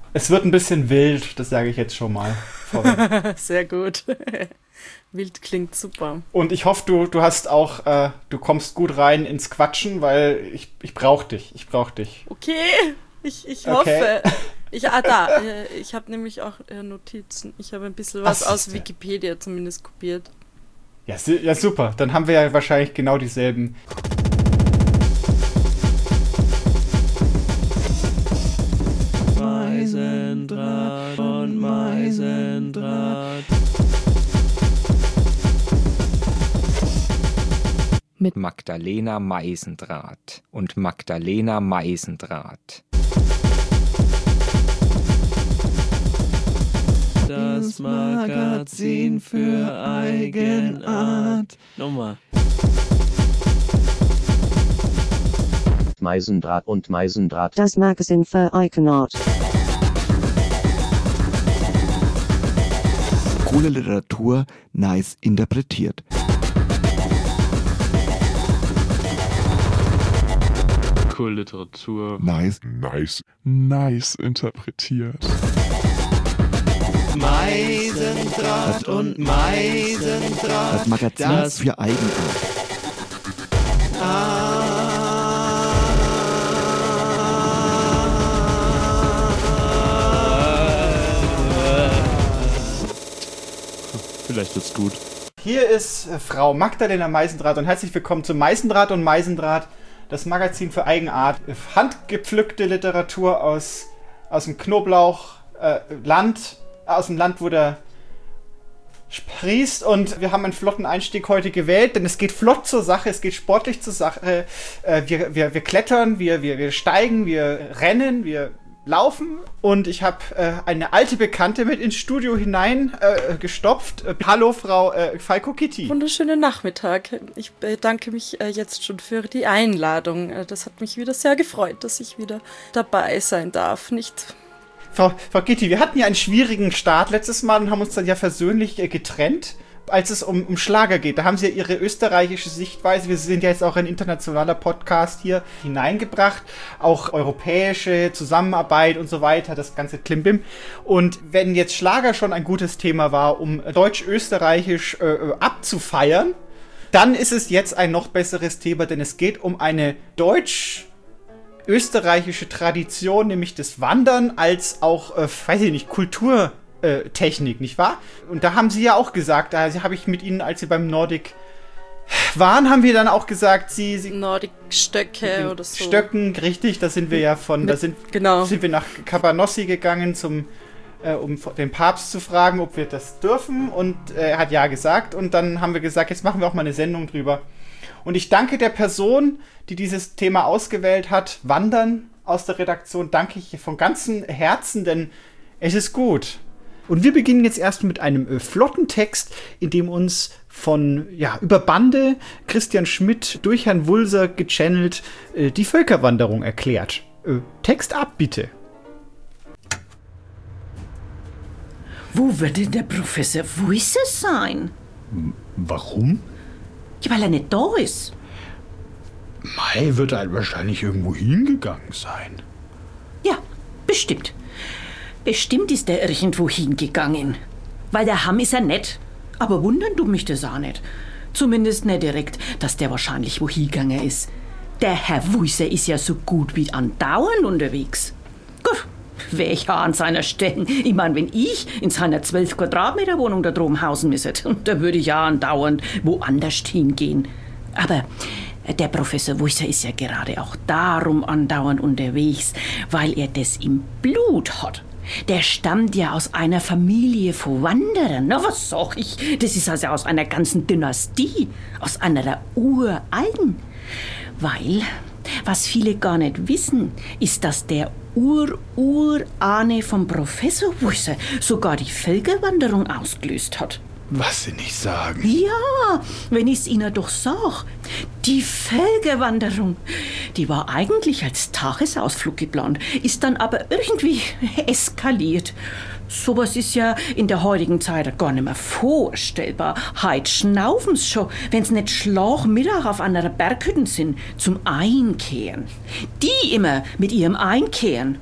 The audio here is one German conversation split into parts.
Es wird ein bisschen wild, das sage ich jetzt schon mal vorweg. Sehr gut. Wild klingt super. Und ich hoffe, du hast auch, du kommst gut rein ins Quatschen, weil ich brauche dich. Okay, ich hoffe. Ich habe nämlich auch Notizen. Ich habe ein bisschen was aus Wikipedia zumindest kopiert. Ja, super. Dann haben wir ja wahrscheinlich genau dieselben. Meisendraht und Meisendraht. Mit Magdalena Meisendraht und Magdalena Meisendraht. Das Magazin für Eigenart. Nochmal. Meisendraht und Meisendraht. Das Magazin für Eigenart. Coole Literatur, nice interpretiert. Coole Literatur. Nice interpretiert. Meisendraht und Meisendraht. Das Magazin für Eigenart. Vielleicht wird's gut. Hier ist Frau Magdalena Meisendraht und herzlich willkommen zu Meisendraht und Meisendraht, das Magazin für Eigenart. Handgepflückte Literatur aus dem Knoblauchland, aus dem Land, wo der sprießt, und wir haben einen flotten Einstieg heute gewählt, denn es geht flott zur Sache, es geht sportlich zur Sache. Wir klettern, wir steigen, wir rennen, wir laufen, und ich habe eine alte Bekannte mit ins Studio hinein gestopft. Hallo, Frau Falco Kitty. Wunderschönen Nachmittag. Ich bedanke mich jetzt schon für die Einladung. Das hat mich wieder sehr gefreut, dass ich wieder dabei sein darf. Frau Kitty, wir hatten ja einen schwierigen Start letztes Mal und haben uns dann ja versöhnlich getrennt, als es um Schlager geht. Da haben Sie ja Ihre österreichische Sichtweise, wir sind ja jetzt auch ein internationaler Podcast hier, hineingebracht, auch europäische Zusammenarbeit und so weiter, das ganze Klimbim. Und wenn jetzt Schlager schon ein gutes Thema war, um deutsch-österreichisch abzufeiern, dann ist es jetzt ein noch besseres Thema, denn es geht um eine österreichische Tradition, nämlich das Wandern als auch, Kulturtechnik, nicht wahr? Und da haben Sie ja auch gesagt, da habe ich mit Ihnen, als Sie beim Nordic waren, haben wir dann auch gesagt, Sie Nordic Stöcke oder so. Stöcken, richtig, da sind wir ja sind wir nach Cabanossi gegangen, um den Papst zu fragen, ob wir das dürfen, und er hat ja gesagt, und dann haben wir gesagt, jetzt machen wir auch mal eine Sendung drüber. Und ich danke der Person, die dieses Thema ausgewählt hat, Wandern aus der Redaktion, danke ich von ganzem Herzen, denn es ist gut. Und wir beginnen jetzt erst mit einem flotten Text, in dem uns über Bande Christian Schmidt durch Herrn Wulser gechannelt die Völkerwanderung erklärt. Text ab, bitte. Wo wird denn der Professor Wulser sein? Warum? Ja, weil er nicht da ist. Mai wird er wahrscheinlich irgendwo hingegangen sein. Ja, bestimmt. Bestimmt ist er irgendwo hingegangen. Weil der Hamm ist er nicht. Aber wundern tut mich das auch nicht. Zumindest nicht direkt, dass der wahrscheinlich wo hingegangen ist. Der Herr Wulser ist ja so gut wie andauernd unterwegs. Gut, wäre ich ja an seiner Stelle. Ich meine, wenn ich in seiner 12 Quadratmeter Wohnung da drum hausen müsste, da würde ich ja andauernd woanders hingehen. Aber der Professor Wulser ist ja gerade auch darum andauernd unterwegs, weil er das im Blut hat. Der stammt ja aus einer Familie von Wanderern. Na, was sag ich? Das ist also aus einer ganzen Dynastie, aus einer der uralten. Weil, was viele gar nicht wissen, ist, dass der Urahne vom Professor Wulser sogar die Völkerwanderung ausgelöst hat. Was Sie nicht sagen. Ja, wenn ich's Ihnen doch sag. Die Völkerwanderung, die war eigentlich als Tagesausflug geplant, ist dann aber irgendwie eskaliert. Sowas ist ja in der heutigen Zeit gar nicht mehr vorstellbar. Heut schnaufen's schon, wenn's nicht Schlagmittag auf einer Berghütte sind, zum Einkehren. Die immer mit ihrem Einkehren.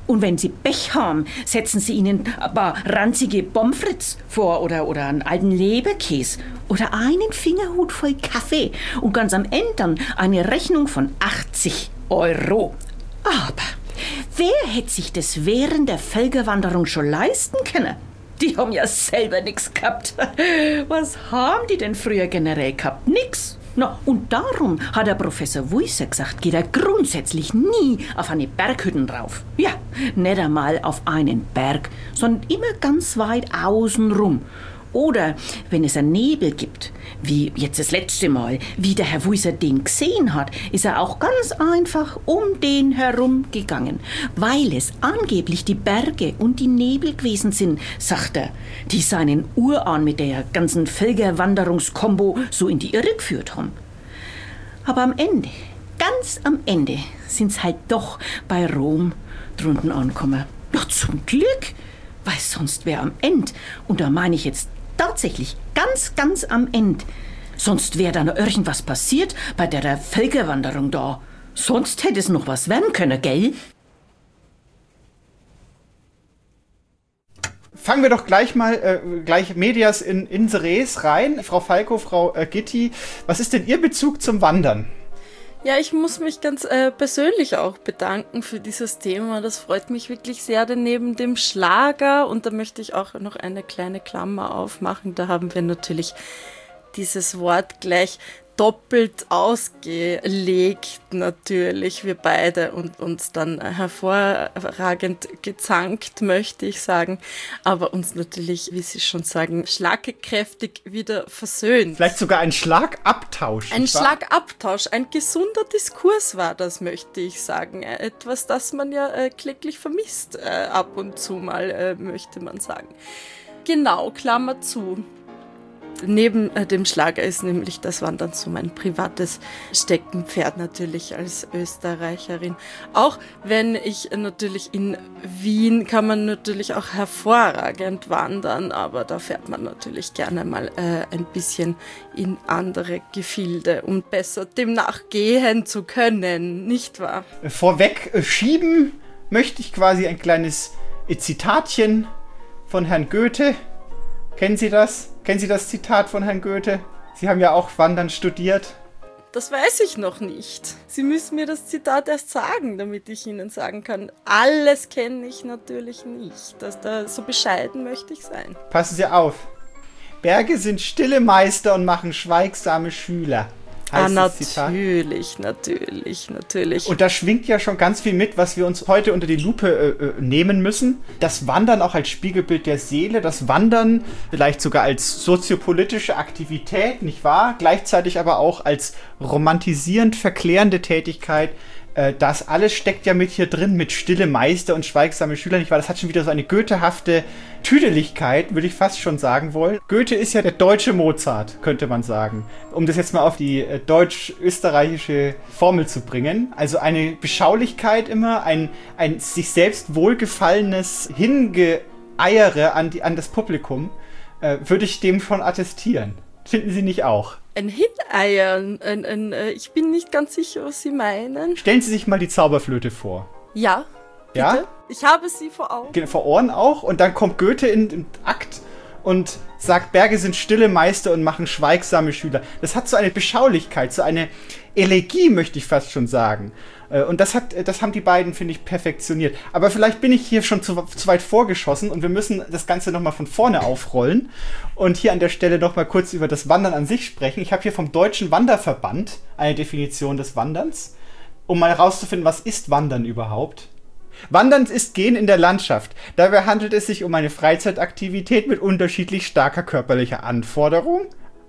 Und wenn Sie Pech haben, setzen Sie ihnen ein paar ranzige Pommes frites vor oder einen alten Leberkäse oder einen Fingerhut voll Kaffee und ganz am Ende dann eine Rechnung von 80 €. Aber wer hätte sich das während der Völkerwanderung schon leisten können? Die haben ja selber nichts gehabt. Was haben die denn früher generell gehabt? Nix. Na, und darum hat der Professor Wuiser gesagt, geht er grundsätzlich nie auf eine Berghütten rauf. Ja, nicht einmal auf einen Berg, sondern immer ganz weit außen rum. Oder wenn es einen Nebel gibt, wie jetzt das letzte Mal, wie der Herr Wuiser den gesehen hat, ist er auch ganz einfach um den herum gegangen, weil es angeblich die Berge und die Nebel gewesen sind, sagt er, die seinen Urahn mit der ganzen Völkerwanderungskombo so in die Irre geführt haben. Aber am Ende, ganz am Ende, sind's halt doch bei Rom drunten angekommen. Ja, zum Glück, weil sonst wäre am Ende, und da meine ich jetzt tatsächlich ganz am Ende. Sonst wäre da noch irgendwas passiert bei der Völkerwanderung da. Sonst hätte es noch was werden können, gell? Fangen wir doch gleich medias in res rein. Frau Falco, Frau Gitti, was ist denn Ihr Bezug zum Wandern? Ja, ich muss mich ganz persönlich auch bedanken für dieses Thema. Das freut mich wirklich sehr, denn neben dem Schlager, und da möchte ich auch noch eine kleine Klammer aufmachen, da haben wir natürlich dieses Wort gleich doppelt ausgelegt, natürlich, wir beide, und uns dann hervorragend gezankt, möchte ich sagen, aber uns natürlich, wie Sie schon sagen, schlagkräftig wieder versöhnt. Vielleicht sogar ein Schlagabtausch. Ein Schlagabtausch, ein gesunder Diskurs war das, möchte ich sagen. Etwas, das man ja kläglich vermisst, ab und zu mal, möchte man sagen. Genau, Klammer zu. Neben dem Schlager ist nämlich das Wandern so mein privates Steckenpferd natürlich als Österreicherin. Auch wenn ich natürlich in Wien kann man natürlich auch hervorragend wandern, aber da fährt man natürlich gerne mal ein bisschen in andere Gefilde, um besser dem nachgehen zu können, nicht wahr? Vorweg schieben möchte ich quasi ein kleines Zitatchen von Herrn Goethe. Kennen Sie das? Kennen Sie das Zitat von Herrn Goethe? Sie haben ja auch Wandern studiert. Das weiß ich noch nicht. Sie müssen mir das Zitat erst sagen, damit ich Ihnen sagen kann. Alles kenne ich natürlich nicht. So bescheiden möchte ich sein. Passen Sie auf. Berge sind stille Meister und machen schweigsame Schüler. Natürlich. Und da schwingt ja schon ganz viel mit, was wir uns heute unter die Lupe nehmen müssen. Das Wandern auch als Spiegelbild der Seele, das Wandern vielleicht sogar als soziopolitische Aktivität, nicht wahr? Gleichzeitig aber auch als romantisierend verklärende Tätigkeit. Das alles steckt ja mit hier drin, mit stille Meister und schweigsame Schüler, nicht wahr? Das hat schon wieder so eine goethehafte Tüdeligkeit, würde ich fast schon sagen wollen. Goethe ist ja der deutsche Mozart, könnte man sagen. Um das jetzt mal auf die deutsch-österreichische Formel zu bringen. Also eine Beschaulichkeit immer, ein sich selbst wohlgefallenes Hingeeiere an das Publikum, würde ich dem schon attestieren. Finden Sie nicht auch? Ein Hineiern, ich bin nicht ganz sicher, was Sie meinen. Stellen Sie sich mal die Zauberflöte vor. Ja, bitte. Ja? Ich habe sie vor Augen. Vor Ohren auch. Und dann kommt Goethe in Akt und sagt, Berge sind stille Meister und machen schweigsame Schüler. Das hat so eine Beschaulichkeit, so eine Elegie, möchte ich fast schon sagen. Und das haben die beiden, finde ich, perfektioniert. Aber vielleicht bin ich hier schon zu weit vorgeschossen und wir müssen das Ganze nochmal von vorne aufrollen und hier an der Stelle nochmal kurz über das Wandern an sich sprechen. Ich habe hier vom Deutschen Wanderverband eine Definition des Wanderns, um mal herauszufinden, was ist Wandern überhaupt. Wandern ist Gehen in der Landschaft. Dabei handelt es sich um eine Freizeitaktivität mit unterschiedlich starker körperlicher Anforderung,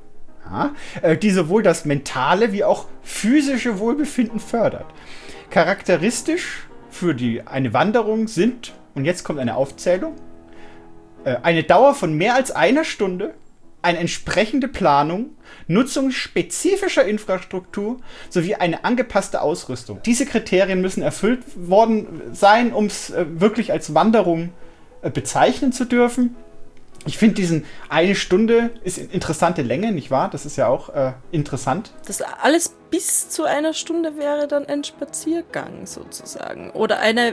die sowohl das mentale wie auch physische Wohlbefinden fördert. Charakteristisch für eine Wanderung sind, und jetzt kommt eine Aufzählung, eine Dauer von mehr als einer Stunde, eine entsprechende Planung, Nutzung spezifischer Infrastruktur sowie eine angepasste Ausrüstung. Diese Kriterien müssen erfüllt worden sein, um es wirklich als Wanderung bezeichnen zu dürfen. Ich finde eine Stunde ist eine interessante Länge, nicht wahr? Das ist ja auch interessant. Das alles bis zu einer Stunde wäre dann ein Spaziergang sozusagen. Oder eine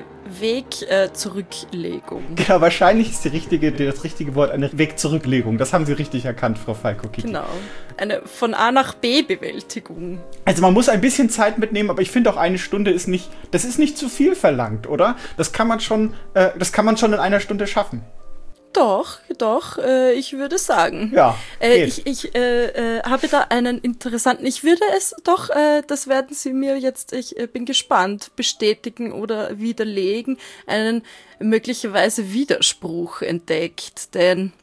Wegzurücklegung. Genau, wahrscheinlich ist das richtige Wort eine Wegzurücklegung. Das haben Sie richtig erkannt, Frau Falco-Kitty. Genau. Eine von A nach B Bewältigung. Also man muss ein bisschen Zeit mitnehmen, aber ich finde auch eine Stunde ist nicht zu viel verlangt, oder? Das kann man schon in einer Stunde schaffen. Doch, ich würde sagen. Ja, ich habe da einen interessanten, ich würde es doch, das werden Sie mir jetzt, ich bin gespannt, bestätigen oder widerlegen, einen möglicherweise Widerspruch entdeckt, denn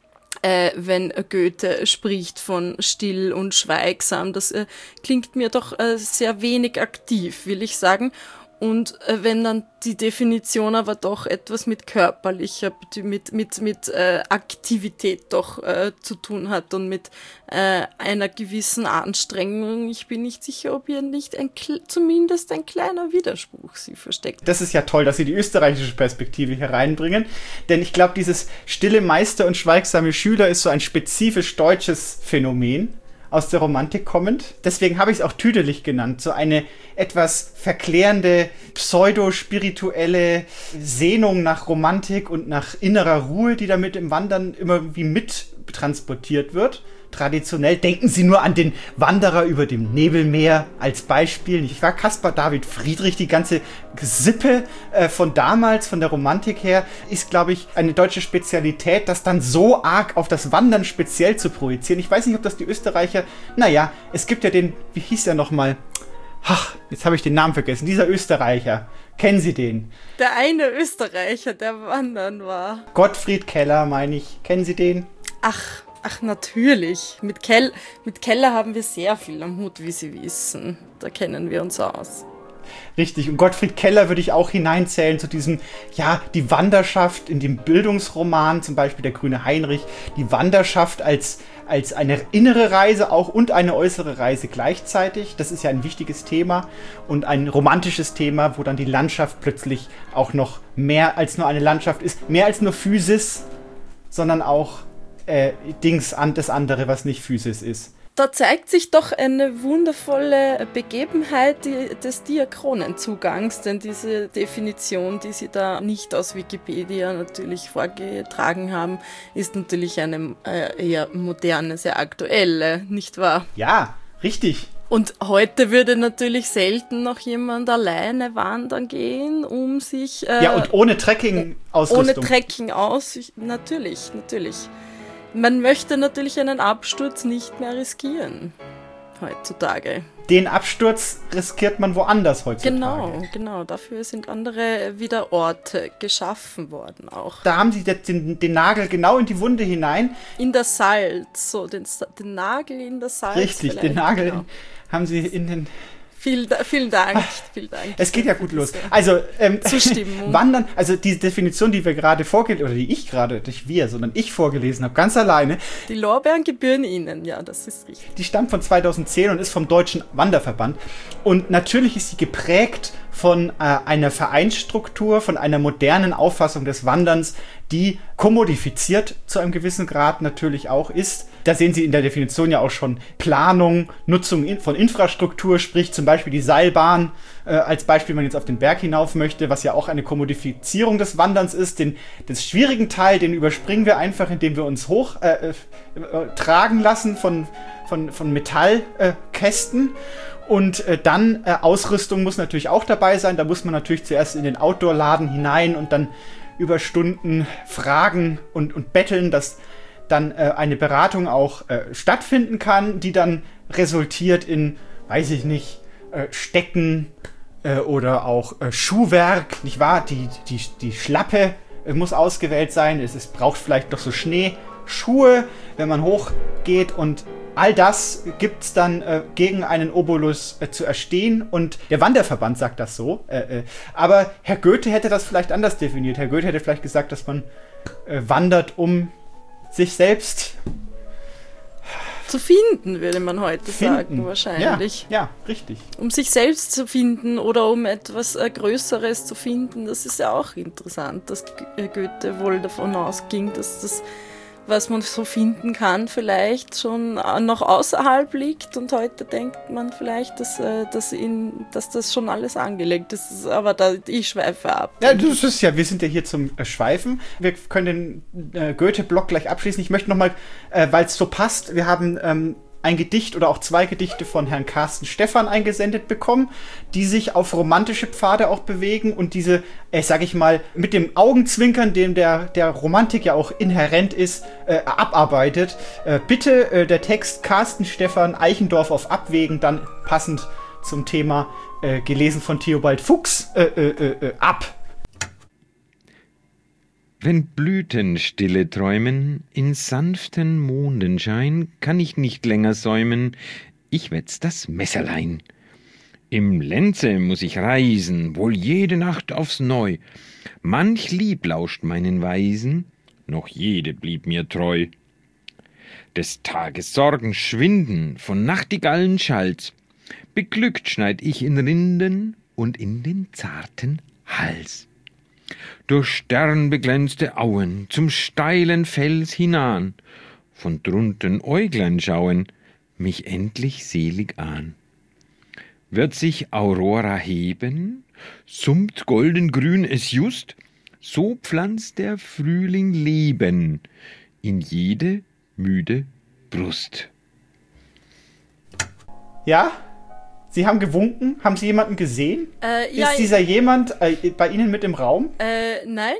wenn Goethe spricht von still und schweigsam, das klingt mir doch sehr wenig aktiv, will ich sagen. Und wenn dann die Definition aber doch etwas mit körperlicher, mit Aktivität doch zu tun hat und mit einer gewissen Anstrengung, ich bin nicht sicher, ob hier nicht zumindest ein kleiner Widerspruch sie versteckt. Das ist ja toll, dass Sie die österreichische Perspektive hier reinbringen, denn ich glaube, dieses stille Meister und schweigsame Schüler ist so ein spezifisch deutsches Phänomen, aus der Romantik kommend. Deswegen habe ich es auch tüdelig genannt. So eine etwas verklärende, pseudo-spirituelle Sehnung nach Romantik und nach innerer Ruhe, die damit im Wandern immer wie mit transportiert wird. Traditionell denken Sie nur an den Wanderer über dem Nebelmeer als Beispiel. Ich war Caspar David Friedrich, die ganze Sippe von damals, von der Romantik her, ist, glaube ich, eine deutsche Spezialität, das dann so arg auf das Wandern speziell zu projizieren. Ich weiß nicht, ob das die Österreicher, es gibt ja den, wie hieß der nochmal? Jetzt habe ich den Namen vergessen. Dieser Österreicher. Kennen Sie den? Der eine Österreicher, der wandern war. Gottfried Keller, meine ich. Kennen Sie den? Ach, natürlich. Mit Keller haben wir sehr viel am Hut, wie Sie wissen. Da kennen wir uns aus. Richtig. Und Gottfried Keller würde ich auch hineinzählen zu diesem, die Wanderschaft in dem Bildungsroman, zum Beispiel Der grüne Heinrich, die Wanderschaft als eine innere Reise auch und eine äußere Reise gleichzeitig. Das ist ja ein wichtiges Thema und ein romantisches Thema, wo dann die Landschaft plötzlich auch noch mehr als nur eine Landschaft ist, mehr als nur Physis, sondern auch das andere, was nicht Physis ist. Da zeigt sich doch eine wundervolle Begebenheit des Diachronenzugangs, denn diese Definition, die Sie da nicht aus Wikipedia natürlich vorgetragen haben, ist natürlich eine eher moderne, sehr aktuelle, nicht wahr? Ja, richtig. Und heute würde natürlich selten noch jemand alleine wandern gehen, um sich... und ohne Trekking-Ausrüstung. Natürlich. Man möchte natürlich einen Absturz nicht mehr riskieren, heutzutage. Den Absturz riskiert man woanders heutzutage. Genau. Dafür sind andere wieder Orte geschaffen worden auch. Da haben Sie den Nagel genau in die Wunde hinein. In das Salz, so den Nagel in das Salz. Richtig, den Nagel haben Sie in den... Vielen Dank. Es geht ja gut los. Also, Zustimmung. Wandern, also diese Definition, die wir gerade nicht wir, sondern ich vorgelesen habe, ganz alleine. Die Lorbeeren gebühren Ihnen, ja, das ist richtig. Die stammt von 2010 und ist vom Deutschen Wanderverband. Und natürlich ist sie geprägt von einer Vereinsstruktur, von einer modernen Auffassung des Wanderns, die kommodifiziert zu einem gewissen Grad natürlich auch ist. Da sehen Sie in der Definition ja auch schon Planung, Nutzung von Infrastruktur, sprich zum Beispiel die Seilbahn als Beispiel, wenn man jetzt auf den Berg hinauf möchte, was ja auch eine Kommodifizierung des Wanderns ist. Den schwierigen Teil, den überspringen wir einfach, indem wir uns hoch tragen lassen von Metallkästen. Und dann Ausrüstung muss natürlich auch dabei sein. Da muss man natürlich zuerst in den Outdoor-Laden hinein und dann über Stunden fragen und betteln, dass dann eine Beratung auch stattfinden kann, die dann resultiert in, weiß ich nicht, Stecken oder auch Schuhwerk, nicht wahr? Die Schlappe muss ausgewählt sein. Es braucht vielleicht noch so Schneeschuhe, wenn man hochgeht, und all das gibt es dann gegen einen Obolus zu erstehen, und der Wanderverband sagt das so. Aber Herr Goethe hätte das vielleicht anders definiert. Herr Goethe hätte vielleicht gesagt, dass man wandert, um sich selbst zu finden, würde man heute sagen, wahrscheinlich. Ja, richtig. Um sich selbst zu finden oder um etwas Größeres zu finden, das ist ja auch interessant, dass Goethe wohl davon ausging, dass das was man so finden kann, vielleicht schon noch außerhalb liegt und heute denkt man vielleicht, dass das schon alles angelegt ist, aber ich schweife ab. Ja, das ist ja, wir sind ja hier zum Schweifen. Wir können den Goethe-Block gleich abschließen. Ich möchte nochmal, weil es so passt, wir haben ein Gedicht oder auch 2 Gedichte von Herrn Carsten Stephan eingesendet bekommen, die sich auf romantische Pfade auch bewegen und diese, sag ich mal, mit dem Augenzwinkern, dem der Romantik ja auch inhärent ist, abarbeitet. Bitte der Text Carsten Stephan, Eichendorff auf Abwägen, dann passend zum Thema, gelesen von Theobald Fuchs, ab. Wenn Blüten stille träumen, in sanften Mondenschein, kann ich nicht länger säumen, ich wetz das Messerlein. Im Lenze muß ich reisen, wohl jede Nacht aufs Neu. Manch Lieb lauscht meinen Weisen, noch jede blieb mir treu. Des Tages Sorgen schwinden, von Nachtigallen Schallz. Beglückt schneid ich in Rinden und in den zarten Hals. Durch sternbeglänzte Auen zum steilen Fels hinan, von drunten Äuglein schauen mich endlich selig an. Wird sich Aurora heben, summt goldengrün es just, so pflanzt der Frühling Leben in jede müde Brust. Ja? Sie haben gewunken? Haben Sie jemanden gesehen? Ja, ist dieser jemand bei Ihnen mit im Raum? Nein,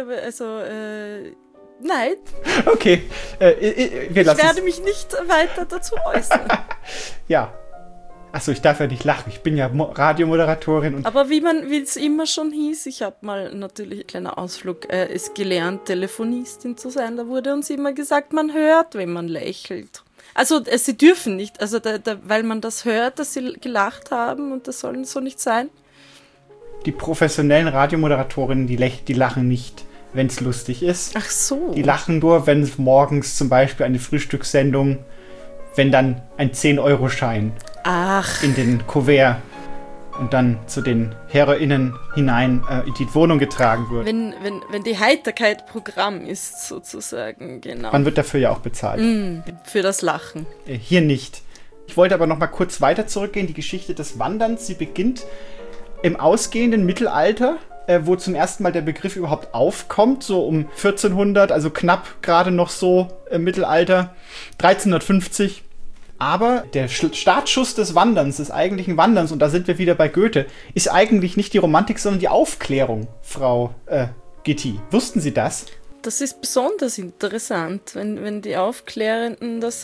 nein. Okay, ich werde mich nicht weiter dazu äußern. Ja. Achso, ich darf ja nicht lachen. Ich bin ja Radiomoderatorin. Aber wie es immer schon hieß, ich habe mal natürlich ein kleiner Ausflug, es gelernt, Telefonistin zu sein. Da wurde uns immer gesagt, man hört, wenn man lächelt. Also sie dürfen nicht, also weil man das hört, dass sie gelacht haben und das soll so nicht sein. Die professionellen Radiomoderatorinnen, die lachen nicht, wenn es lustig ist. Ach so. Die lachen nur, wenn morgens zum Beispiel eine Frühstückssendung, wenn dann ein 10-Euro-Schein in den Kuvert und dann zu den HörerInnen hinein in die Wohnung getragen wird. Wenn die Heiterkeit Programm ist, sozusagen, genau. Man wird dafür ja auch bezahlt. Für das Lachen. Hier nicht. Ich wollte aber noch mal kurz weiter zurückgehen. Die Geschichte des Wanderns, sie beginnt im ausgehenden Mittelalter, wo zum ersten Mal der Begriff überhaupt aufkommt, so um 1400, also knapp gerade noch so im Mittelalter, 1350. Aber der Startschuss des Wanderns, des eigentlichen Wanderns, und da sind wir wieder bei Goethe, ist eigentlich nicht die Romantik, sondern die Aufklärung, Frau Gitti. Wussten Sie das? Das ist besonders interessant, wenn die Aufklärenden das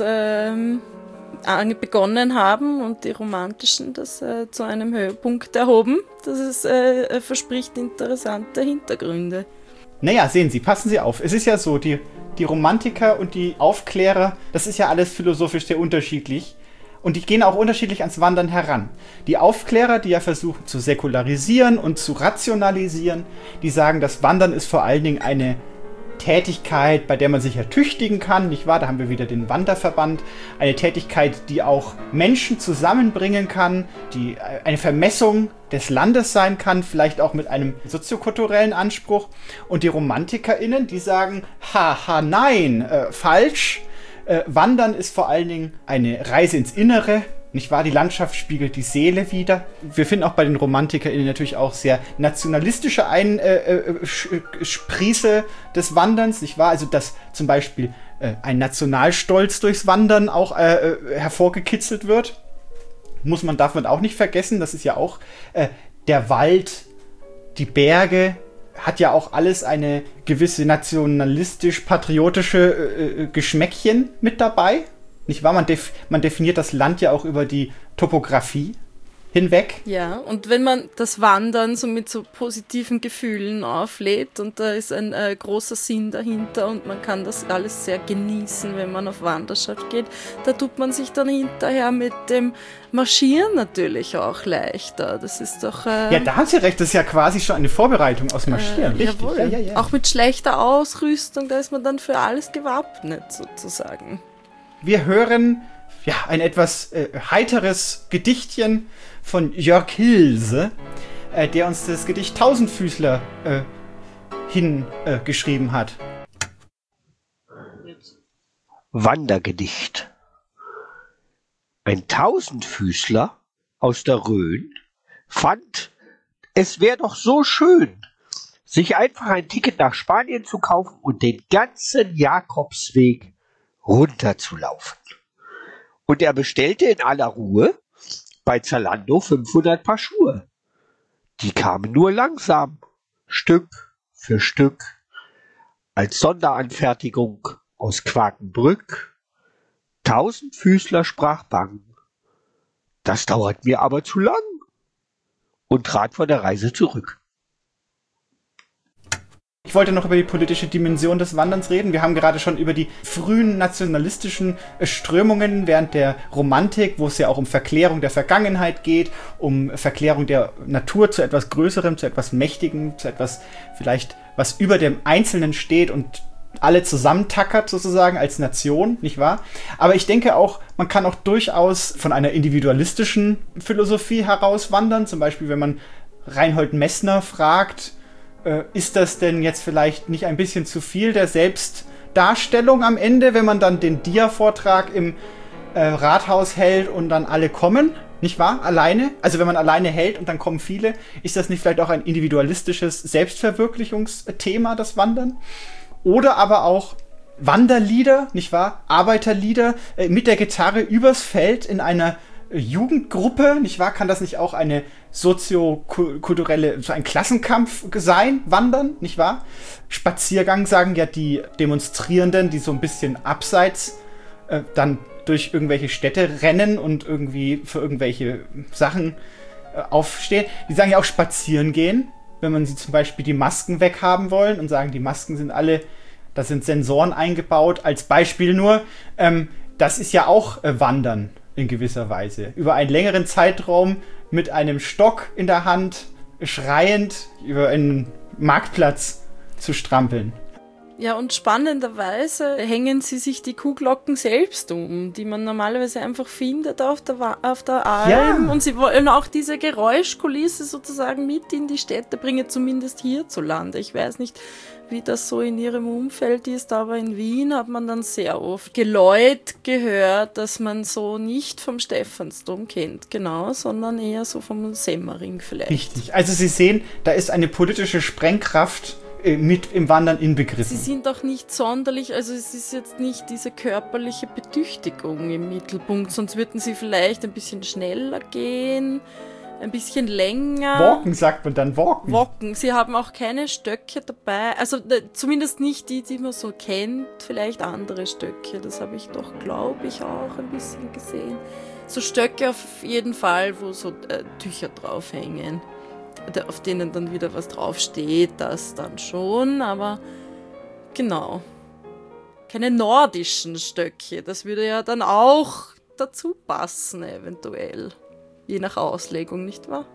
begonnen haben und die Romantischen das zu einem Höhepunkt erhoben. Das verspricht interessante Hintergründe. Naja, sehen Sie, passen Sie auf. Es ist ja so, die Romantiker und die Aufklärer, das ist ja alles philosophisch sehr unterschiedlich. Und die gehen auch unterschiedlich ans Wandern heran. Die Aufklärer, die ja versuchen zu säkularisieren und zu rationalisieren, die sagen, das Wandern ist vor allen Dingen eine Tätigkeit, bei der man sich ertüchtigen kann, nicht wahr? Da haben wir wieder den Wanderverband. Eine Tätigkeit, die auch Menschen zusammenbringen kann, die eine Vermessung des Landes sein kann, vielleicht auch mit einem soziokulturellen Anspruch. Und die RomantikerInnen, die sagen, haha, nein, falsch. Wandern ist vor allen Dingen eine Reise ins Innere, nicht wahr? Die Landschaft spiegelt die Seele wider. Wir finden auch bei den RomantikerInnen natürlich auch sehr nationalistische Sprieße des Wanderns, nicht wahr? Also, dass zum Beispiel ein Nationalstolz durchs Wandern auch hervorgekitzelt wird. Darf man auch nicht vergessen. Das ist ja auch der Wald, die Berge, hat ja auch alles eine gewisse nationalistisch-patriotische Geschmäckchen mit dabei. Nicht wahr? Man definiert das Land ja auch über die Topografie hinweg. Ja, und wenn man das Wandern so mit so positiven Gefühlen auflädt und da ist ein großer Sinn dahinter und man kann das alles sehr genießen, wenn man auf Wanderschaft geht, da tut man sich dann hinterher mit dem Marschieren natürlich auch leichter. Das ist doch... ja, da haben Sie recht, das ist ja quasi schon eine Vorbereitung aus Marschieren. Richtig. Jawohl. Ja. Auch mit schlechter Ausrüstung, da ist man dann für alles gewappnet sozusagen. Wir hören ein etwas heiteres Gedichtchen von Jörg Hilse, der uns das Gedicht Tausendfüßler hingeschrieben hat. Jetzt. Wandergedicht. Ein Tausendfüßler aus der Rhön fand, es wäre doch so schön, sich einfach ein Ticket nach Spanien zu kaufen und den ganzen Jakobsweg runterzulaufen. Und er bestellte in aller Ruhe bei Zalando 500 Paar Schuhe. Die kamen nur langsam, Stück für Stück, als Sonderanfertigung aus Quakenbrück. Tausendfüßler sprach bang, das dauert mir aber zu lang, und trat von der Reise zurück. Ich wollte noch über die politische Dimension des Wanderns reden. Wir haben gerade schon über die frühen nationalistischen Strömungen während der Romantik, wo es ja auch um Verklärung der Vergangenheit geht, um Verklärung der Natur zu etwas Größerem, zu etwas Mächtigem, zu etwas vielleicht, was über dem Einzelnen steht und alle zusammentackert sozusagen als Nation, nicht wahr? Aber ich denke auch, man kann auch durchaus von einer individualistischen Philosophie heraus wandern. Zum Beispiel, wenn man Reinhold Messner fragt, ist das denn jetzt vielleicht nicht ein bisschen zu viel der Selbstdarstellung am Ende, wenn man dann den Dia-Vortrag im Rathaus hält und dann alle kommen, nicht wahr? Alleine? Also wenn man alleine hält und dann kommen viele, ist das nicht vielleicht auch ein individualistisches Selbstverwirklichungsthema, das Wandern? Oder aber auch Wanderlieder, nicht wahr? Arbeiterlieder mit der Gitarre übers Feld in einer Jugendgruppe, nicht wahr? Kann das nicht auch eine soziokulturelle, so ein Klassenkampf sein, Wandern, nicht wahr? Spaziergang sagen ja die Demonstrierenden, die so ein bisschen abseits dann durch irgendwelche Städte rennen und irgendwie für irgendwelche Sachen aufstehen. Die sagen ja auch spazieren gehen, wenn man sie zum Beispiel die Masken weghaben wollen und sagen, die Masken sind alle, da sind Sensoren eingebaut, als Beispiel nur. Das ist ja auch Wandern in gewisser Weise. Über einen längeren Zeitraum mit einem Stock in der Hand, schreiend über einen Marktplatz zu strampeln. Ja, und spannenderweise hängen sie sich die Kuhglocken selbst um, die man normalerweise einfach findet auf der Alm. Ja. Und sie wollen auch diese Geräuschkulisse sozusagen mit in die Städte bringen, zumindest hierzulande. Ich weiß nicht, wie das so in ihrem Umfeld ist, aber in Wien hat man dann sehr oft Geläut gehört, dass man so nicht vom Stephansdom kennt, genau, sondern eher so vom Semmering vielleicht. Richtig, also Sie sehen, da ist eine politische Sprengkraft mit im Wandern inbegriffen. Sie sind auch nicht sonderlich, also es ist jetzt nicht diese körperliche Betüchtigung im Mittelpunkt, sonst würden sie vielleicht ein bisschen schneller gehen, ein bisschen länger. Walken sagt man dann, walken. Walken. Sie haben auch keine Stöcke dabei, also zumindest nicht die man so kennt, vielleicht andere Stöcke, das habe ich doch, glaube ich, auch ein bisschen gesehen. So Stöcke auf jeden Fall, wo so Tücher draufhängen, auf denen dann wieder was draufsteht, das dann schon, aber genau. Keine nordischen Stöcke, das würde ja dann auch dazu passen, eventuell. Je nach Auslegung, nicht wahr?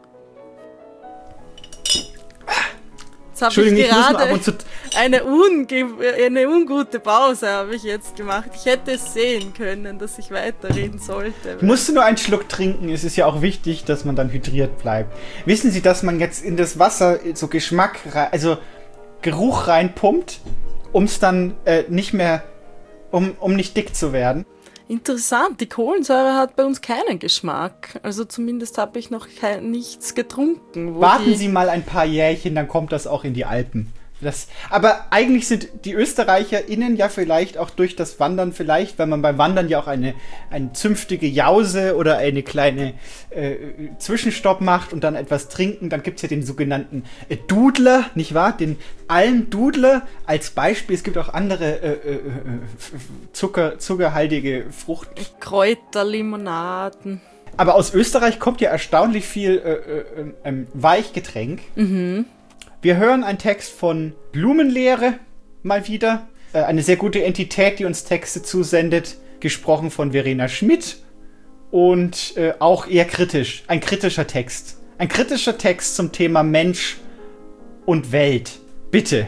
Jetzt habe ich gerade eine ungute Pause habe ich jetzt gemacht. Ich hätte es sehen können, dass ich weiterreden sollte. Du musst nur einen Schluck trinken. Es ist ja auch wichtig, dass man dann hydriert bleibt. Wissen Sie, dass man jetzt in das Wasser so Geschmack, also Geruch reinpumpt, um es dann nicht mehr, um nicht dick zu werden? Interessant, die Kohlensäure hat bei uns keinen Geschmack. Also zumindest habe ich noch nichts getrunken. Warten Sie mal ein paar Jährchen, dann kommt das auch in die Alpen. Aber eigentlich sind die ÖsterreicherInnen ja vielleicht auch durch das Wandern vielleicht, weil man beim Wandern ja auch eine zünftige Jause oder eine kleine Zwischenstopp macht und dann etwas trinken, dann gibt es ja den sogenannten Dudler, nicht wahr? Den Almdudler als Beispiel. Es gibt auch andere zuckerhaltige Frucht. Kräuterlimonaden. Aber aus Österreich kommt ja erstaunlich viel Weichgetränk. Mhm. Wir hören einen Text von Blumenlehre mal wieder. Eine sehr gute Entität, die uns Texte zusendet. Gesprochen von Verena Schmidt. Und auch eher kritisch. Ein kritischer Text. Ein kritischer Text zum Thema Mensch und Welt. Bitte.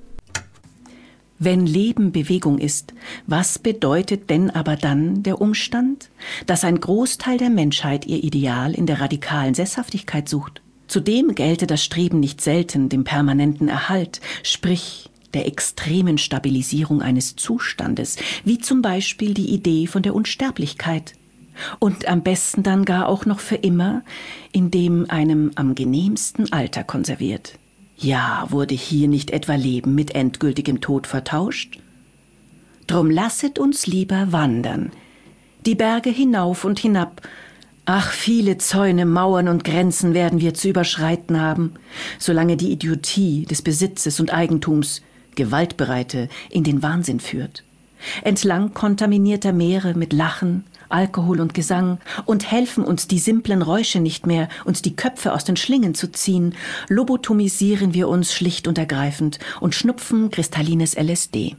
Wenn Leben Bewegung ist, was bedeutet denn aber dann der Umstand, dass ein Großteil der Menschheit ihr Ideal in der radikalen Sesshaftigkeit sucht? Zudem gelte das Streben nicht selten dem permanenten Erhalt, sprich der extremen Stabilisierung eines Zustandes, wie zum Beispiel die Idee von der Unsterblichkeit. Und am besten dann gar auch noch für immer, indem einem am genehmsten Alter konserviert. Ja, wurde hier nicht etwa Leben mit endgültigem Tod vertauscht? Drum lasset uns lieber wandern, die Berge hinauf und hinab. Ach, viele Zäune, Mauern und Grenzen werden wir zu überschreiten haben, solange die Idiotie des Besitzes und Eigentums Gewaltbereite in den Wahnsinn führt. Entlang kontaminierter Meere mit Lachen, Alkohol und Gesang und helfen uns die simplen Räusche nicht mehr, uns die Köpfe aus den Schlingen zu ziehen, lobotomisieren wir uns schlicht und ergreifend und schnupfen kristallines LSD.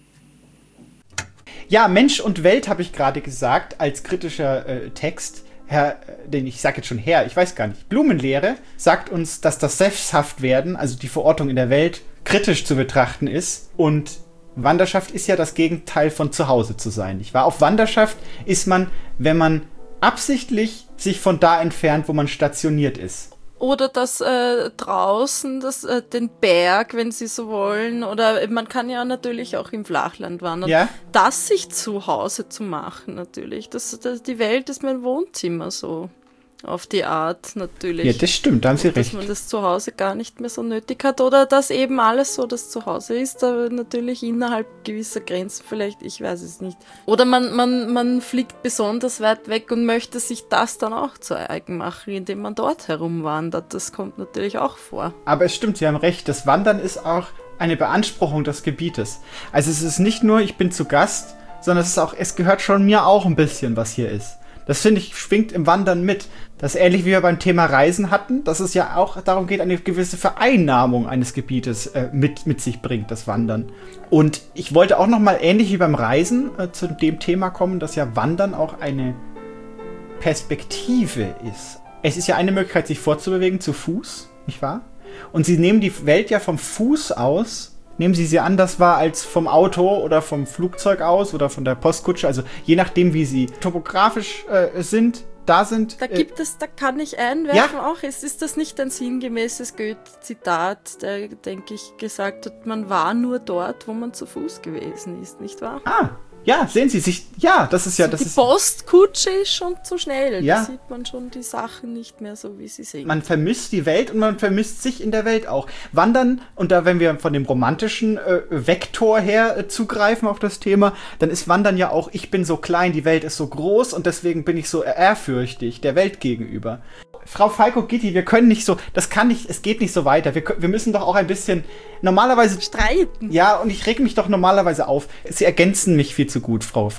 Ja, Mensch und Welt habe ich gerade gesagt, als kritischer Text. Ich sage jetzt schon Herr, ich weiß gar nicht. Blumenlehre sagt uns, dass das Sesshaftwerden, also die Verortung in der Welt, kritisch zu betrachten ist. Und Wanderschaft ist ja das Gegenteil von zu Hause zu sein. Nicht wahr? Auf Wanderschaft ist man, wenn man absichtlich sich von da entfernt, wo man stationiert ist. Oder das draußen, den Berg, wenn Sie so wollen. Oder man kann ja natürlich auch im Flachland wandern. Ja? Das sich zu Hause zu machen natürlich. Die Welt ist mein Wohnzimmer so. Auf die Art natürlich. Ja, das stimmt, da haben Sie recht. Dass man das Zuhause gar nicht mehr so nötig hat. Oder dass eben alles so das Zuhause ist, aber natürlich innerhalb gewisser Grenzen vielleicht, ich weiß es nicht. Oder man fliegt besonders weit weg und möchte sich das dann auch zu eigen machen, indem man dort herumwandert. Das kommt natürlich auch vor. Aber es stimmt, Sie haben recht, das Wandern ist auch eine Beanspruchung des Gebietes. Also es ist nicht nur, ich bin zu Gast, sondern es gehört schon mir auch ein bisschen, was hier ist. Das, finde ich, schwingt im Wandern mit. Das ist ähnlich wie wir beim Thema Reisen hatten, dass es ja auch darum geht, eine gewisse Vereinnahmung eines Gebietes mit sich bringt, das Wandern. Und ich wollte auch noch mal ähnlich wie beim Reisen zu dem Thema kommen, dass ja Wandern auch eine Perspektive ist. Es ist ja eine Möglichkeit, sich fortzubewegen zu Fuß, nicht wahr? Und sie nehmen die Welt ja vom Fuß aus, nehmen sie anders wahr als vom Auto oder vom Flugzeug aus oder von der Postkutsche. Also je nachdem, wie sie topografisch sind. Da kann ich einwerfen auch, ist das nicht ein sinngemäßes Goethe-Zitat, der, denke ich, gesagt hat, man war nur dort, wo man zu Fuß gewesen ist, nicht wahr? Ja, sehen Sie sich, das ist ja... Die Postkutsche ist schon zu schnell, da sieht man schon die Sachen nicht mehr so, wie sie sind. Man vermisst die Welt und man vermisst sich in der Welt auch. Wandern, und da, wenn wir von dem romantischen Vektor her zugreifen auf das Thema, dann ist Wandern ja auch, ich bin so klein, die Welt ist so groß und deswegen bin ich so ehrfürchtig der Welt gegenüber. Frau Falco-Gitti, wir können nicht so, es geht nicht so weiter. Wir müssen doch auch ein bisschen normalerweise streiten. Ja, und ich reg mich doch normalerweise auf. Sie ergänzen mich viel zu gut, Frau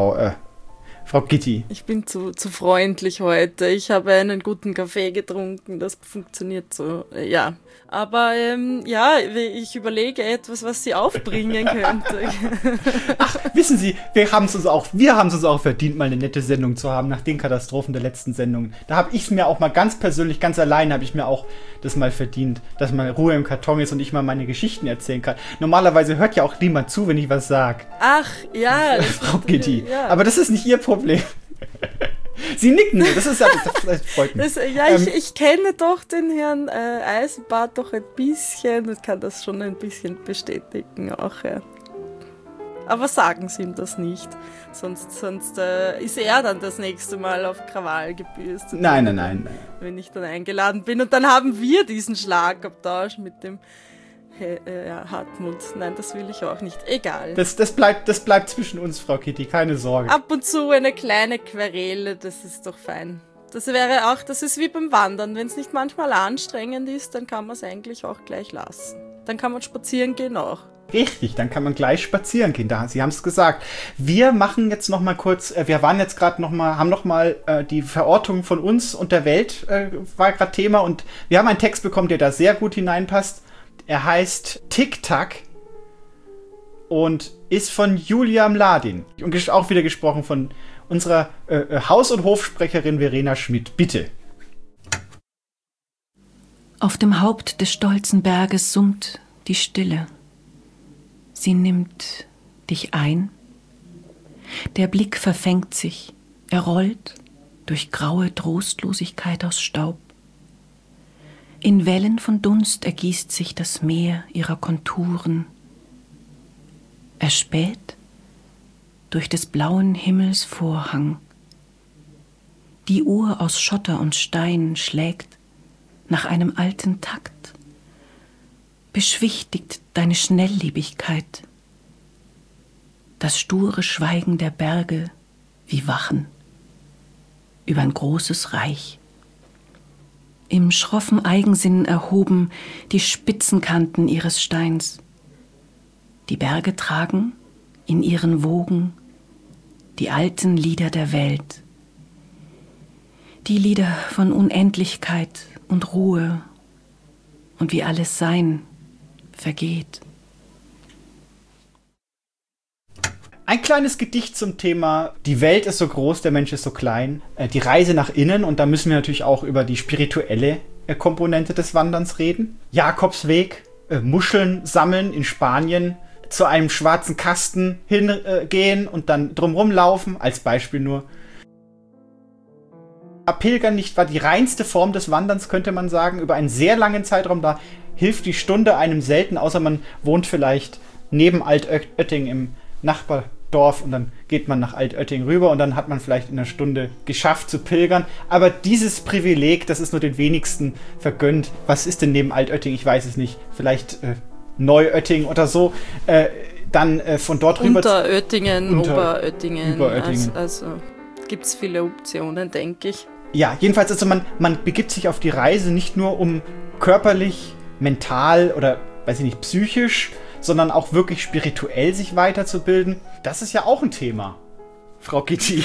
Gitti. Ich bin zu freundlich heute. Ich habe einen guten Kaffee getrunken. Das funktioniert so, ja. Aber ich überlege etwas, was sie aufbringen könnte. Ach, wissen Sie, wir haben es uns auch verdient, mal eine nette Sendung zu haben, nach den Katastrophen der letzten Sendung. Da habe ich es mir auch mal ganz persönlich, ganz allein habe ich mir auch das mal verdient, dass mal Ruhe im Karton ist und ich mal meine Geschichten erzählen kann. Normalerweise hört ja auch niemand zu, wenn ich was sage. Ach, ja. Frau Gitti. Ja. Aber das ist nicht Ihr Problem. Sie nicken, das freut mich. Ich kenne doch den Herrn Eisenbart doch ein bisschen und kann das schon ein bisschen bestätigen auch, ja. Aber sagen Sie ihm das nicht, sonst ist er dann das nächste Mal auf Krawall gebürstet. Nein. Wenn ich dann eingeladen bin und dann haben wir diesen Schlagabtausch mit dem Hartmut. Nein, das will ich auch nicht. Egal. Das bleibt zwischen uns, Frau Gitti, keine Sorge. Ab und zu eine kleine Querele, das ist doch fein. Das ist wie beim Wandern. Wenn es nicht manchmal anstrengend ist, dann kann man es eigentlich auch gleich lassen. Dann kann man spazieren gehen auch. Richtig, dann kann man gleich spazieren gehen. Sie haben es gesagt. Wir machen jetzt noch mal kurz, wir waren jetzt gerade haben noch mal die Verortung von uns und der Welt war gerade Thema und wir haben einen Text bekommen, der da sehr gut hineinpasst. Er heißt Tic-Tac und ist von Julia Mladin. Und auch wieder gesprochen von unserer Haus- und Hofsprecherin Verena Schmidt. Bitte. Auf dem Haupt des stolzen Berges summt die Stille. Sie nimmt dich ein. Der Blick verfängt sich. Er rollt durch graue Trostlosigkeit aus Staub. In Wellen von Dunst ergießt sich das Meer ihrer Konturen. erspäht durch des blauen Himmels Vorhang. Die Uhr aus Schotter und Stein schlägt nach einem alten Takt, beschwichtigt deine Schnelllebigkeit, das sture Schweigen der Berge wie Wachen über ein großes Reich. Im schroffen Eigensinn erhoben die Spitzenkanten ihres Steins. Die Berge tragen in ihren Wogen die alten Lieder der Welt, die Lieder von Unendlichkeit und Ruhe und wie alles Sein vergeht. Ein kleines Gedicht zum Thema, die Welt ist so groß, der Mensch ist so klein. Die Reise nach innen, und da müssen wir natürlich auch über die spirituelle Komponente des Wanderns reden. Jakobsweg, Muscheln sammeln in Spanien, zu einem schwarzen Kasten hingehen und dann drumherum laufen, als Beispiel nur. Pilgern nicht war die reinste Form des Wanderns, könnte man sagen, über einen sehr langen Zeitraum. Da hilft die Stunde einem selten, außer man wohnt vielleicht neben Altötting im Nachbardorf und dann geht man nach Altötting rüber und dann hat man vielleicht in einer Stunde geschafft zu pilgern. Aber dieses Privileg, das ist nur den wenigsten vergönnt. Was ist denn neben Altötting? Ich weiß es nicht. Vielleicht Neuötting oder so. Dann von dort rüber... Unteröttingen, Oberöttingen. Also gibt es viele Optionen, denke ich. Ja, jedenfalls, also man begibt sich auf die Reise nicht nur um körperlich, mental oder, weiß ich nicht, psychisch, sondern auch wirklich spirituell sich weiterzubilden. Das ist ja auch ein Thema, Frau Gitti.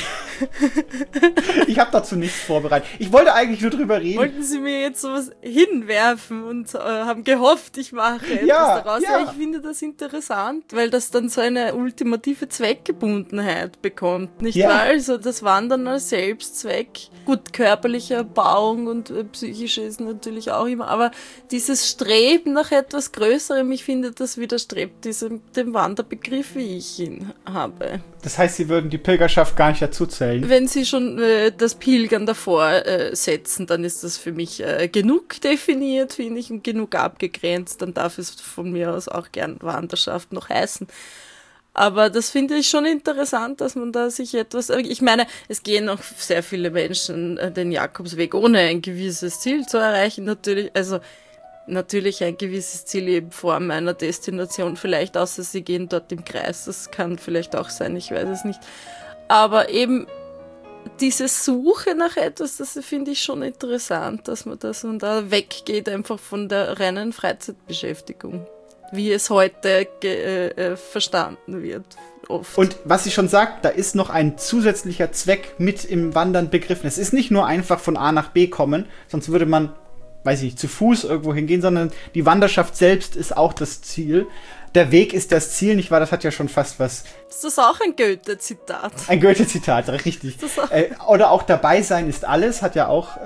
Ich habe dazu nichts vorbereitet. Ich wollte eigentlich nur drüber reden. Wollten Sie mir jetzt sowas hinwerfen und haben gehofft, ich mache etwas daraus? Ja, ich finde das interessant, weil das dann so eine ultimative Zweckgebundenheit bekommt, nicht wahr? Also das Wandern als Selbstzweck, gut, körperliche Erbauung und psychische ist natürlich auch immer, aber dieses Streben nach etwas Größerem, ich finde, das widerstrebt dem Wanderbegriff, wie ich ihn habe. Das heißt, Sie würden die Pilgerschaft gar nicht dazu zählen? Wenn Sie schon das Pilgern davor setzen, dann ist das für mich genug definiert, finde ich, und genug abgegrenzt. Dann darf es von mir aus auch gern Wanderschaft noch heißen. Aber das finde ich schon interessant, dass man da sich etwas... Ich meine, es gehen auch sehr viele Menschen den Jakobsweg, ohne ein gewisses Ziel zu erreichen. Natürlich ein gewisses Ziel eben vor meiner Destination, vielleicht außer sie gehen dort im Kreis. Das kann vielleicht auch sein, ich weiß es nicht. Aber eben diese Suche nach etwas, das finde ich schon interessant, dass man da weggeht einfach von der reinen Freizeitbeschäftigung, wie es heute verstanden wird. Oft. Und was sie schon sagt, da ist noch ein zusätzlicher Zweck mit im Wandern begriffen. Es ist nicht nur einfach von A nach B kommen, sonst würde man, weiß ich nicht, zu Fuß irgendwo hingehen, sondern die Wanderschaft selbst ist auch das Ziel. Der Weg ist das Ziel, nicht wahr? Das hat ja schon fast was... Ist das auch ein Goethe-Zitat? Ein Goethe-Zitat, richtig. Oder auch dabei sein ist alles, hat ja auch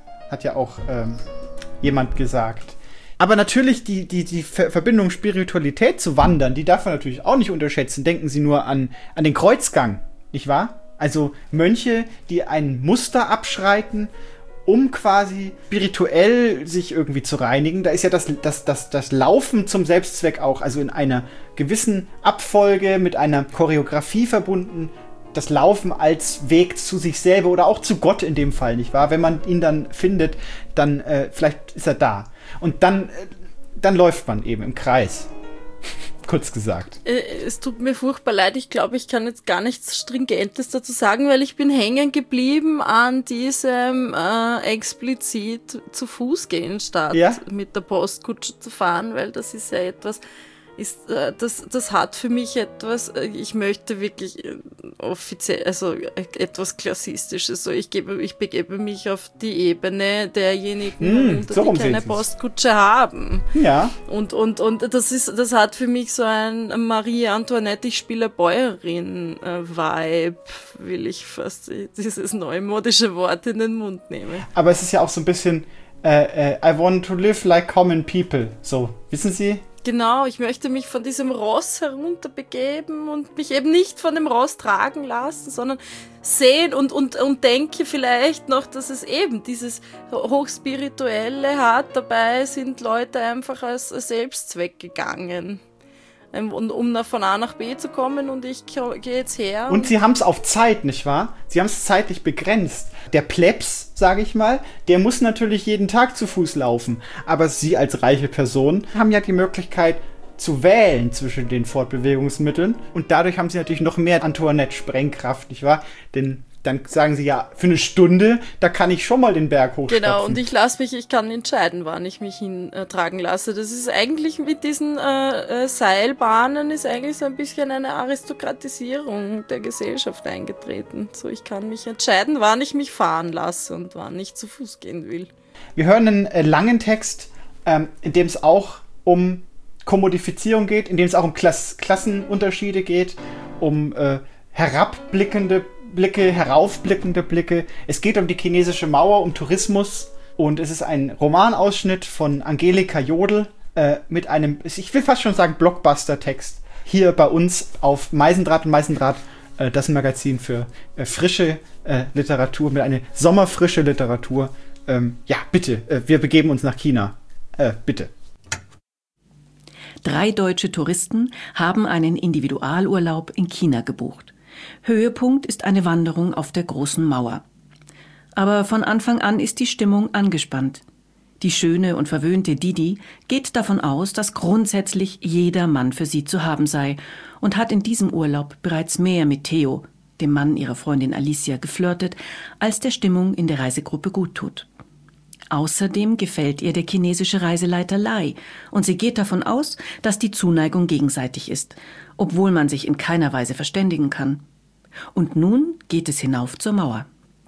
jemand gesagt. Aber natürlich die Verbindung Spiritualität zu Wandern, die darf man natürlich auch nicht unterschätzen. Denken Sie nur an den Kreuzgang, nicht wahr? Also Mönche, die ein Muster abschreiten, um quasi spirituell sich irgendwie zu reinigen. Da ist ja das Laufen zum Selbstzweck auch, also in einer gewissen Abfolge mit einer Choreografie verbunden, das Laufen als Weg zu sich selber oder auch zu Gott in dem Fall, nicht wahr? Wenn man ihn dann findet, dann vielleicht ist er da. Und dann läuft man eben im Kreis. Kurz gesagt. Es tut mir furchtbar leid, ich glaube, ich kann jetzt gar nichts Stringentes dazu sagen, weil ich bin hängen geblieben an diesem explizit zu Fuß gehen statt mit der Postkutsche zu fahren, weil das ist ja etwas, das hat für mich etwas, ich möchte wirklich offiziell, also etwas Klassistisches, so ich begebe mich auf die Ebene derjenigen, die keine Postkutsche haben. Ja. Und das hat für mich so ein Marie Antoinette, ich spiele Bäuerin-Vibe, will ich fast dieses neumodische Wort in den Mund nehmen. Aber es ist ja auch so ein bisschen I want to live like common people, so, wissen Sie? Genau, ich möchte mich von diesem Ross herunterbegeben und mich eben nicht von dem Ross tragen lassen, sondern sehen und denke vielleicht noch, dass es eben dieses Hochspirituelle hat. Dabei sind Leute einfach als Selbstzweck gegangen. um von A nach B zu kommen und ich gehe jetzt her. Und sie haben es auf Zeit, nicht wahr? Sie haben es zeitlich begrenzt. Der Plebs, sage ich mal, der muss natürlich jeden Tag zu Fuß laufen. Aber Sie als reiche Person haben ja die Möglichkeit zu wählen zwischen den Fortbewegungsmitteln. Und dadurch haben Sie natürlich noch mehr Antoinette-Sprengkraft, nicht wahr? Denn dann sagen sie ja, für eine Stunde, da kann ich schon mal den Berg hochstapfen. Genau, und ich kann entscheiden, wann ich mich hintragen lasse. Das ist eigentlich mit diesen Seilbahnen ist eigentlich so ein bisschen eine Aristokratisierung der Gesellschaft eingetreten. So, ich kann mich entscheiden, wann ich mich fahren lasse und wann ich zu Fuß gehen will. Wir hören einen langen Text, in dem es auch um Kommodifizierung geht, in dem es auch um Klassenunterschiede geht, um heraufblickende Blicke. Es geht um die chinesische Mauer, um Tourismus und es ist ein Romanausschnitt von Angelika Jodl mit einem, ich will fast schon sagen, Blockbuster-Text hier bei uns auf Meisendraht und Meisendraht, das Magazin für frische Literatur, mit einer sommerfrische Literatur. Ja, bitte, wir begeben uns nach China. Bitte. 3 deutsche Touristen haben einen Individualurlaub in China gebucht. Höhepunkt ist eine Wanderung auf der Großen Mauer. Aber von Anfang an ist die Stimmung angespannt. Die schöne und verwöhnte Didi geht davon aus, dass grundsätzlich jeder Mann für sie zu haben sei und hat in diesem Urlaub bereits mehr mit Theo, dem Mann ihrer Freundin Alicia, geflirtet, als der Stimmung in der Reisegruppe gut tut. Außerdem gefällt ihr der chinesische Reiseleiter Lai und sie geht davon aus, dass die Zuneigung gegenseitig ist, obwohl man sich in keiner Weise verständigen kann. Und nun geht es hinauf zur Mauer.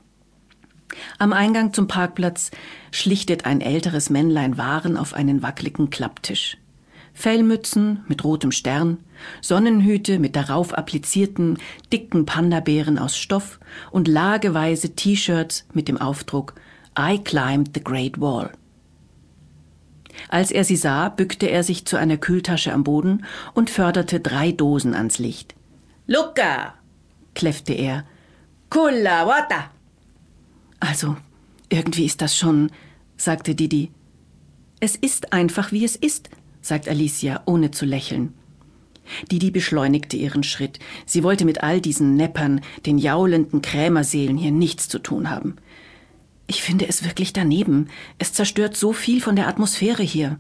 Am Eingang zum Parkplatz schlichtet ein älteres Männlein Waren auf einen wackeligen Klapptisch. Fellmützen mit rotem Stern, Sonnenhüte mit darauf applizierten, dicken Panda-Bären aus Stoff und lageweise T-Shirts mit dem Aufdruck I climbed the Great Wall. Als er sie sah, bückte er sich zu einer Kühltasche am Boden und förderte 3 Dosen ans Licht. Luca, kläffte er. Kulla wata. Also, irgendwie ist das schon, sagte Didi. Es ist einfach, wie es ist, sagt Alicia, ohne zu lächeln. Didi beschleunigte ihren Schritt. Sie wollte mit all diesen Neppern, den jaulenden Krämerseelen hier nichts zu tun haben. Ich finde es wirklich daneben. Es zerstört so viel von der Atmosphäre hier.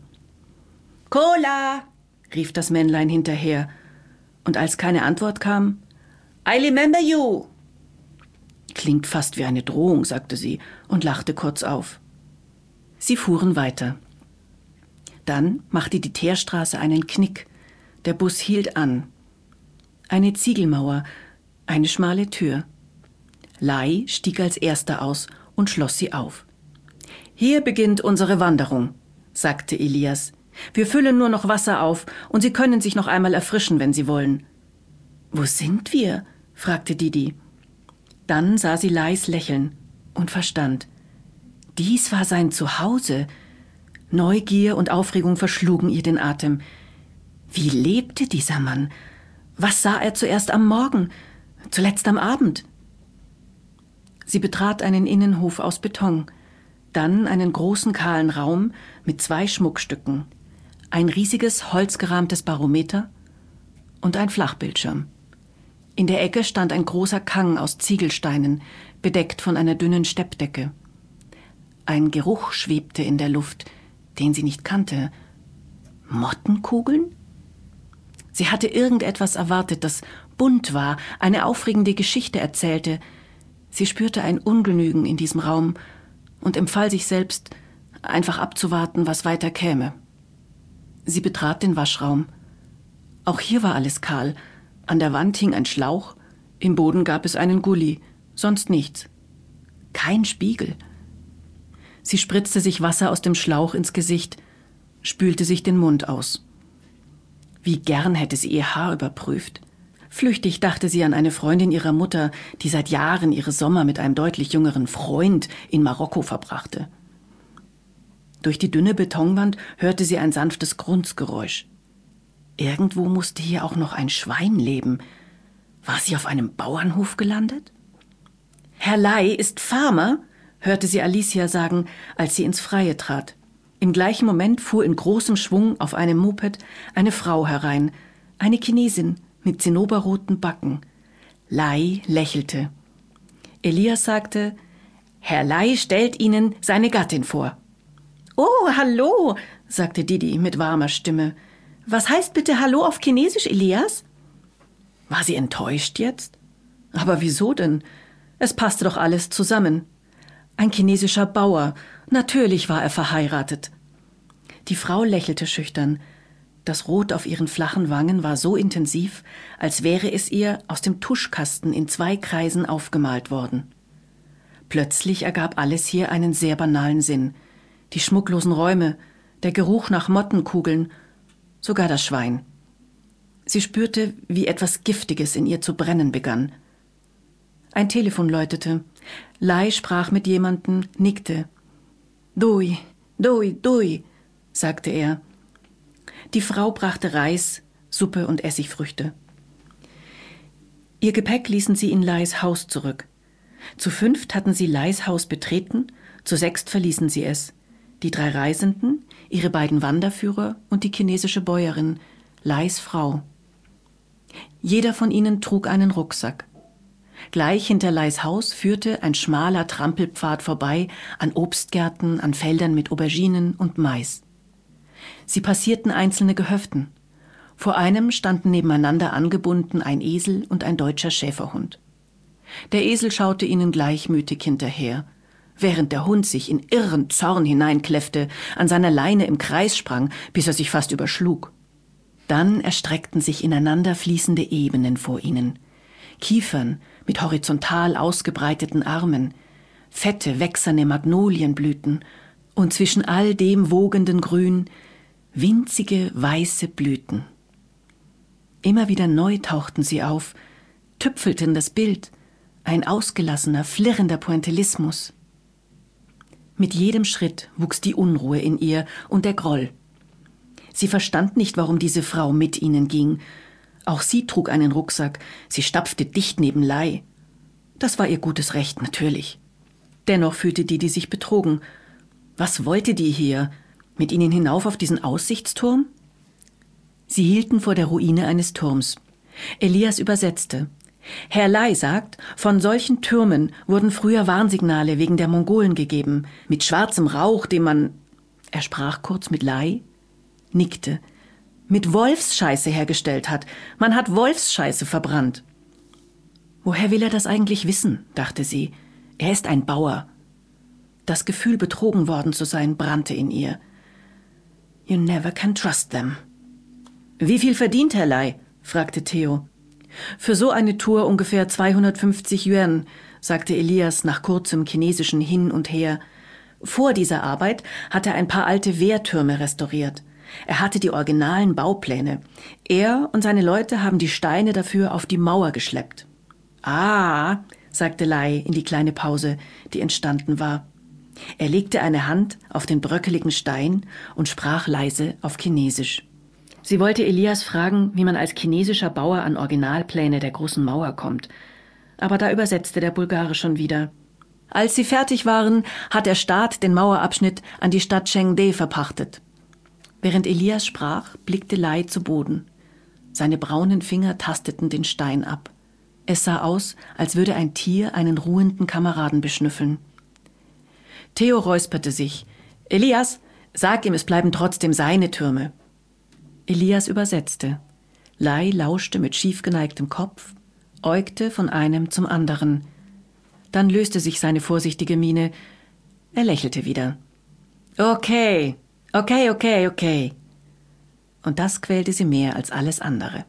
Cola, rief das Männlein hinterher. Und als keine Antwort kam, I remember you. Klingt fast wie eine Drohung, sagte sie und lachte kurz auf. Sie fuhren weiter. Dann machte die Teerstraße einen Knick. Der Bus hielt an. Eine Ziegelmauer, eine schmale Tür. Lai stieg als erster aus und schloss sie auf. Hier beginnt unsere Wanderung, sagte Elias. Wir füllen nur noch Wasser auf und Sie können sich noch einmal erfrischen, wenn Sie wollen. Wo sind wir? Fragte Didi. Dann sah sie Lais lächeln und verstand. Dies war sein Zuhause. Neugier und Aufregung verschlugen ihr den Atem. Wie lebte dieser Mann? Was sah er zuerst am Morgen, zuletzt am Abend? Sie betrat einen Innenhof aus Beton, dann einen großen kahlen Raum mit 2 Schmuckstücken, ein riesiges holzgerahmtes Barometer und ein Flachbildschirm. In der Ecke stand ein großer Kang aus Ziegelsteinen, bedeckt von einer dünnen Steppdecke. Ein Geruch schwebte in der Luft, den sie nicht kannte. Mottenkugeln? Sie hatte irgendetwas erwartet, das bunt war, eine aufregende Geschichte erzählte. Sie spürte ein Ungenügen in diesem Raum und empfahl sich selbst, einfach abzuwarten, was weiter käme. Sie betrat den Waschraum. Auch hier war alles kahl. An der Wand hing ein Schlauch, im Boden gab es einen Gully, sonst nichts. Kein Spiegel. Sie spritzte sich Wasser aus dem Schlauch ins Gesicht, spülte sich den Mund aus. Wie gern hätte sie ihr Haar überprüft. Flüchtig dachte sie an eine Freundin ihrer Mutter, die seit Jahren ihre Sommer mit einem deutlich jüngeren Freund in Marokko verbrachte. Durch die dünne Betonwand hörte sie ein sanftes Grunzgeräusch. Irgendwo musste hier auch noch ein Schwein leben. War sie auf einem Bauernhof gelandet? Herr Lai ist Farmer, hörte sie Alicia sagen, als sie ins Freie trat. Im gleichen Moment fuhr in großem Schwung auf einem Moped eine Frau herein, Eine Chinesin mit zinnoberroten Backen. Lai lächelte. Elias sagte, Herr Lai stellt Ihnen seine Gattin vor. Oh, hallo, sagte Didi mit warmer Stimme. Was heißt bitte Hallo auf Chinesisch, Elias? War sie enttäuscht jetzt? Aber wieso denn? Es passte doch alles zusammen. Ein chinesischer Bauer. Natürlich war er verheiratet. Die Frau lächelte schüchtern. Das Rot auf ihren flachen Wangen war so intensiv, als wäre es ihr aus dem Tuschkasten in 2 Kreisen aufgemalt worden. Plötzlich ergab alles hier einen sehr banalen Sinn. Die schmucklosen Räume, der Geruch nach Mottenkugeln, sogar das Schwein. Sie spürte, wie etwas Giftiges in ihr zu brennen begann. Ein Telefon läutete. Lai sprach mit jemandem, nickte. Dui, dui, dui, sagte er. Die Frau brachte Reis, Suppe und Essigfrüchte. Ihr Gepäck ließen sie in Lais Haus zurück. Zu 5 hatten sie Lais Haus betreten, zu 6 verließen sie es. Die 3 Reisenden, ihre beiden Wanderführer und die chinesische Bäuerin, Lais Frau. Jeder von ihnen trug einen Rucksack. Gleich hinter Lais Haus führte ein schmaler Trampelpfad vorbei an Obstgärten, an Feldern mit Auberginen und Mais. Sie passierten einzelne Gehöften. Vor einem standen nebeneinander angebunden ein Esel und ein deutscher Schäferhund. Der Esel schaute ihnen gleichmütig hinterher, während der Hund sich in irren Zorn hineinkläffte, an seiner Leine im Kreis sprang, bis er sich fast überschlug. Dann erstreckten sich ineinander fließende Ebenen vor ihnen. Kiefern mit horizontal ausgebreiteten Armen, fette, wächserne Magnolienblüten und zwischen all dem wogenden Grün winzige, weiße Blüten. Immer wieder neu tauchten sie auf, tüpfelten das Bild, ein ausgelassener, flirrender Pointillismus. Mit jedem Schritt wuchs die Unruhe in ihr und der Groll. Sie verstand nicht, warum diese Frau mit ihnen ging. Auch sie trug einen Rucksack, sie stapfte dicht neben Lai. Das war ihr gutes Recht, natürlich. Dennoch fühlte die sich betrogen. Was wollte die hier? Mit ihnen hinauf auf diesen Aussichtsturm? Sie hielten vor der Ruine eines Turms. Elias übersetzte. Herr Lai sagt, von solchen Türmen wurden früher Warnsignale wegen der Mongolen gegeben, mit schwarzem Rauch, den man... Er sprach kurz mit Lai, nickte. Mit Wolfsscheiße hergestellt hat. Man hat Wolfsscheiße verbrannt. Woher will er das eigentlich wissen, dachte sie. Er ist ein Bauer. Das Gefühl, betrogen worden zu sein, brannte in ihr. You never can trust them. Wie viel verdient Herr Lai? Fragte Theo. Für so eine Tour ungefähr 250 Yuan, sagte Elias nach kurzem chinesischen Hin und Her. Vor dieser Arbeit hat er ein paar alte Wehrtürme restauriert. Er hatte die originalen Baupläne. Er und seine Leute haben die Steine dafür auf die Mauer geschleppt. Ah, sagte Lai in die kleine Pause, die entstanden war. Er legte eine Hand auf den bröckeligen Stein und sprach leise auf Chinesisch. Sie wollte Elias fragen, wie man als chinesischer Bauer an Originalpläne der großen Mauer kommt. Aber da übersetzte der Bulgare schon wieder. Als sie fertig waren, hat der Staat den Mauerabschnitt an die Stadt Chengde verpachtet. Während Elias sprach, blickte Lai zu Boden. Seine braunen Finger tasteten den Stein ab. Es sah aus, als würde ein Tier einen ruhenden Kameraden beschnüffeln. Theo räusperte sich. Elias, sag ihm, es bleiben trotzdem seine Türme. Elias übersetzte. Lai lauschte mit schief geneigtem Kopf, äugte von einem zum anderen. Dann löste sich seine vorsichtige Miene. Er lächelte wieder. Okay. Und das quälte sie mehr als alles andere.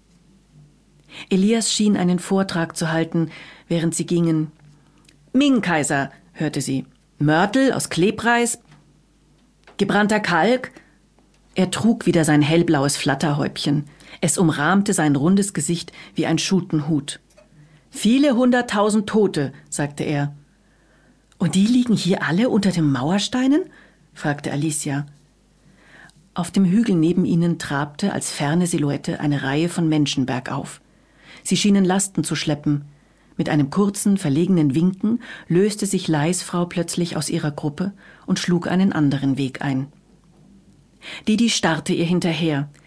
Elias schien einen Vortrag zu halten, während sie gingen. Ming-Kaiser, hörte sie. Mörtel aus Klebreis. Gebrannter Kalk. Er trug wieder sein hellblaues Flatterhäubchen. Es umrahmte sein rundes Gesicht wie ein Schutenhut. Viele 100.000 Tote, sagte er. Und die liegen hier alle unter den Mauersteinen? Fragte Alicia. Auf dem Hügel neben ihnen trabte als ferne Silhouette eine Reihe von Menschen bergauf. Sie schienen Lasten zu schleppen. Mit einem kurzen, verlegenen Winken löste sich Lais Frau plötzlich aus ihrer Gruppe und schlug einen anderen Weg ein. Didi starrte ihr hinterher.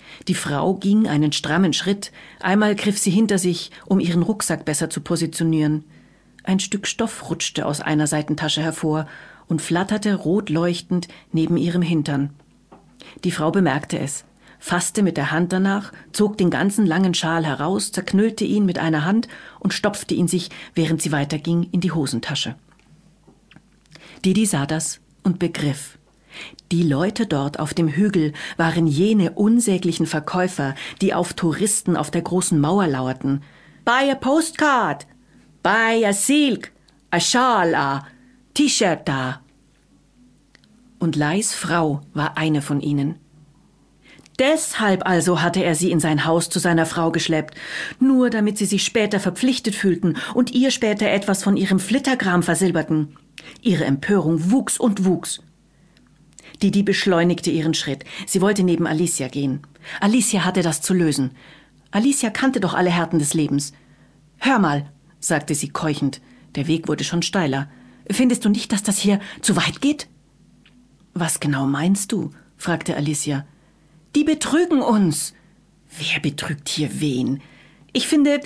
Die Frau ging einen strammen Schritt. Einmal griff sie hinter sich, um ihren Rucksack besser zu positionieren. Ein Stück Stoff rutschte aus einer Seitentasche hervor und flatterte rot leuchtend neben ihrem Hintern. Die Frau bemerkte es, fasste mit der Hand danach, zog den ganzen langen Schal heraus, zerknüllte ihn mit einer Hand und stopfte ihn sich, während sie weiterging, in die Hosentasche. Didi sah das und begriff. Die Leute dort auf dem Hügel waren jene unsäglichen Verkäufer, die auf Touristen auf der großen Mauer lauerten. Buy a postcard, buy a silk, a shawl, a T-Shirt da. Und Leis Frau war eine von ihnen. Deshalb also hatte er sie in sein Haus zu seiner Frau geschleppt, nur damit sie sich später verpflichtet fühlten und ihr später etwas von ihrem Flitterkram versilberten. Ihre Empörung wuchs und wuchs. Didi beschleunigte ihren Schritt. Sie wollte neben Alicia gehen. Alicia hatte das zu lösen. Alicia kannte doch alle Härten des Lebens. »Hör mal«, sagte sie keuchend. Der Weg wurde schon steiler. »Findest du nicht, dass das hier zu weit geht?« »Was genau meinst du?« fragte Alicia. »Die betrügen uns.« »Wer betrügt hier wen?« »Ich finde,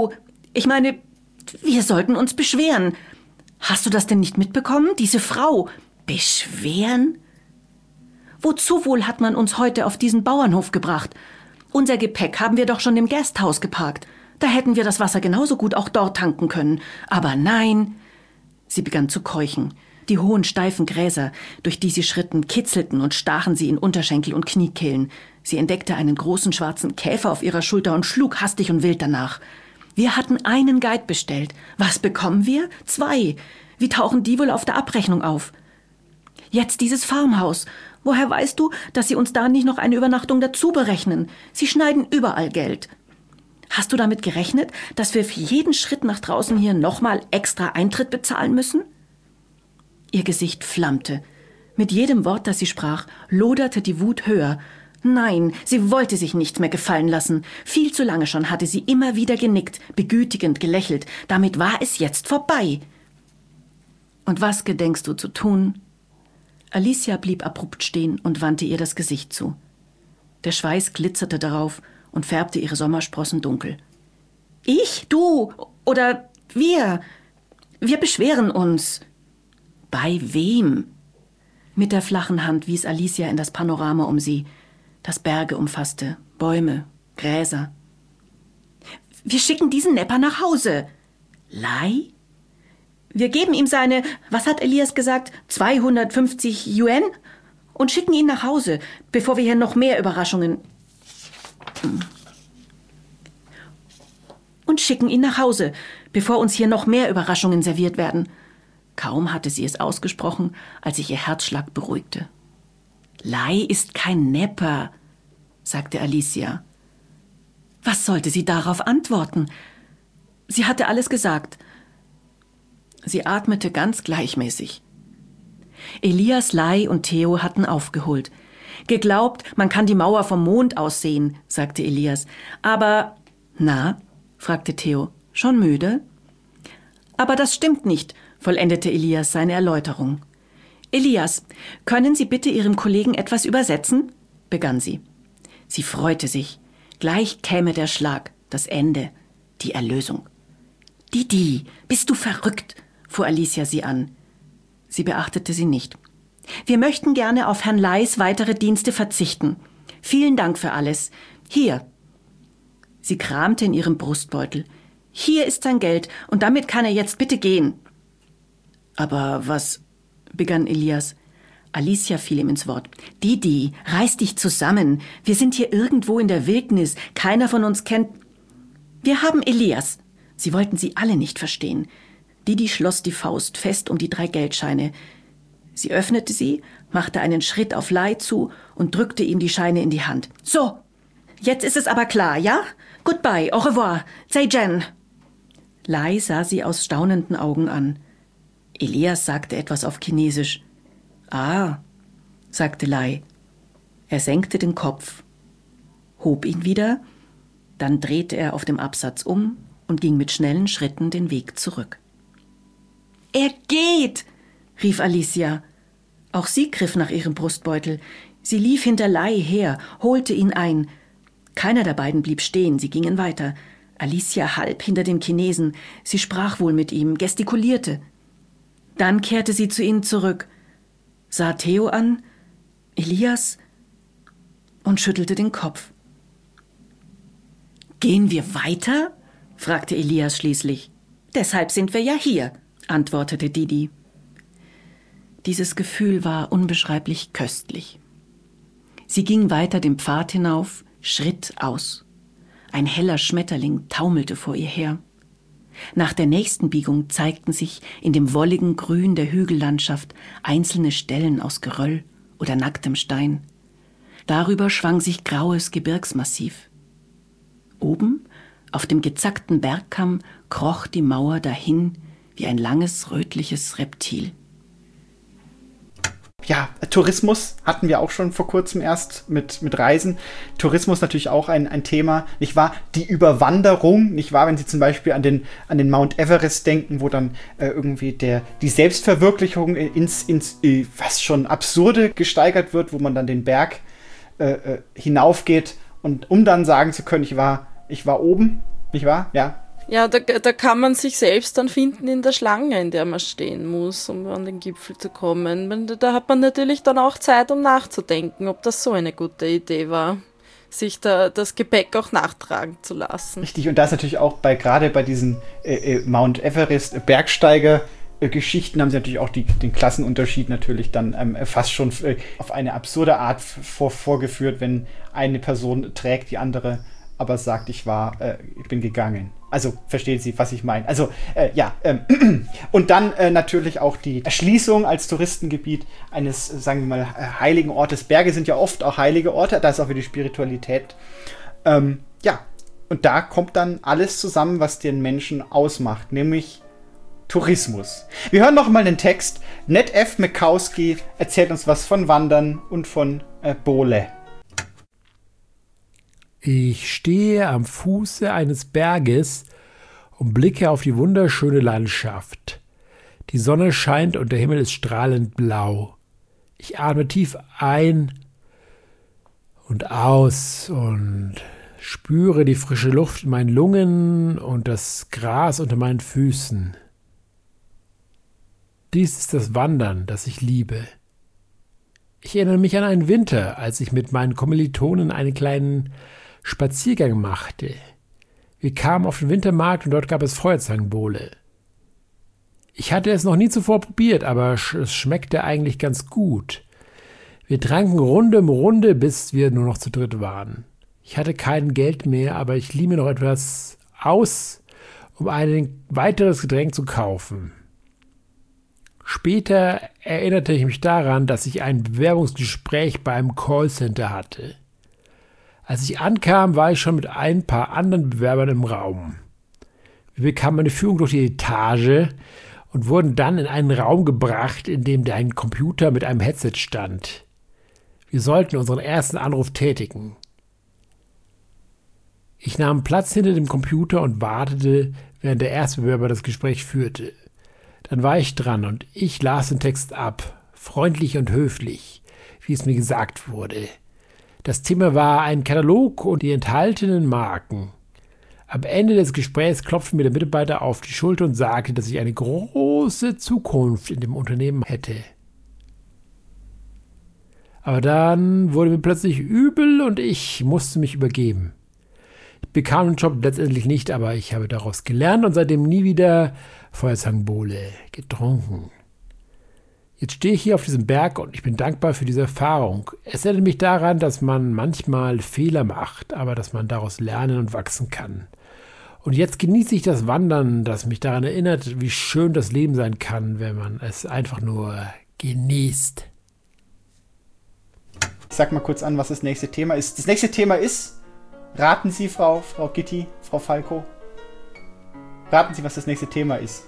wir sollten uns beschweren. Hast du das denn nicht mitbekommen? Diese Frau. Beschweren? Wozu wohl hat man uns heute auf diesen Bauernhof gebracht? Unser Gepäck haben wir doch schon im Gasthaus geparkt. Da hätten wir das Wasser genauso gut auch dort tanken können. Aber nein.« Sie begann zu keuchen. Die hohen, steifen Gräser, durch die sie schritten, kitzelten und stachen sie in Unterschenkel und Kniekehlen. Sie entdeckte einen großen schwarzen Käfer auf ihrer Schulter und schlug hastig und wild danach. Wir hatten einen Guide bestellt. Was bekommen wir? 2. Wie tauchen die wohl auf der Abrechnung auf? Jetzt dieses Farmhaus. Woher weißt du, dass sie uns da nicht noch eine Übernachtung dazu berechnen? Sie schneiden überall Geld. Hast du damit gerechnet, dass wir für jeden Schritt nach draußen hier nochmal extra Eintritt bezahlen müssen? Ihr Gesicht flammte. Mit jedem Wort, das sie sprach, loderte die Wut höher. Nein, sie wollte sich nichts mehr gefallen lassen. Viel zu lange schon hatte sie immer wieder genickt, begütigend gelächelt. Damit war es jetzt vorbei. Und was gedenkst du zu tun? Alicia blieb abrupt stehen und wandte ihr das Gesicht zu. Der Schweiß glitzerte darauf und färbte ihre Sommersprossen dunkel. Ich? Du? Oder wir? Wir beschweren uns. Bei wem? Mit der flachen Hand wies Alicia in das Panorama um sie, das Berge umfasste, Bäume, Gräser. Wir schicken diesen Nepper nach Hause. Lai? Wir geben ihm seine, was hat Elias gesagt, 250 Yuan und schicken ihn nach Hause, bevor wir hier noch mehr Überraschungen... Und schicken ihn nach Hause, bevor uns hier noch mehr Überraschungen serviert werden. Kaum hatte sie es ausgesprochen, als sich ihr Herzschlag beruhigte. Lai ist kein Nepper, sagte Alicia. Was sollte sie darauf antworten? Sie hatte alles gesagt. Sie atmete ganz gleichmäßig. Elias, Lai und Theo hatten aufgeholt. Geglaubt, man kann die Mauer vom Mond aus sehen, sagte Elias. Aber, na, fragte Theo, schon müde? Aber das stimmt nicht, vollendete Elias seine Erläuterung. Elias, können Sie bitte Ihrem Kollegen etwas übersetzen? Begann sie. Sie freute sich. Gleich käme der Schlag, das Ende, die Erlösung. Didi, bist du verrückt? Fuhr Alicia sie an. Sie beachtete sie nicht. Wir möchten gerne auf Herrn Leis weitere Dienste verzichten. Vielen Dank für alles. Hier. Sie kramte in ihrem Brustbeutel. Hier ist sein Geld und damit kann er jetzt bitte gehen. Aber was... begann Elias. Alicia fiel ihm ins Wort. Didi, reiß dich zusammen. Wir sind hier irgendwo in der Wildnis. Keiner von uns kennt... Wir haben Elias. Sie wollten sie alle nicht verstehen. Didi schloss die Faust fest um die 3 Geldscheine. Sie öffnete sie, machte einen Schritt auf Lai zu und drückte ihm die Scheine in die Hand. So, jetzt ist es aber klar, ja? Goodbye, au revoir, Zaijian. Lai sah sie aus staunenden Augen an. Elias sagte etwas auf Chinesisch. Ah, sagte Lai. Er senkte den Kopf, hob ihn wieder, dann drehte er auf dem Absatz um und ging mit schnellen Schritten den Weg zurück. Er geht, rief Alicia. Auch sie griff nach ihrem Brustbeutel. Sie lief hinter Lai her, holte ihn ein. Keiner der beiden blieb stehen, sie gingen weiter. Alicia halb hinter dem Chinesen. Sie sprach wohl mit ihm, gestikulierte. Dann kehrte sie zu ihnen zurück, sah Theo an, Elias und schüttelte den Kopf. »Gehen wir weiter?« fragte Elias schließlich. »Deshalb sind wir ja hier«, antwortete Didi. Dieses Gefühl war unbeschreiblich köstlich. Sie ging weiter den Pfad hinauf, Schritt aus. Ein heller Schmetterling taumelte vor ihr her. Nach der nächsten Biegung zeigten sich in dem wolligen Grün der Hügellandschaft einzelne Stellen aus Geröll oder nacktem Stein. Darüber schwang sich graues Gebirgsmassiv. Oben, auf dem gezackten Bergkamm, kroch die Mauer dahin wie ein langes, rötliches Reptil. Ja, Tourismus hatten wir auch schon vor kurzem erst mit Reisen. Tourismus natürlich auch ein Thema, nicht wahr? Die Überwanderung, nicht wahr? Wenn Sie zum Beispiel an den Mount Everest denken, wo dann irgendwie die Selbstverwirklichung ins fast schon Absurde gesteigert wird, wo man dann den Berg hinaufgeht und um dann sagen zu können, ich war oben, nicht wahr? Ja. Ja, da kann man sich selbst dann finden in der Schlange, in der man stehen muss, um an den Gipfel zu kommen. Da hat man natürlich dann auch Zeit, um nachzudenken, ob das so eine gute Idee war, sich da das Gepäck auch nachtragen zu lassen. Richtig, und da ist natürlich auch gerade bei diesen Mount Everest Bergsteiger-Geschichten haben sie natürlich auch den Klassenunterschied natürlich dann fast schon auf eine absurde Art vorgeführt, wenn eine Person trägt, die andere aber sagt, ich bin gegangen. Also, verstehen Sie, was ich meine? Also, und dann natürlich auch die Erschließung als Touristengebiet eines, sagen wir mal, heiligen Ortes. Berge sind ja oft auch heilige Orte, da ist auch wieder die Spiritualität. Und da kommt dann alles zusammen, was den Menschen ausmacht, nämlich Tourismus. Wir hören noch mal den Text. Ned F. Mikowski erzählt uns was von Wandern und von Bole. Ich stehe am Fuße eines Berges und blicke auf die wunderschöne Landschaft. Die Sonne scheint und der Himmel ist strahlend blau. Ich atme tief ein und aus und spüre die frische Luft in meinen Lungen und das Gras unter meinen Füßen. Dies ist das Wandern, das ich liebe. Ich erinnere mich an einen Winter, als ich mit meinen Kommilitonen einen kleinen Spaziergang machte. Wir kamen auf den Wintermarkt und dort gab es Feuerzangenbowle. Ich hatte es noch nie zuvor probiert, aber es schmeckte eigentlich ganz gut. Wir tranken Runde um Runde, bis wir nur noch zu dritt waren. Ich hatte kein Geld mehr, aber ich lieh mir noch etwas aus, um ein weiteres Getränk zu kaufen. Später erinnerte ich mich daran, dass ich ein Bewerbungsgespräch bei einem Callcenter hatte. Als ich ankam, war ich schon mit ein paar anderen Bewerbern im Raum. Wir bekamen eine Führung durch die Etage und wurden dann in einen Raum gebracht, in dem ein Computer mit einem Headset stand. Wir sollten unseren ersten Anruf tätigen. Ich nahm Platz hinter dem Computer und wartete, während der erste Bewerber das Gespräch führte. Dann war ich dran und ich las den Text ab, freundlich und höflich, wie es mir gesagt wurde. Das Thema war ein Katalog und die enthaltenen Marken. Am Ende des Gesprächs klopfte mir der Mitarbeiter auf die Schulter und sagte, dass ich eine große Zukunft in dem Unternehmen hätte. Aber dann wurde mir plötzlich übel und ich musste mich übergeben. Ich bekam den Job letztendlich nicht, aber ich habe daraus gelernt und seitdem nie wieder Feuerzangenbowle getrunken. Jetzt stehe ich hier auf diesem Berg und ich bin dankbar für diese Erfahrung. Es erinnert mich daran, dass man manchmal Fehler macht, aber dass man daraus lernen und wachsen kann. Und jetzt genieße ich das Wandern, das mich daran erinnert, wie schön das Leben sein kann, wenn man es einfach nur genießt. Ich sag mal kurz an, was das nächste Thema ist. Das nächste Thema ist, raten Sie, Frau Gitti, Frau Falco, raten Sie, was das nächste Thema ist.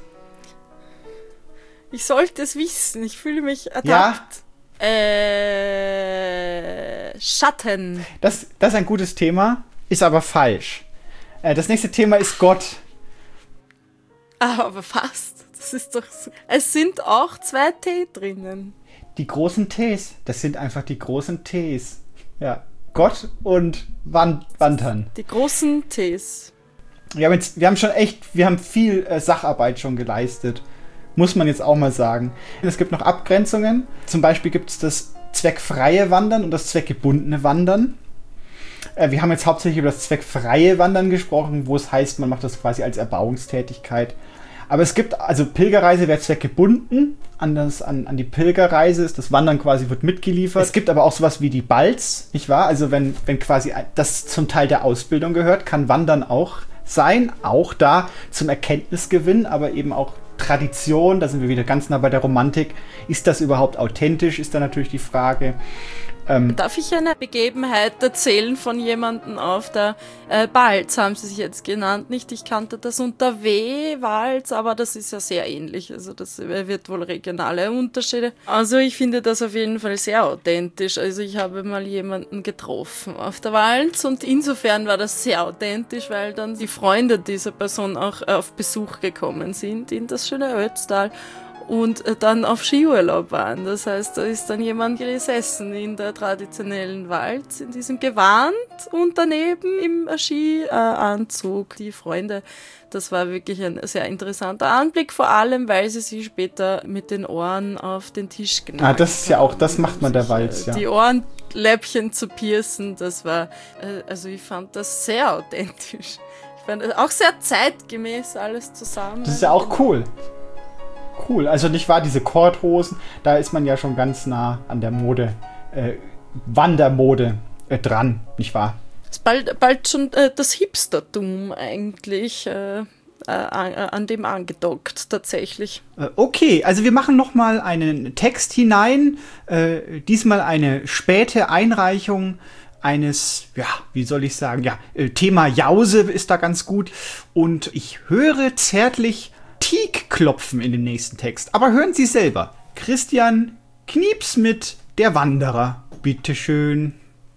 Ich sollte es wissen. Ich fühle mich ertappt. Ja. Schatten. Das ist ein gutes Thema, ist aber falsch. Das nächste Thema ist Gott. Aber fast. Das ist doch so. Es sind auch 2 T drinnen. Die großen Ts. Das sind einfach die großen Ts. Ja. Gott und Wandern. Die großen Ts. Wir haben viel Sacharbeit schon geleistet. Muss man jetzt auch mal sagen. Es gibt noch Abgrenzungen. Zum Beispiel gibt es das zweckfreie Wandern und das zweckgebundene Wandern. Wir haben jetzt hauptsächlich über das zweckfreie Wandern gesprochen, wo es heißt, man macht das quasi als Erbauungstätigkeit. Aber es gibt, also Pilgerreise wäre zweckgebunden, an die Pilgerreise ist das Wandern quasi wird mitgeliefert. Es gibt aber auch sowas wie die Balz, nicht wahr? Also wenn quasi das zum Teil der Ausbildung gehört, kann Wandern auch sein, auch da zum Erkenntnisgewinn, aber eben auch Tradition, da sind wir wieder ganz nah bei der Romantik. Ist das überhaupt authentisch, ist da natürlich die Frage. Darf ich eine Begebenheit erzählen von jemandem auf der Balz, haben sie sich jetzt genannt, nicht? Ich kannte das unter W-Walz, aber das ist ja sehr ähnlich, also das wird wohl regionale Unterschiede. Also ich finde das auf jeden Fall sehr authentisch, also ich habe mal jemanden getroffen auf der Walz und insofern war das sehr authentisch, weil dann die Freunde dieser Person auch auf Besuch gekommen sind in das schöne Ötztal. Und dann auf Skiurlaub waren. Das heißt, da ist dann jemand gesessen in der traditionellen Walz, in diesem Gewand und daneben im Skianzug. Die Freunde, das war wirklich ein sehr interessanter Anblick, vor allem, weil sie sich später mit den Ohren auf den Tisch genagelt haben. Das ist ja auch, das macht man der Walz, ja. Die Ohrenläppchen zu piercen, das war, also ich fand das sehr authentisch. Ich fand das auch sehr zeitgemäß alles zusammen. Das ist ja auch cool. Cool, also nicht wahr, diese Korthosen, da ist man ja schon ganz nah an der Mode, Wandermode dran, nicht wahr? Ist bald schon das Hipstertum eigentlich an dem angedockt, tatsächlich. Okay, also wir machen nochmal einen Text hinein, diesmal eine späte Einreichung eines, ja, wie soll ich sagen, ja, Thema Jause ist da ganz gut und ich höre zärtlich Tiek klopfen in dem nächsten Text. Aber hören Sie selber. Christian Knieps mit Der Wanderer. Bitteschön.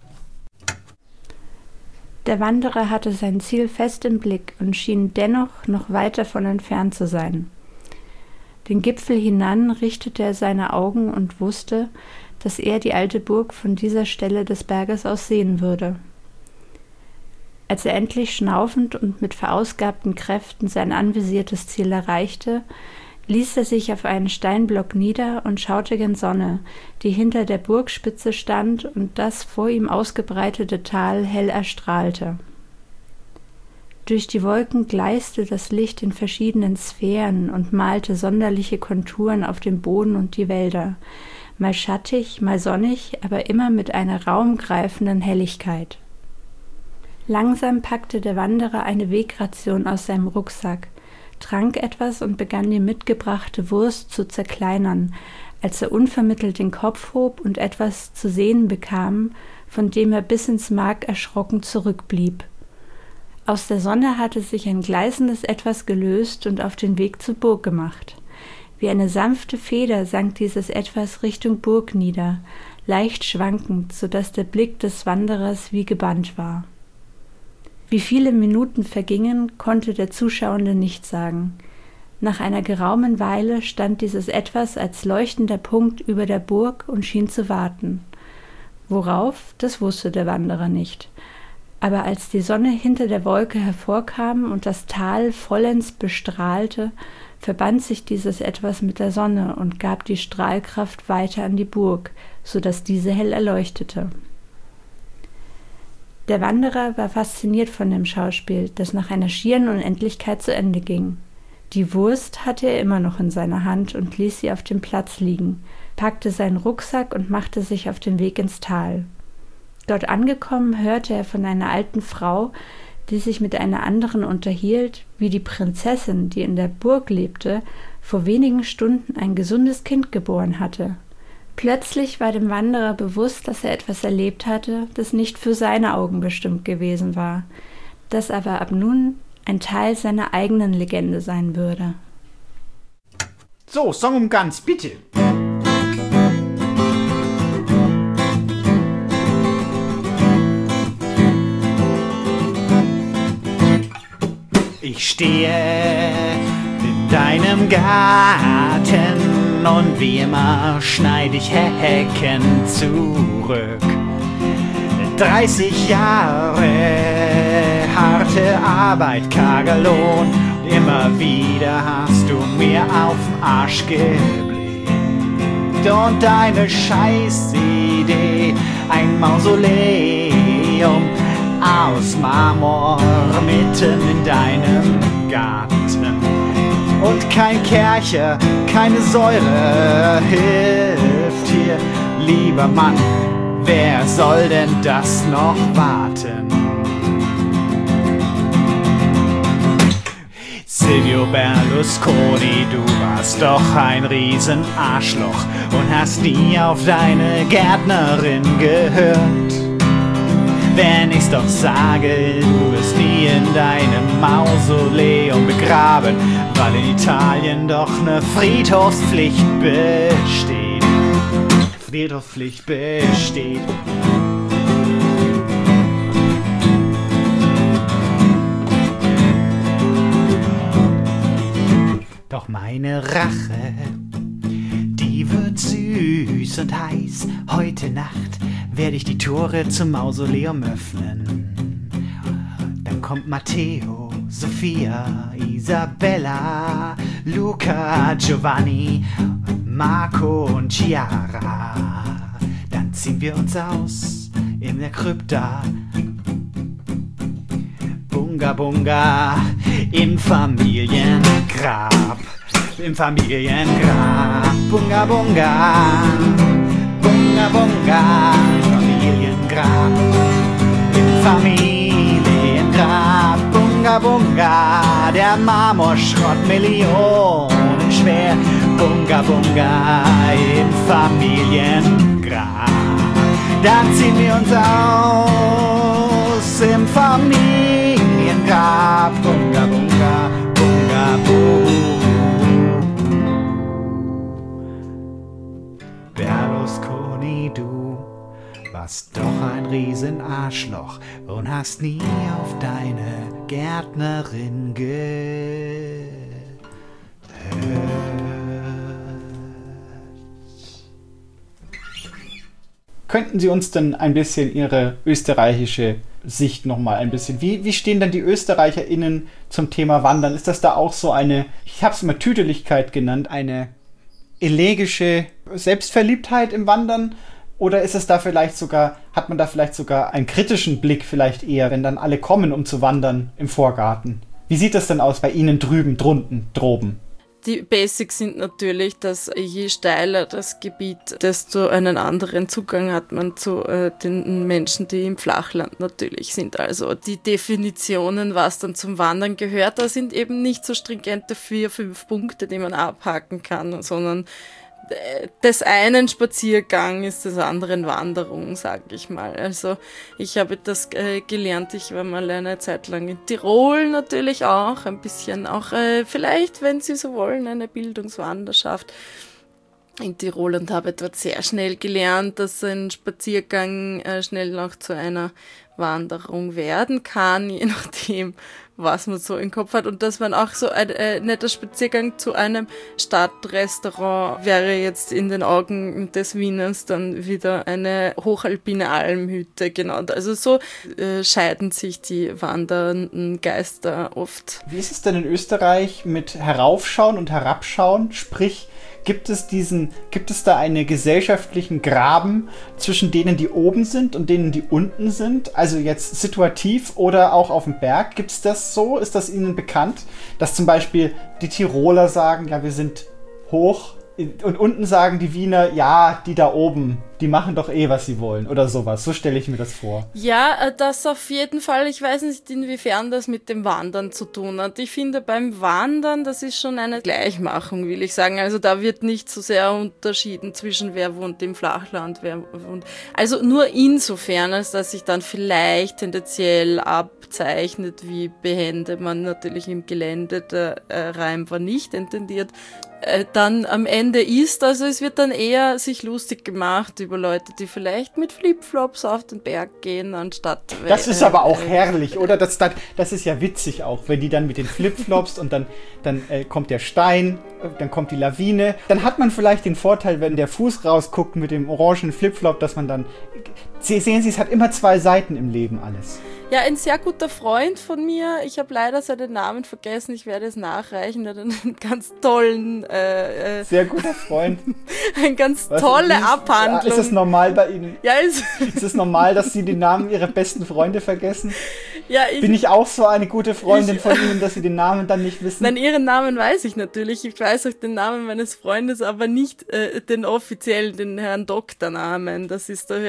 Der Wanderer hatte sein Ziel fest im Blick und schien dennoch noch weit davon entfernt zu sein. Den Gipfel hinan richtete er seine Augen und wusste, dass er die alte Burg von dieser Stelle des Berges aus sehen würde. Als er endlich schnaufend und mit verausgabten Kräften sein anvisiertes Ziel erreichte, ließ er sich auf einen Steinblock nieder und schaute gen Sonne, die hinter der Burgspitze stand und das vor ihm ausgebreitete Tal hell erstrahlte. Durch die Wolken gleiste das Licht in verschiedenen Sphären und malte sonderliche Konturen auf dem Boden und die Wälder, mal schattig, mal sonnig, aber immer mit einer raumgreifenden Helligkeit. Langsam packte der Wanderer eine Wegration aus seinem Rucksack, trank etwas und begann die mitgebrachte Wurst zu zerkleinern, als er unvermittelt den Kopf hob und etwas zu sehen bekam, von dem er bis ins Mark erschrocken zurückblieb. Aus der Sonne hatte sich ein gleißendes Etwas gelöst und auf den Weg zur Burg gemacht. Wie eine sanfte Feder sank dieses Etwas Richtung Burg nieder, leicht schwankend, so dass der Blick des Wanderers wie gebannt war. Wie viele Minuten vergingen, konnte der Zuschauende nicht sagen. Nach einer geraumen Weile stand dieses Etwas als leuchtender Punkt über der Burg und schien zu warten. Worauf, das wusste der Wanderer nicht. Aber als die Sonne hinter der Wolke hervorkam und das Tal vollends bestrahlte, verband sich dieses Etwas mit der Sonne und gab die Strahlkraft weiter an die Burg, so dass diese hell erleuchtete. Der Wanderer war fasziniert von dem Schauspiel, das nach einer schieren Unendlichkeit zu Ende ging. Die Wurst hatte er immer noch in seiner Hand und ließ sie auf dem Platz liegen, packte seinen Rucksack und machte sich auf den Weg ins Tal. Dort angekommen, hörte er von einer alten Frau, die sich mit einer anderen unterhielt, wie die Prinzessin, die in der Burg lebte, vor wenigen Stunden ein gesundes Kind geboren hatte. Plötzlich war dem Wanderer bewusst, dass er etwas erlebt hatte, das nicht für seine Augen bestimmt gewesen war, das aber ab nun ein Teil seiner eigenen Legende sein würde. So, Song um ganz, bitte. Ich stehe in deinem Garten und wie immer schneid ich Hecken zurück. 30 Jahre harte Arbeit, karger Lohn. Immer wieder hast du mir auf den Arsch geblickt. Und deine Scheißidee, ein Mausoleum aus Marmor mitten in deinem Garten. Und kein Kercher, keine Säure hilft hier, lieber Mann. Wer soll denn das noch warten? Silvio Berlusconi, du warst doch ein Riesenarschloch und hast nie auf deine Gärtnerin gehört. Wenn ich's doch sage, du wirst nie in deinem Mausoleum begraben, weil in Italien doch ne Friedhofspflicht besteht. Friedhofspflicht besteht. Doch meine Rache, die wird süß und heiß. Heute Nacht werde ich die Tore zum Mausoleum öffnen. Dann kommt Matteo, Sophia, Isabella, Luca, Giovanni, Marco und Chiara. Dann ziehen wir uns aus in der Krypta. Bunga Bunga im Familiengrab. Im Familiengrab. Bunga Bunga. Bunga Bunga. Familiengrab. Im Familiengrab. Bunga Bunga. Der Marmorschrott millionenschwer. Bunga Bunga im Familiengrab. Dann ziehen wir uns aus im Familiengrab. Bunga Bunga, Bunga Bunga. Berlusconi, du warst doch ein Riesenarschloch und hast nie auf deine Gärtnerin gehört. Könnten Sie uns denn ein bisschen Ihre österreichische Sicht nochmal ein bisschen, wie stehen denn die ÖsterreicherInnen zum Thema Wandern? Ist das da auch so eine, ich habe es mal Tüdeligkeit genannt, eine elegische Selbstverliebtheit im Wandern? Oder ist es da vielleicht sogar, hat man da vielleicht sogar einen kritischen Blick vielleicht eher, wenn dann alle kommen, um zu wandern im Vorgarten? Wie sieht das denn aus bei Ihnen drüben, droben? Die Basics sind natürlich, dass je steiler das Gebiet, desto einen anderen Zugang hat man zu den Menschen, die im Flachland natürlich sind. Also die Definitionen, was dann zum Wandern gehört, da sind eben nicht so stringente 4-5 Punkte, die man abhaken kann, sondern des einen Spaziergang ist des anderen Wanderung, sage ich mal. Also ich habe das gelernt, ich war mal eine Zeit lang in Tirol natürlich auch, ein bisschen auch vielleicht, wenn Sie so wollen, eine Bildungswanderschaft in Tirol und habe dort sehr schnell gelernt, dass ein Spaziergang schnell noch zu einer Wanderung werden kann, je nachdem, was man so im Kopf hat. Und dass man auch so ein netter Spaziergang zu einem Stadtrestaurant wäre jetzt in den Augen des Wieners dann wieder eine hochalpine Almhütte. Genau, also so scheiden sich die wandernden Geister oft. Wie ist es denn in Österreich mit Heraufschauen und Herabschauen? Sprich, gibt es da einen gesellschaftlichen Graben zwischen denen, die oben sind und denen, die unten sind? Also jetzt situativ oder auch auf dem Berg. Gibt es das so? Ist das Ihnen bekannt? Dass zum Beispiel die Tiroler sagen, ja, wir sind hoch, und unten sagen die Wiener, ja, die da oben, die machen doch was sie wollen oder sowas. So stelle ich mir das vor. Ja, das auf jeden Fall. Ich weiß nicht, inwiefern das mit dem Wandern zu tun hat. Ich finde, beim Wandern, das ist schon eine Gleichmachung, will ich sagen. Also da wird nicht so sehr unterschieden zwischen wer wohnt im Flachland, wer wohnt. Also nur insofern, als dass sich dann vielleicht tendenziell abzeichnet, wie behende man natürlich im Gelände, der Reim war nicht intendiert, dann am Ende ist. Also es wird dann eher sich lustig gemacht über Leute, die vielleicht mit Flipflops auf den Berg gehen, anstatt... Das ist aber auch herrlich, oder? Das ist ja witzig auch, wenn die dann mit den Flipflops und dann kommt der Stein dann kommt die Lawine. Dann hat man vielleicht den Vorteil, wenn der Fuß rausguckt mit dem orangen Flipflop, dass man dann... Sehen Sie, es hat immer 2 Seiten im Leben alles. Ja, ein sehr guter Freund von mir, ich habe leider seinen Namen vergessen, ich werde es nachreichen, der hat einen ganz tollen... sehr guter Freund. Eine ganz tolle Abhandlung. Ist es normal bei Ihnen? Ja, ist es normal, dass Sie den Namen Ihrer besten Freunde vergessen? Ja, Bin ich auch so eine gute Freundin von Ihnen, dass Sie den Namen dann nicht wissen? Nein, Ihren Namen weiß ich natürlich. Ich weiß auch den Namen meines Freundes, aber nicht den offiziellen, den Herrn Doktornamen. Das ist doch,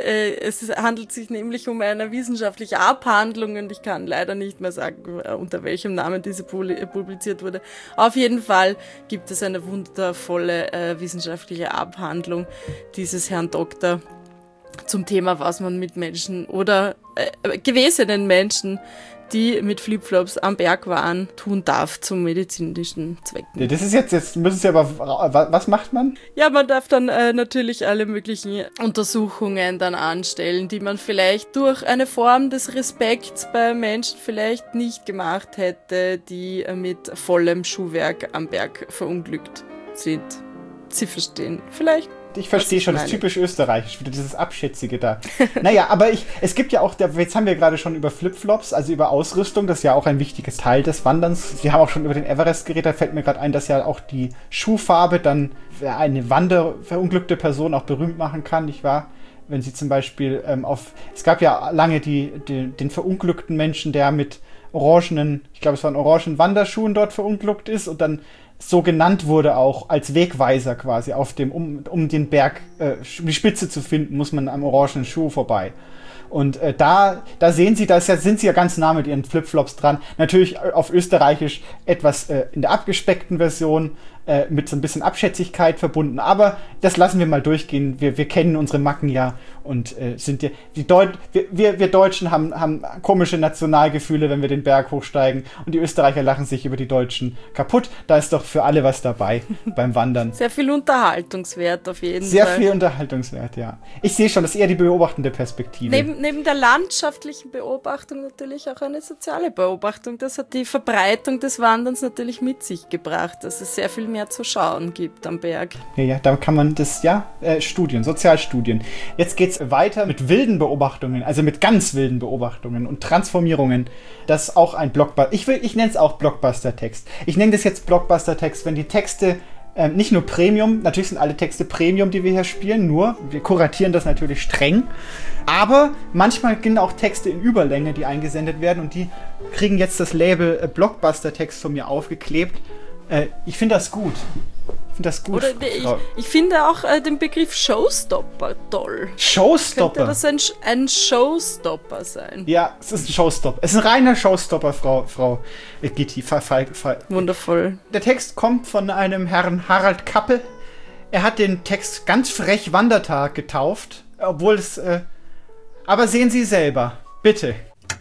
es handelt sich nämlich um eine wissenschaftliche Abhandlung und ich kann leider nicht mehr sagen, unter welchem Namen diese publiziert wurde. Auf jeden Fall gibt es eine wundervolle wissenschaftliche Abhandlung dieses Herrn Doktor zum Thema, was man mit Menschen oder gewesenen Menschen, die mit Flipflops am Berg waren, tun darf zu medizinischen Zwecken. Ja, das ist jetzt müssen Sie aber, was macht man? Ja, man darf dann natürlich alle möglichen Untersuchungen dann anstellen, die man vielleicht durch eine Form des Respekts bei Menschen vielleicht nicht gemacht hätte, die mit vollem Schuhwerk am Berg verunglückt sind. Sie verstehen vielleicht. Ich verstehe schon, das ist typisch österreichisch, wieder dieses Abschätzige da. Naja, aber es gibt ja auch, jetzt haben wir gerade schon über Flipflops, also über Ausrüstung, das ist ja auch ein wichtiges Teil des Wanderns. Wir haben auch schon über den Everest geredet, da fällt mir gerade ein, dass ja auch die Schuhfarbe dann eine verunglückte Person auch berühmt machen kann, nicht wahr? Wenn sie zum Beispiel es gab ja lange den verunglückten Menschen, der mit orangenen Wanderschuhen dort verunglückt ist und dann so genannt wurde auch als Wegweiser quasi auf dem, um den Berg, um die Spitze zu finden, muss man am orangenen Schuh vorbei. Und da sehen Sie, sind Sie ja ganz nah mit Ihren Flipflops dran. Natürlich auf Österreichisch etwas in der abgespeckten Version, mit so ein bisschen Abschätzigkeit verbunden. Aber das lassen wir mal durchgehen. Wir kennen unsere Macken ja und sind wir Deutschen haben komische Nationalgefühle, wenn wir den Berg hochsteigen. Und die Österreicher lachen sich über die Deutschen kaputt. Da ist doch für alle was dabei beim Wandern. Sehr viel Unterhaltungswert auf jeden Fall. Sehr viel Unterhaltungswert, ja. Ich sehe schon, das ist eher die beobachtende Perspektive. Neben der landschaftlichen Beobachtung natürlich auch eine soziale Beobachtung. Das hat die Verbreitung des Wanderns natürlich mit sich gebracht, dass es sehr viel mehr zu schauen gibt am Berg. Ja, da kann man das, Sozialstudien. Jetzt geht's weiter mit wilden Beobachtungen, also mit ganz wilden Beobachtungen und Transformierungen. Das ist auch ein Blockbuster. Ich nenne es auch Blockbuster-Text. Ich nenne das jetzt Blockbuster-Text, wenn die Texte nicht nur Premium, natürlich sind alle Texte Premium, die wir hier spielen, nur wir kuratieren das natürlich streng, aber manchmal gibt es auch Texte in Überlänge, die eingesendet werden und die kriegen jetzt das Label Blockbuster-Text von mir aufgeklebt. Ich finde das gut. Ich finde auch den Begriff Showstopper toll. Showstopper? Könnte das ein Showstopper sein? Ja, es ist ein Showstopper. Es ist ein reiner Showstopper, Frau Gitti. Wundervoll. Der Text kommt von einem Herrn Harald Kappel. Er hat den Text ganz frech Wandertag getauft, obwohl es... aber sehen Sie selber, bitte.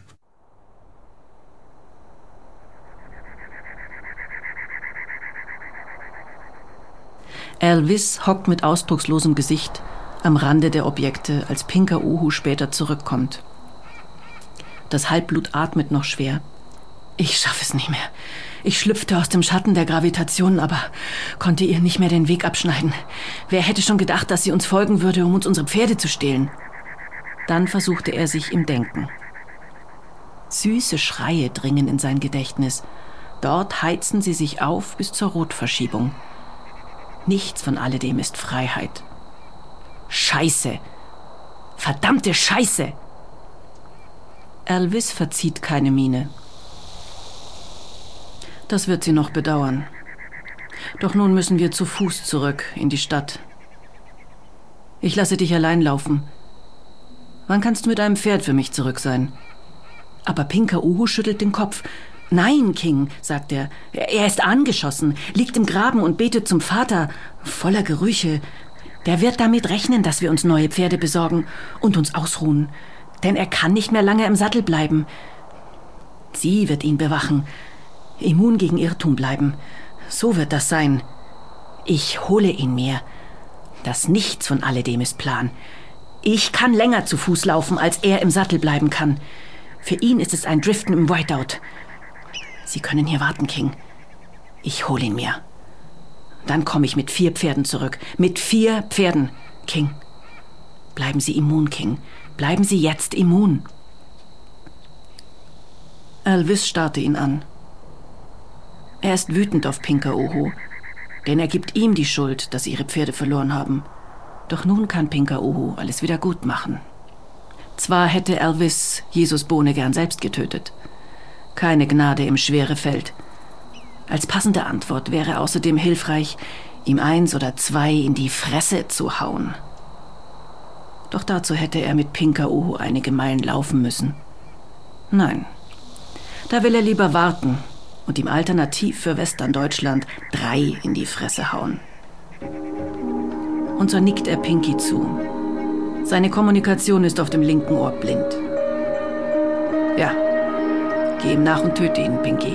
Elvis hockt mit ausdruckslosem Gesicht am Rande der Objekte, als Pinker Uhu später zurückkommt. Das Halbblut atmet noch schwer. Ich schaffe es nicht mehr. Ich schlüpfte aus dem Schatten der Gravitation, aber konnte ihr nicht mehr den Weg abschneiden. Wer hätte schon gedacht, dass sie uns folgen würde, um uns unsere Pferde zu stehlen? Dann versuchte er sich im Denken. Süße Schreie dringen in sein Gedächtnis. Dort heizen sie sich auf bis zur Rotverschiebung. Nichts von alledem ist Freiheit. Scheiße! Verdammte Scheiße! Elvis verzieht keine Miene. Das wird sie noch bedauern. Doch nun müssen wir zu Fuß zurück in die Stadt. Ich lasse dich allein laufen. Wann kannst du mit einem Pferd für mich zurück sein? Aber Pinker Uhu schüttelt den Kopf. Nein, King, sagt er. Er ist angeschossen, liegt im Graben und betet zum Vater, voller Gerüche. Der wird damit rechnen, dass wir uns neue Pferde besorgen und uns ausruhen. Denn er kann nicht mehr lange im Sattel bleiben. Sie wird ihn bewachen, immun gegen Irrtum bleiben. So wird das sein. Ich hole ihn mir. Das Nichts von alledem ist Plan. Ich kann länger zu Fuß laufen, als er im Sattel bleiben kann. Für ihn ist es ein Driften im Whiteout. Sie können hier warten, King. Ich hole ihn mir. Dann komme ich mit 4 Pferden zurück. Mit 4 Pferden. King, bleiben Sie immun, King. Bleiben Sie jetzt immun. Elvis starrte ihn an. Er ist wütend auf Pinka-Ohu, denn er gibt ihm die Schuld, dass ihre Pferde verloren haben. Doch nun kann Pinka-Ohu alles wieder gut machen. Zwar hätte Elvis Jesus Bohne gern selbst getötet. Keine Gnade im Schwerefeld. Als passende Antwort wäre außerdem hilfreich, ihm 1 oder 2 in die Fresse zu hauen. Doch dazu hätte er mit Pinka-Ohu einige Meilen laufen müssen. Nein, da will er lieber warten und ihm alternativ für Western-Deutschland 3 in die Fresse hauen. Und so nickt er Pinky zu. Seine Kommunikation ist auf dem linken Ohr blind. Ja, geh ihm nach und töte ihn, Pinky.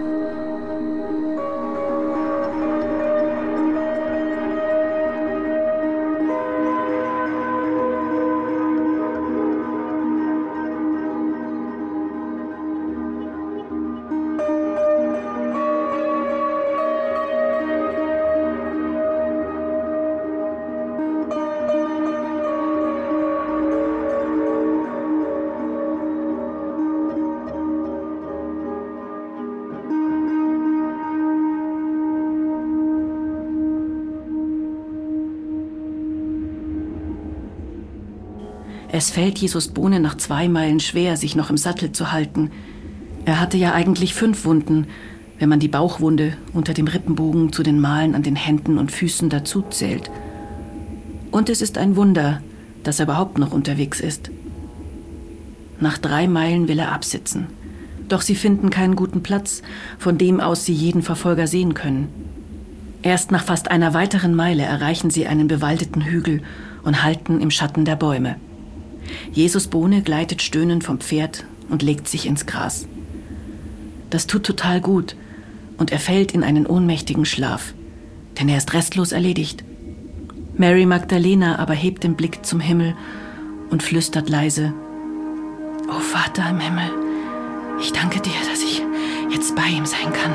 Es fällt Jesus Bohne nach 2 Meilen schwer, sich noch im Sattel zu halten. Er hatte ja eigentlich 5 Wunden, wenn man die Bauchwunde unter dem Rippenbogen zu den Malen an den Händen und Füßen dazu zählt. Und es ist ein Wunder, dass er überhaupt noch unterwegs ist. Nach 3 Meilen will er absitzen. Doch sie finden keinen guten Platz, von dem aus sie jeden Verfolger sehen können. Erst nach fast einer weiteren Meile erreichen sie einen bewaldeten Hügel und halten im Schatten der Bäume. Jesus Bohne gleitet stöhnend vom Pferd und legt sich ins Gras. Das tut total gut und er fällt in einen ohnmächtigen Schlaf, denn er ist restlos erledigt. Mary Magdalena aber hebt den Blick zum Himmel und flüstert leise: »O Vater im Himmel, ich danke dir, dass ich jetzt bei ihm sein kann.«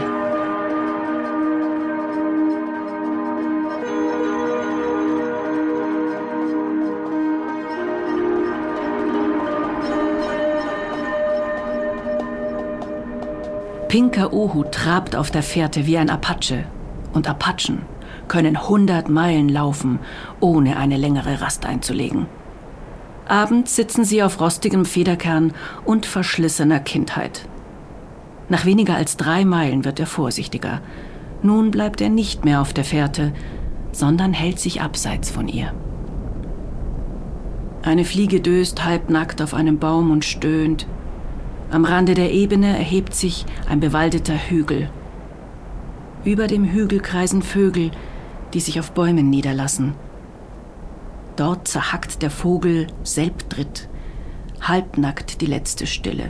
Pinka-Ohu trabt auf der Fährte wie ein Apache. Und Apachen können 100 Meilen laufen, ohne eine längere Rast einzulegen. Abends sitzen sie auf rostigem Federkern und verschlissener Kindheit. Nach weniger als 3 Meilen wird er vorsichtiger. Nun bleibt er nicht mehr auf der Fährte, sondern hält sich abseits von ihr. Eine Fliege döst halbnackt auf einem Baum und stöhnt. Am Rande der Ebene erhebt sich ein bewaldeter Hügel. Über dem Hügel kreisen Vögel, die sich auf Bäumen niederlassen. Dort zerhackt der Vogel Selbdritt, halbnackt die letzte Stille.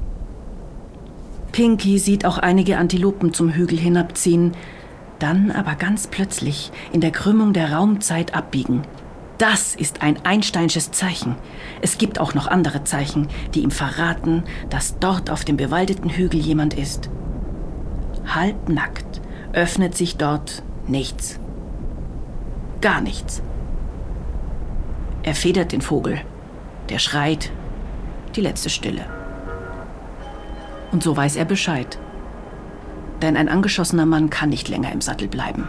Pinky sieht auch einige Antilopen zum Hügel hinabziehen, dann aber ganz plötzlich in der Krümmung der Raumzeit abbiegen. Das ist ein Einsteinsches Zeichen. Es gibt auch noch andere Zeichen, die ihm verraten, dass dort auf dem bewaldeten Hügel jemand ist. Halbnackt öffnet sich dort nichts. Gar nichts. Er federt den Vogel. Der schreit. Die letzte Stille. Und so weiß er Bescheid. Denn ein angeschossener Mann kann nicht länger im Sattel bleiben.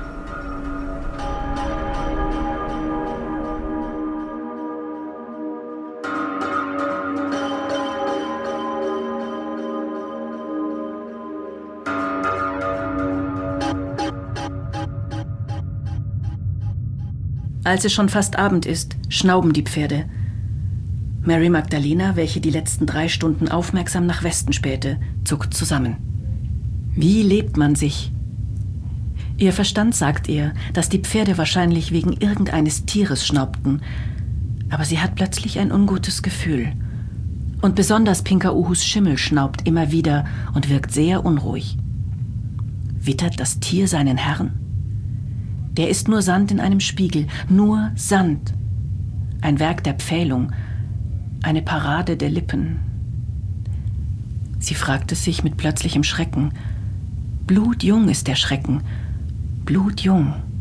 Als es schon fast Abend ist, schnauben die Pferde. Mary Magdalena, welche die letzten 3 Stunden aufmerksam nach Westen spähte, zuckt zusammen. Wie lebt man sich? Ihr Verstand sagt ihr, dass die Pferde wahrscheinlich wegen irgendeines Tieres schnaubten. Aber sie hat plötzlich ein ungutes Gefühl. Und besonders Pinka-Ohus Schimmel schnaubt immer wieder und wirkt sehr unruhig. Wittert das Tier seinen Herrn? Der ist nur Sand in einem Spiegel, nur Sand. Ein Werk der Pfählung, eine Parade der Lippen. Sie fragt es sich mit plötzlichem Schrecken. Blutjung ist der Schrecken, blutjung.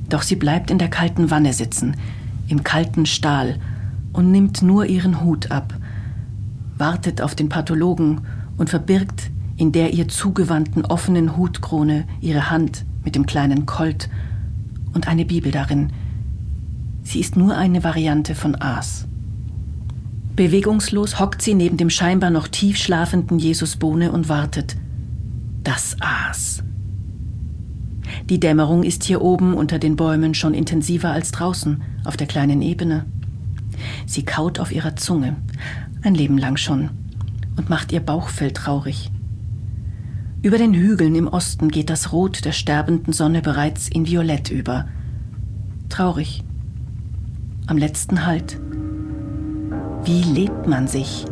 Doch sie bleibt in der kalten Wanne sitzen, im kalten Stahl, und nimmt nur ihren Hut ab, wartet auf den Pathologen und verbirgt in der ihr zugewandten offenen Hutkrone ihre Hand mit dem kleinen Colt und eine Bibel darin. Sie ist nur eine Variante von Aas. Bewegungslos hockt sie neben dem scheinbar noch tief schlafenden Jesus Bohne und wartet. Das Aas. Die Dämmerung ist hier oben unter den Bäumen schon intensiver als draußen, auf der kleinen Ebene. Sie kaut auf ihrer Zunge, ein Leben lang schon, und macht ihr Bauchfell traurig. Über den Hügeln im Osten geht das Rot der sterbenden Sonne bereits in Violett über. Traurig. Am letzten Halt. Wie lebt man sich?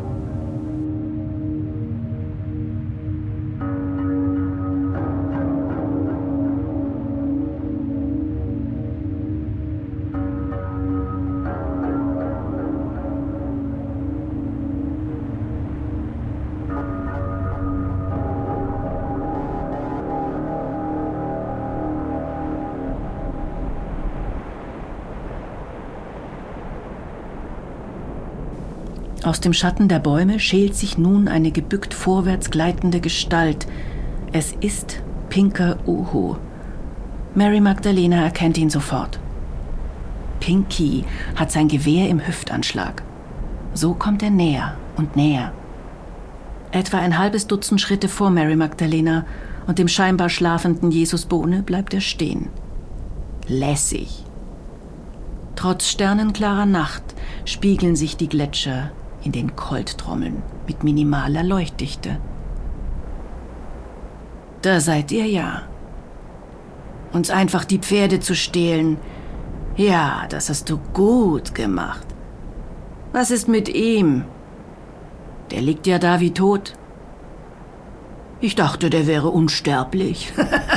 Aus dem Schatten der Bäume schält sich nun eine gebückt vorwärts gleitende Gestalt. Es ist Pinker Uhu. Mary Magdalena erkennt ihn sofort. Pinky hat sein Gewehr im Hüftanschlag. So kommt er näher und näher. Etwa ein halbes Dutzend Schritte vor Mary Magdalena und dem scheinbar schlafenden Jesus Bohne bleibt er stehen. Lässig. Trotz sternenklarer Nacht spiegeln sich die Gletscher in den Colttrommeln mit minimaler Leuchtdichte. Da seid ihr ja. Uns einfach die Pferde zu stehlen, ja, das hast du gut gemacht. Was ist mit ihm? Der liegt ja da wie tot. Ich dachte, der wäre unsterblich.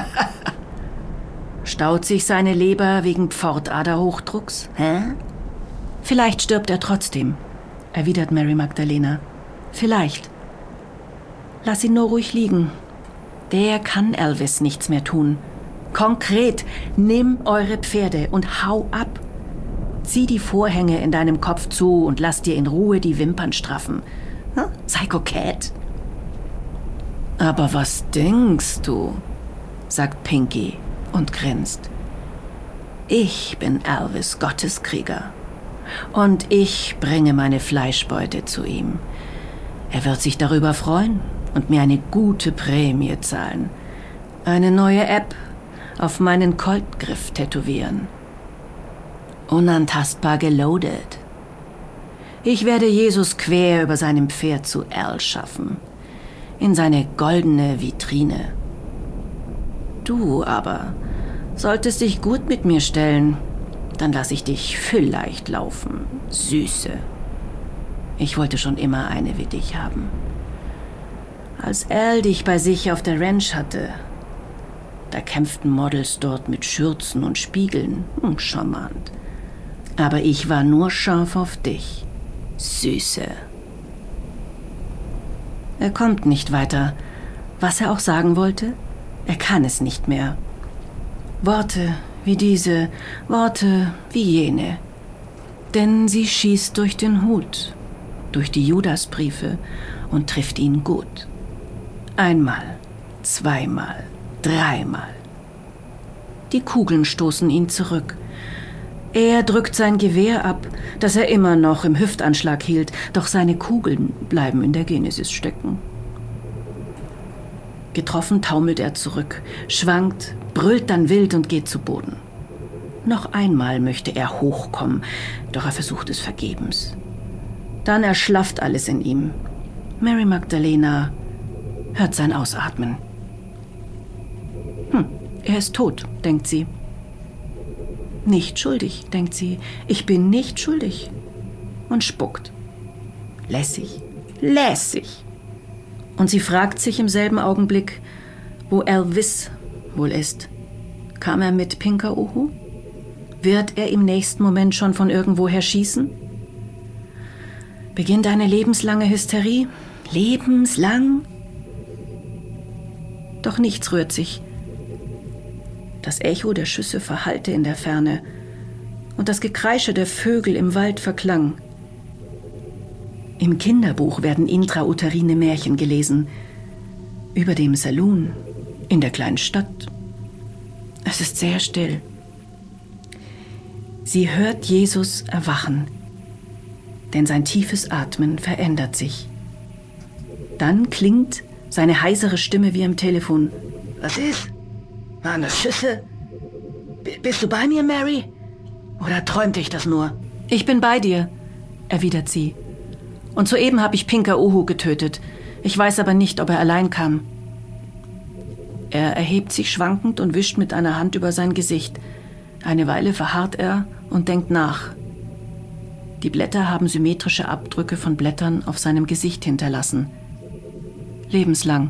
Staut sich seine Leber wegen Pfortaderhochdrucks? Hä? Vielleicht stirbt er trotzdem, erwidert Mary Magdalena. Vielleicht. Lass ihn nur ruhig liegen. Der kann Elvis nichts mehr tun. Konkret, nimm eure Pferde und hau ab. Zieh die Vorhänge in deinem Kopf zu und lass dir in Ruhe die Wimpern straffen. Sei kokett. Aber was denkst du? Sagt Pinky und grinst. Ich bin Elvis Gotteskrieger. Und ich bringe meine Fleischbeute zu ihm. Er wird sich darüber freuen und mir eine gute Prämie zahlen. Eine neue App auf meinen Coltgriff tätowieren. Unantastbar geloadet. Ich werde Jesus quer über seinem Pferd zu Al schaffen. In seine goldene Vitrine. Du aber solltest dich gut mit mir stellen. Dann lasse ich dich vielleicht laufen, Süße. Ich wollte schon immer eine wie dich haben. Als Al dich bei sich auf der Ranch hatte, da kämpften Models dort mit Schürzen und Spiegeln. Charmant. Aber ich war nur scharf auf dich, Süße. Er kommt nicht weiter. Was er auch sagen wollte, er kann es nicht mehr. Worte wie diese, Worte wie jene. Denn sie schießt durch den Hut, durch die Judasbriefe und trifft ihn gut. Einmal, zweimal, dreimal. Die Kugeln stoßen ihn zurück. Er drückt sein Gewehr ab, das er immer noch im Hüftanschlag hielt, doch seine Kugeln bleiben in der Genesis stecken. Getroffen taumelt er zurück, schwankt, brüllt dann wild und geht zu Boden. Noch einmal möchte er hochkommen, doch er versucht es vergebens. Dann erschlafft alles in ihm. Mary Magdalena hört sein Ausatmen. Er ist tot, denkt sie. Nicht schuldig, denkt sie. Ich bin nicht schuldig. Und spuckt. Lässig, lässig. Und sie fragt sich im selben Augenblick, wo Elvis wohl ist. Kam er mit Pinker Uhu? Wird er im nächsten Moment schon von irgendwoher schießen? Beginnt eine lebenslange Hysterie? Lebenslang? Doch nichts rührt sich. Das Echo der Schüsse verhallte in der Ferne und das Gekreische der Vögel im Wald verklang. Im Kinderbuch werden intrauterine Märchen gelesen. Über dem Saloon, in der kleinen Stadt. Es ist sehr still. Sie hört Jesus erwachen, denn sein tiefes Atmen verändert sich. Dann klingt seine heisere Stimme wie am Telefon. Was ist? Waren das Schüsse? Bist du bei mir, Mary? Oder träumte ich das nur? Ich bin bei dir, erwidert sie. Und soeben habe ich Pinker Uhu getötet. Ich weiß aber nicht, ob er allein kam. Er erhebt sich schwankend und wischt mit einer Hand über sein Gesicht. Eine Weile verharrt er und denkt nach. Die Blätter haben symmetrische Abdrücke von Blättern auf seinem Gesicht hinterlassen. Lebenslang.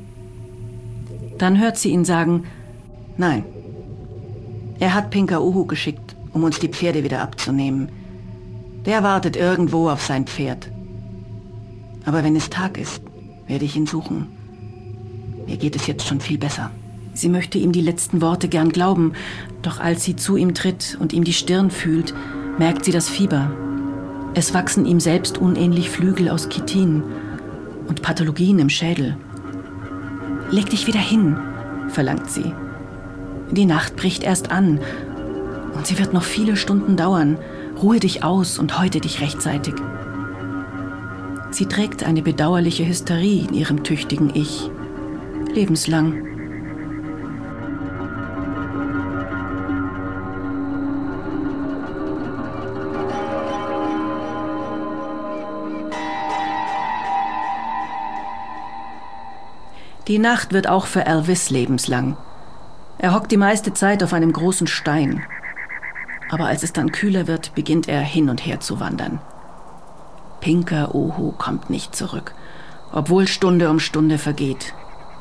Dann hört sie ihn sagen, nein. Er hat Pinker Uhu geschickt, um uns die Pferde wieder abzunehmen. Der wartet irgendwo auf sein Pferd. Aber wenn es Tag ist, werde ich ihn suchen. Mir geht es jetzt schon viel besser. Sie möchte ihm die letzten Worte gern glauben, doch als sie zu ihm tritt und ihm die Stirn fühlt, merkt sie das Fieber. Es wachsen ihm selbst unähnlich Flügel aus Chitin und Pathologien im Schädel. Leg dich wieder hin, verlangt sie. Die Nacht bricht erst an und sie wird noch viele Stunden dauern. Ruhe dich aus und häute dich rechtzeitig. Sie trägt eine bedauerliche Hysterie in ihrem tüchtigen Ich. Lebenslang. Die Nacht wird auch für Elvis lebenslang. Er hockt die meiste Zeit auf einem großen Stein. Aber als es dann kühler wird, beginnt er hin und her zu wandern. Pinker Uhu kommt nicht zurück, obwohl Stunde um Stunde vergeht.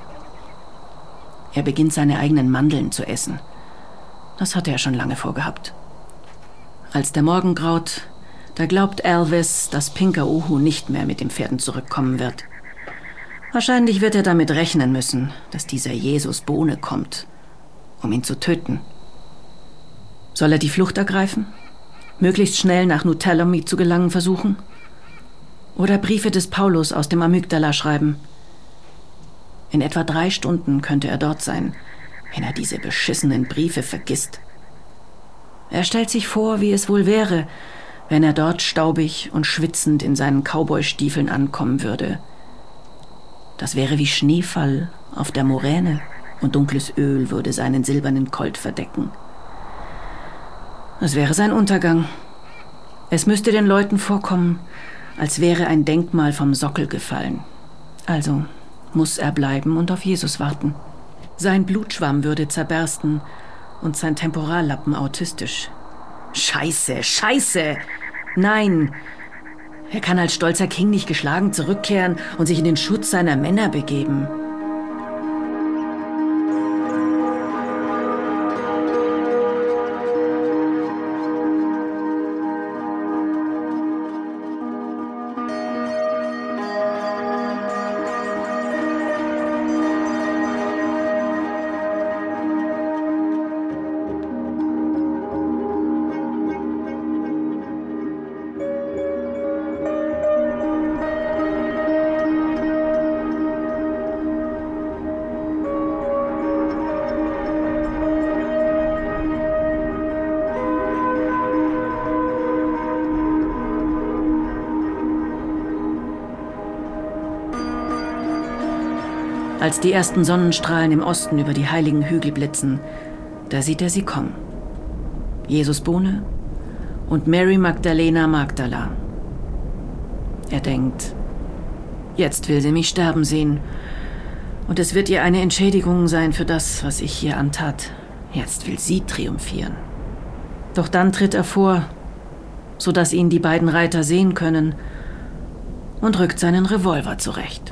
Er beginnt seine eigenen Mandeln zu essen. Das hatte er schon lange vorgehabt. Als der Morgen graut, da glaubt Elvis, dass Pinker Uhu nicht mehr mit den Pferden zurückkommen wird. Wahrscheinlich wird er damit rechnen müssen, dass dieser Jesus Bohne kommt, um ihn zu töten. Soll er die Flucht ergreifen? Möglichst schnell nach New Tellamy zu gelangen versuchen? Oder Briefe des Paulus aus dem Amygdala schreiben? In etwa 3 Stunden könnte er dort sein, wenn er diese beschissenen Briefe vergisst. Er stellt sich vor, wie es wohl wäre, wenn er dort staubig und schwitzend in seinen Cowboy-Stiefeln ankommen würde. Das wäre wie Schneefall auf der Moräne und dunkles Öl würde seinen silbernen Colt verdecken. Es wäre sein Untergang. Es müsste den Leuten vorkommen, als wäre ein Denkmal vom Sockel gefallen. Also muss er bleiben und auf Jesus warten. Sein Blutschwamm würde zerbersten und sein Temporallappen autistisch. Scheiße, Scheiße! Nein! Er kann als stolzer King nicht geschlagen zurückkehren und sich in den Schutz seiner Männer begeben. Als die ersten Sonnenstrahlen im Osten über die heiligen Hügel blitzen, da sieht er sie kommen. Jesus Bohne und Mary Magdalena Magdala. Er denkt, jetzt will sie mich sterben sehen. Und es wird ihr eine Entschädigung sein für das, was ich ihr antat. Jetzt will sie triumphieren. Doch dann tritt er vor, sodass ihn die beiden Reiter sehen können, und rückt seinen Revolver zurecht.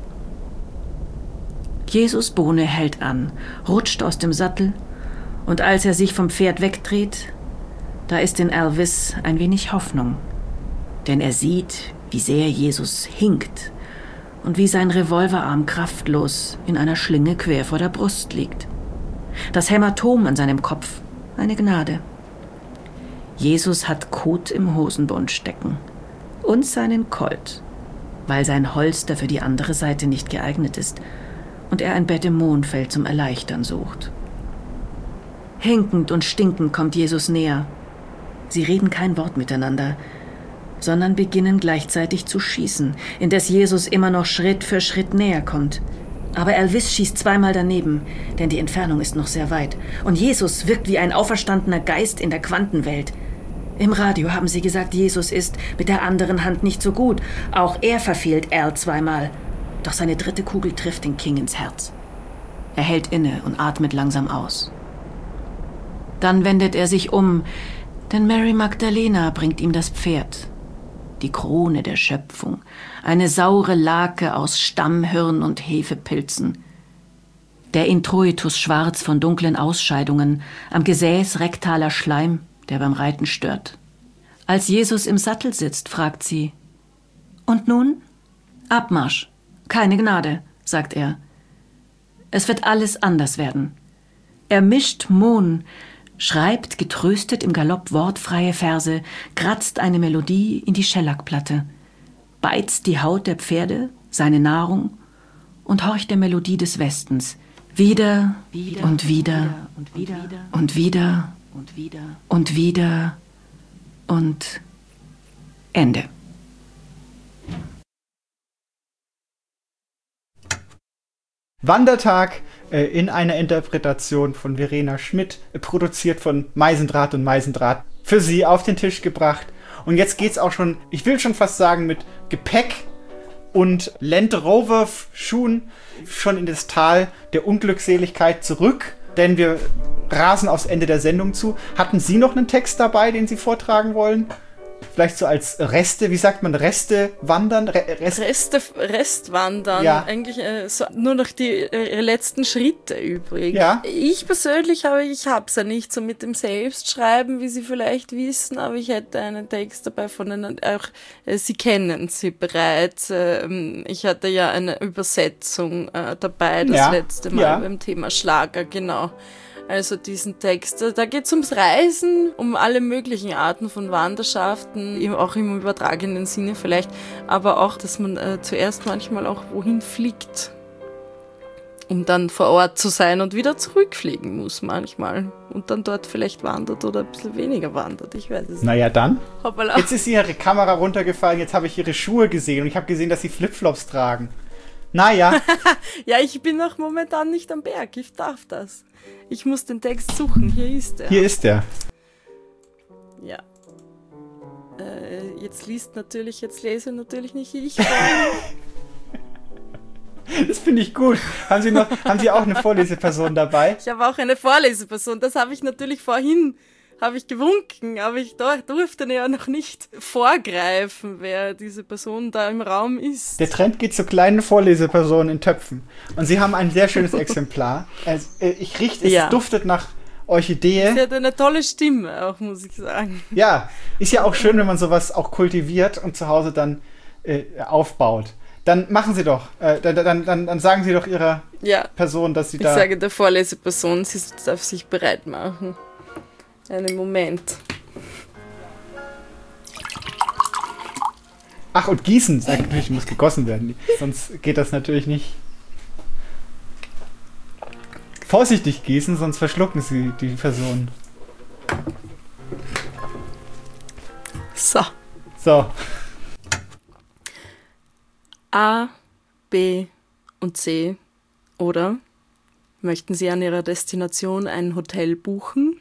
Jesus Bohne hält an, rutscht aus dem Sattel, und als er sich vom Pferd wegdreht, da ist in Elvis ein wenig Hoffnung. Denn er sieht, wie sehr Jesus hinkt und wie sein Revolverarm kraftlos in einer Schlinge quer vor der Brust liegt. Das Hämatom an seinem Kopf, eine Gnade. Jesus hat Kot im Hosenbund stecken und seinen Colt, weil sein Holster für die andere Seite nicht geeignet ist und er ein Bett im Mondfeld zum Erleichtern sucht. Hinkend und stinkend kommt Jesus näher. Sie reden kein Wort miteinander, sondern beginnen gleichzeitig zu schießen, indes Jesus immer noch Schritt für Schritt näher kommt. Aber Elvis schießt zweimal daneben, denn die Entfernung ist noch sehr weit. Und Jesus wirkt wie ein auferstandener Geist in der Quantenwelt. Im Radio haben sie gesagt, Jesus ist mit der anderen Hand nicht so gut. Auch er verfehlt Al zweimal. Doch seine dritte Kugel trifft den King ins Herz. Er hält inne und atmet langsam aus. Dann wendet er sich um, denn Mary Magdalena bringt ihm das Pferd. Die Krone der Schöpfung, eine saure Lake aus Stammhirn und Hefepilzen. Der Introitus schwarz von dunklen Ausscheidungen, am Gesäß rektaler Schleim, der beim Reiten stört. Als Jesus im Sattel sitzt, fragt sie: Und nun? Abmarsch. Keine Gnade, sagt er. Es wird alles anders werden. Er mischt Mohn, schreibt getröstet im Galopp wortfreie Verse, kratzt eine Melodie in die Schellackplatte, beizt die Haut der Pferde, seine Nahrung, und horcht der Melodie des Westens. Wieder und wieder und wieder und wieder und wieder und wieder und Ende. Wandertag in einer Interpretation von Verena Schmidt, produziert von Meisendraht und Meisendraht, für Sie auf den Tisch gebracht. Und jetzt geht's auch schon, ich will schon fast sagen, mit Gepäck und Land Rover Schuhen schon in das Tal der Unglückseligkeit zurück, denn wir rasen aufs Ende der Sendung zu. Hatten Sie noch einen Text dabei, den Sie vortragen wollen? Vielleicht so als Reste, wie sagt man, Reste wandern? Restwandern. Ja. Eigentlich so nur noch die letzten Schritte übrig. Ja. Ich persönlich ich habe es ja nicht so mit dem Selbstschreiben, wie Sie vielleicht wissen, aber ich hätte einen Text dabei von einem, auch Sie kennen sie bereits. Ich hatte ja eine Übersetzung dabei, das letzte Mal beim Thema Schlager, genau. Also diesen Text. Da geht es ums Reisen, um alle möglichen Arten von Wanderschaften, auch im übertragenen Sinne vielleicht, aber auch, dass man zuerst manchmal auch wohin fliegt, um dann vor Ort zu sein und wieder zurückfliegen muss manchmal und dann dort vielleicht wandert oder ein bisschen weniger wandert, ich weiß es nicht. Naja, dann. Hoppala. Jetzt ist Ihre Kamera runtergefallen, jetzt habe ich Ihre Schuhe gesehen und ich habe gesehen, dass Sie Flipflops tragen. Naja. Ja, ich bin noch momentan nicht am Berg, ich darf das. Ich muss den Text suchen, hier ist er. Hier ist er. Ja. Jetzt lese natürlich nicht ich. Das finde ich gut. Haben Sie auch eine Vorleseperson dabei? Ich habe auch eine Vorleseperson, das habe ich natürlich vorhin gewunken, aber ich durfte ja noch nicht vorgreifen, wer diese Person da im Raum ist. Der Trend geht zu kleinen Vorlesepersonen in Töpfen. Und Sie haben ein sehr schönes Exemplar. Es duftet nach Orchidee. Sie hat eine tolle Stimme, auch muss ich sagen. Ja, ist ja auch schön, wenn man sowas auch kultiviert und zu Hause dann aufbaut. Dann machen Sie doch, dann sagen Sie doch Ihrer Person, dass Sie da... Ich sage der Vorleseperson, sie darf sich bereit machen. Einen Moment. Ach, und gießen. Natürlich muss gegossen werden. Sonst geht das natürlich nicht. Vorsichtig gießen, sonst verschlucken Sie die Person. So. A, B und C. Oder möchten Sie an Ihrer Destination ein Hotel buchen?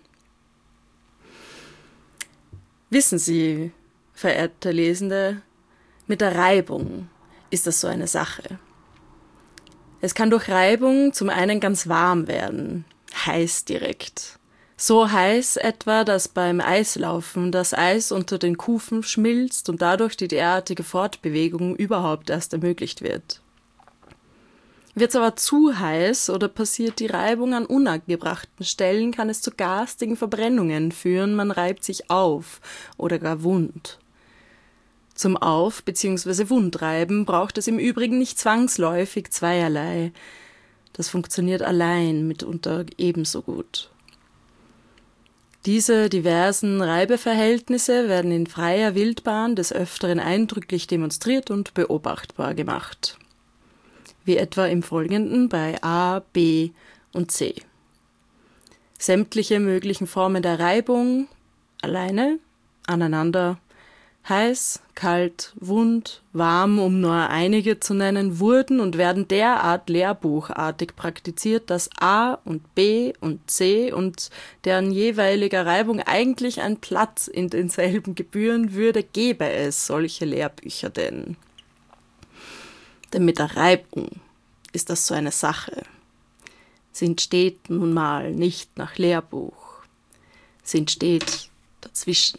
Wissen Sie, verehrte Lesende, mit der Reibung ist das so eine Sache. Es kann durch Reibung zum einen ganz warm werden, heiß direkt. So heiß etwa, dass beim Eislaufen das Eis unter den Kufen schmilzt und dadurch die derartige Fortbewegung überhaupt erst ermöglicht wird. Wird es aber zu heiß oder passiert die Reibung an unangebrachten Stellen, kann es zu garstigen Verbrennungen führen, man reibt sich auf oder gar wund. Zum Auf- bzw. Wundreiben braucht es im Übrigen nicht zwangsläufig zweierlei. Das funktioniert allein mitunter ebenso gut. Diese diversen Reibeverhältnisse werden in freier Wildbahn des Öfteren eindrücklich demonstriert und beobachtbar gemacht. Wie etwa im Folgenden bei A, B und C. Sämtliche möglichen Formen der Reibung, alleine, aneinander, heiß, kalt, wund, warm, um nur einige zu nennen, wurden und werden derart lehrbuchartig praktiziert, dass A und B und C und deren jeweiliger Reibung eigentlich ein Platz in denselben gebühren würde, gäbe es solche Lehrbücher denn. Denn mit der Reibung ist das so eine Sache. Sie entsteht nun mal nicht nach Lehrbuch. Sie entsteht dazwischen.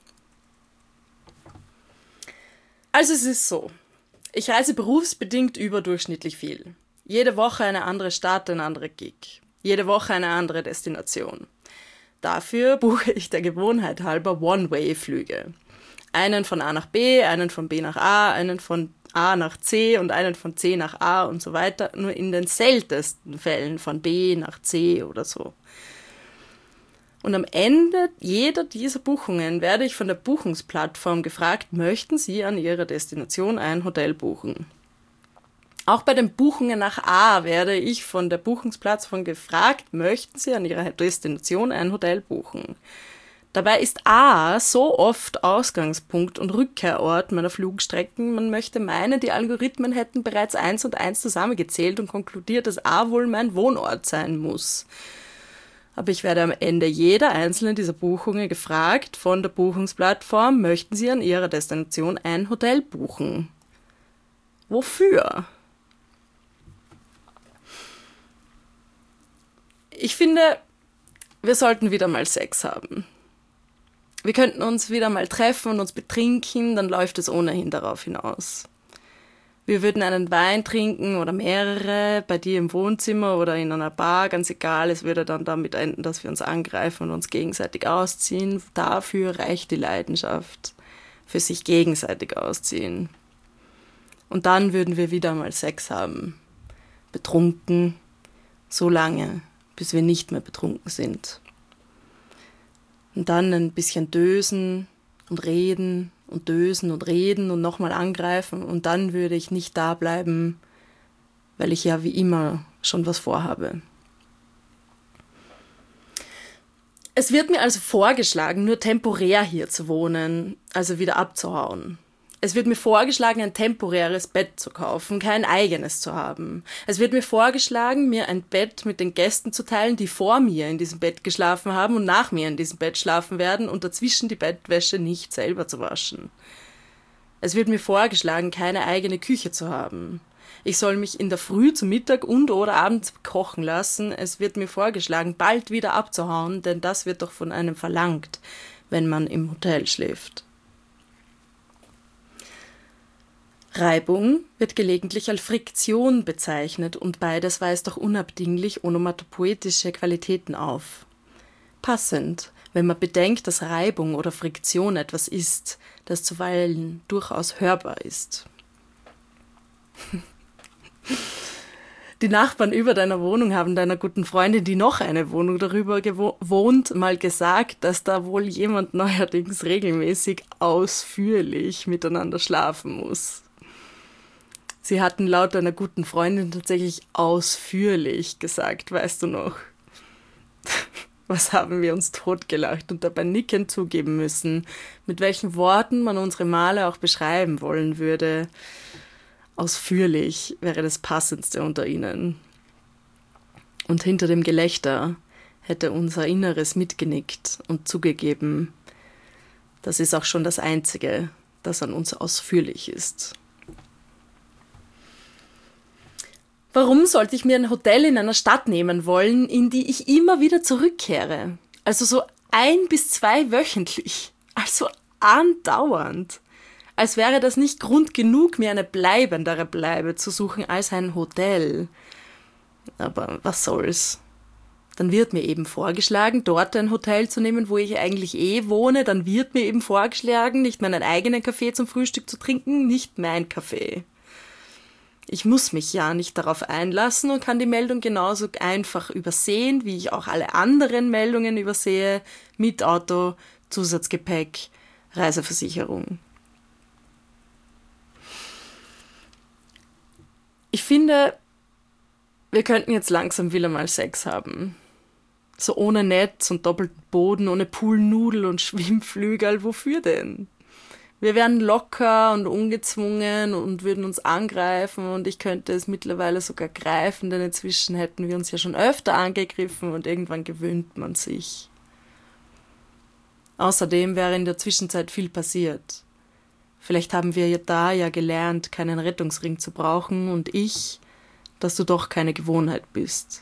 Also es ist so, ich reise berufsbedingt überdurchschnittlich viel. Jede Woche eine andere Stadt, ein anderer Gig. Jede Woche eine andere Destination. Dafür buche ich der Gewohnheit halber One-Way-Flüge. Einen von A nach B, einen von B nach A, einen von A nach C und einen von C nach A und so weiter. Nur in den seltensten Fällen von B nach C oder so. Und am Ende jeder dieser Buchungen werde ich von der Buchungsplattform gefragt, möchten Sie an Ihrer Destination ein Hotel buchen? Auch bei den Buchungen nach A werde ich von der Buchungsplattform gefragt, möchten Sie an Ihrer Destination ein Hotel buchen? Dabei ist A so oft Ausgangspunkt und Rückkehrort meiner Flugstrecken, man möchte meinen, die Algorithmen hätten bereits 1 und 1 zusammengezählt und konkludi,ert, dass A wohl mein Wohnort sein muss. Aber ich werde am Ende jeder einzelnen dieser Buchungen gefragt von der Buchungsplattform, möchten Sie an Ihrer Destination ein Hotel buchen? Wofür? Ich finde, wir sollten wieder mal Sex haben. Wir könnten uns wieder mal treffen und uns betrinken, dann läuft es ohnehin darauf hinaus. Wir würden einen Wein trinken oder mehrere, bei dir im Wohnzimmer oder in einer Bar, ganz egal. Es würde dann damit enden, dass wir uns angreifen und uns gegenseitig ausziehen. Dafür reicht die Leidenschaft, für sich gegenseitig ausziehen. Und dann würden wir wieder mal Sex haben. Betrunken, so lange, bis wir nicht mehr betrunken sind. Und dann ein bisschen dösen und reden und dösen und reden und nochmal angreifen und dann würde ich nicht da bleiben, weil ich ja wie immer schon was vorhabe. Es wird mir also vorgeschlagen, nur temporär hier zu wohnen, also wieder abzuhauen. Es wird mir vorgeschlagen, ein temporäres Bett zu kaufen, kein eigenes zu haben. Es wird mir vorgeschlagen, mir ein Bett mit den Gästen zu teilen, die vor mir in diesem Bett geschlafen haben und nach mir in diesem Bett schlafen werden und dazwischen die Bettwäsche nicht selber zu waschen. Es wird mir vorgeschlagen, keine eigene Küche zu haben. Ich soll mich in der Früh zu Mittag und oder abends kochen lassen. Es wird mir vorgeschlagen, bald wieder abzuhauen, denn das wird doch von einem verlangt, wenn man im Hotel schläft. Reibung wird gelegentlich als Friktion bezeichnet und beides weist doch unabdinglich onomatopoetische Qualitäten auf. Passend, wenn man bedenkt, dass Reibung oder Friktion etwas ist, das zuweilen durchaus hörbar ist. Die Nachbarn über deiner Wohnung haben deiner guten Freundin, die noch eine Wohnung darüber wohnt, mal gesagt, dass da wohl jemand neuerdings regelmäßig ausführlich miteinander schlafen muss. Sie hatten laut deiner guten Freundin tatsächlich ausführlich gesagt, weißt du noch? Was haben wir uns totgelacht und dabei nickend zugeben müssen, mit welchen Worten man unsere Male auch beschreiben wollen würde. Ausführlich wäre das Passendste unter ihnen. Und hinter dem Gelächter hätte unser Inneres mitgenickt und zugegeben, das ist auch schon das Einzige, das an uns ausführlich ist. Warum sollte ich mir ein Hotel in einer Stadt nehmen wollen, in die ich immer wieder zurückkehre? Also so 1 bis 2 wöchentlich. Also andauernd. Als wäre das nicht Grund genug, mir eine bleibendere Bleibe zu suchen als ein Hotel. Aber was soll's? Dann wird mir eben vorgeschlagen, dort ein Hotel zu nehmen, wo ich eigentlich wohne. Dann wird mir eben vorgeschlagen, nicht meinen eigenen Kaffee zum Frühstück zu trinken, nicht mein Kaffee. Ich muss mich ja nicht darauf einlassen und kann die Meldung genauso einfach übersehen, wie ich auch alle anderen Meldungen übersehe, mit Auto, Zusatzgepäck, Reiseversicherung. Ich finde, wir könnten jetzt langsam wieder mal Sex haben. So ohne Netz und doppelten Boden, ohne Poolnudel und Schwimmflügel, wofür denn? Wir wären locker und ungezwungen und würden uns angreifen und ich könnte es mittlerweile sogar greifen, denn inzwischen hätten wir uns ja schon öfter angegriffen und irgendwann gewöhnt man sich. Außerdem wäre in der Zwischenzeit viel passiert. Vielleicht haben wir ja gelernt, keinen Rettungsring zu brauchen und dass du doch keine Gewohnheit bist.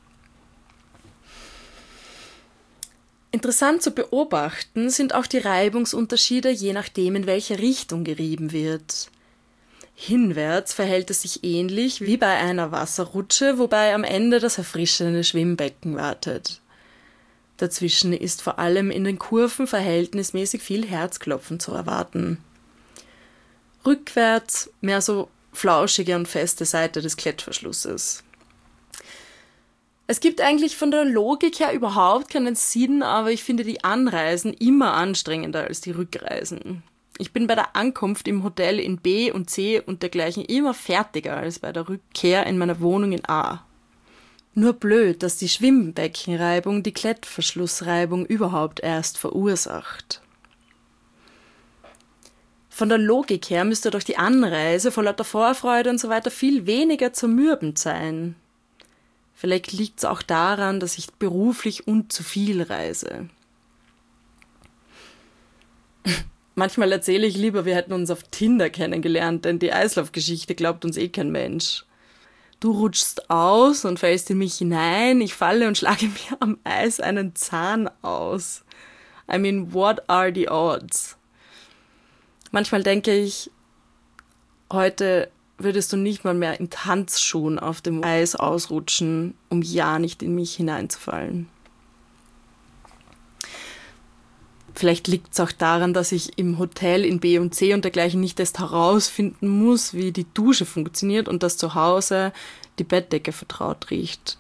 Interessant zu beobachten sind auch die Reibungsunterschiede, je nachdem, in welche Richtung gerieben wird. Hinwärts verhält es sich ähnlich wie bei einer Wasserrutsche, wobei am Ende das erfrischende Schwimmbecken wartet. Dazwischen ist vor allem in den Kurven verhältnismäßig viel Herzklopfen zu erwarten. Rückwärts mehr so flauschige und feste Seite des Klettverschlusses. Es gibt eigentlich von der Logik her überhaupt keinen Sinn, aber ich finde die Anreisen immer anstrengender als die Rückreisen. Ich bin bei der Ankunft im Hotel in B und C und dergleichen immer fertiger als bei der Rückkehr in meiner Wohnung in A. Nur blöd, dass die Schwimmbeckenreibung die Klettverschlussreibung überhaupt erst verursacht. Von der Logik her müsste doch die Anreise vor lauter Vorfreude und so weiter viel weniger zermürbend sein. Vielleicht liegt es auch daran, dass ich beruflich und zu viel reise. Manchmal erzähle ich lieber, wir hätten uns auf Tinder kennengelernt, denn die Eislaufgeschichte glaubt uns eh kein Mensch. Du rutschst aus und fällst in mich hinein, ich falle und schlage mir am Eis einen Zahn aus. I mean, what are the odds? Manchmal denke ich, heute würdest du nicht mal mehr in Tanzschuhen auf dem Eis ausrutschen, um ja nicht in mich hineinzufallen. Vielleicht liegt es auch daran, dass ich im Hotel in B und C und dergleichen nicht erst herausfinden muss, wie die Dusche funktioniert und dass zu Hause die Bettdecke vertraut riecht.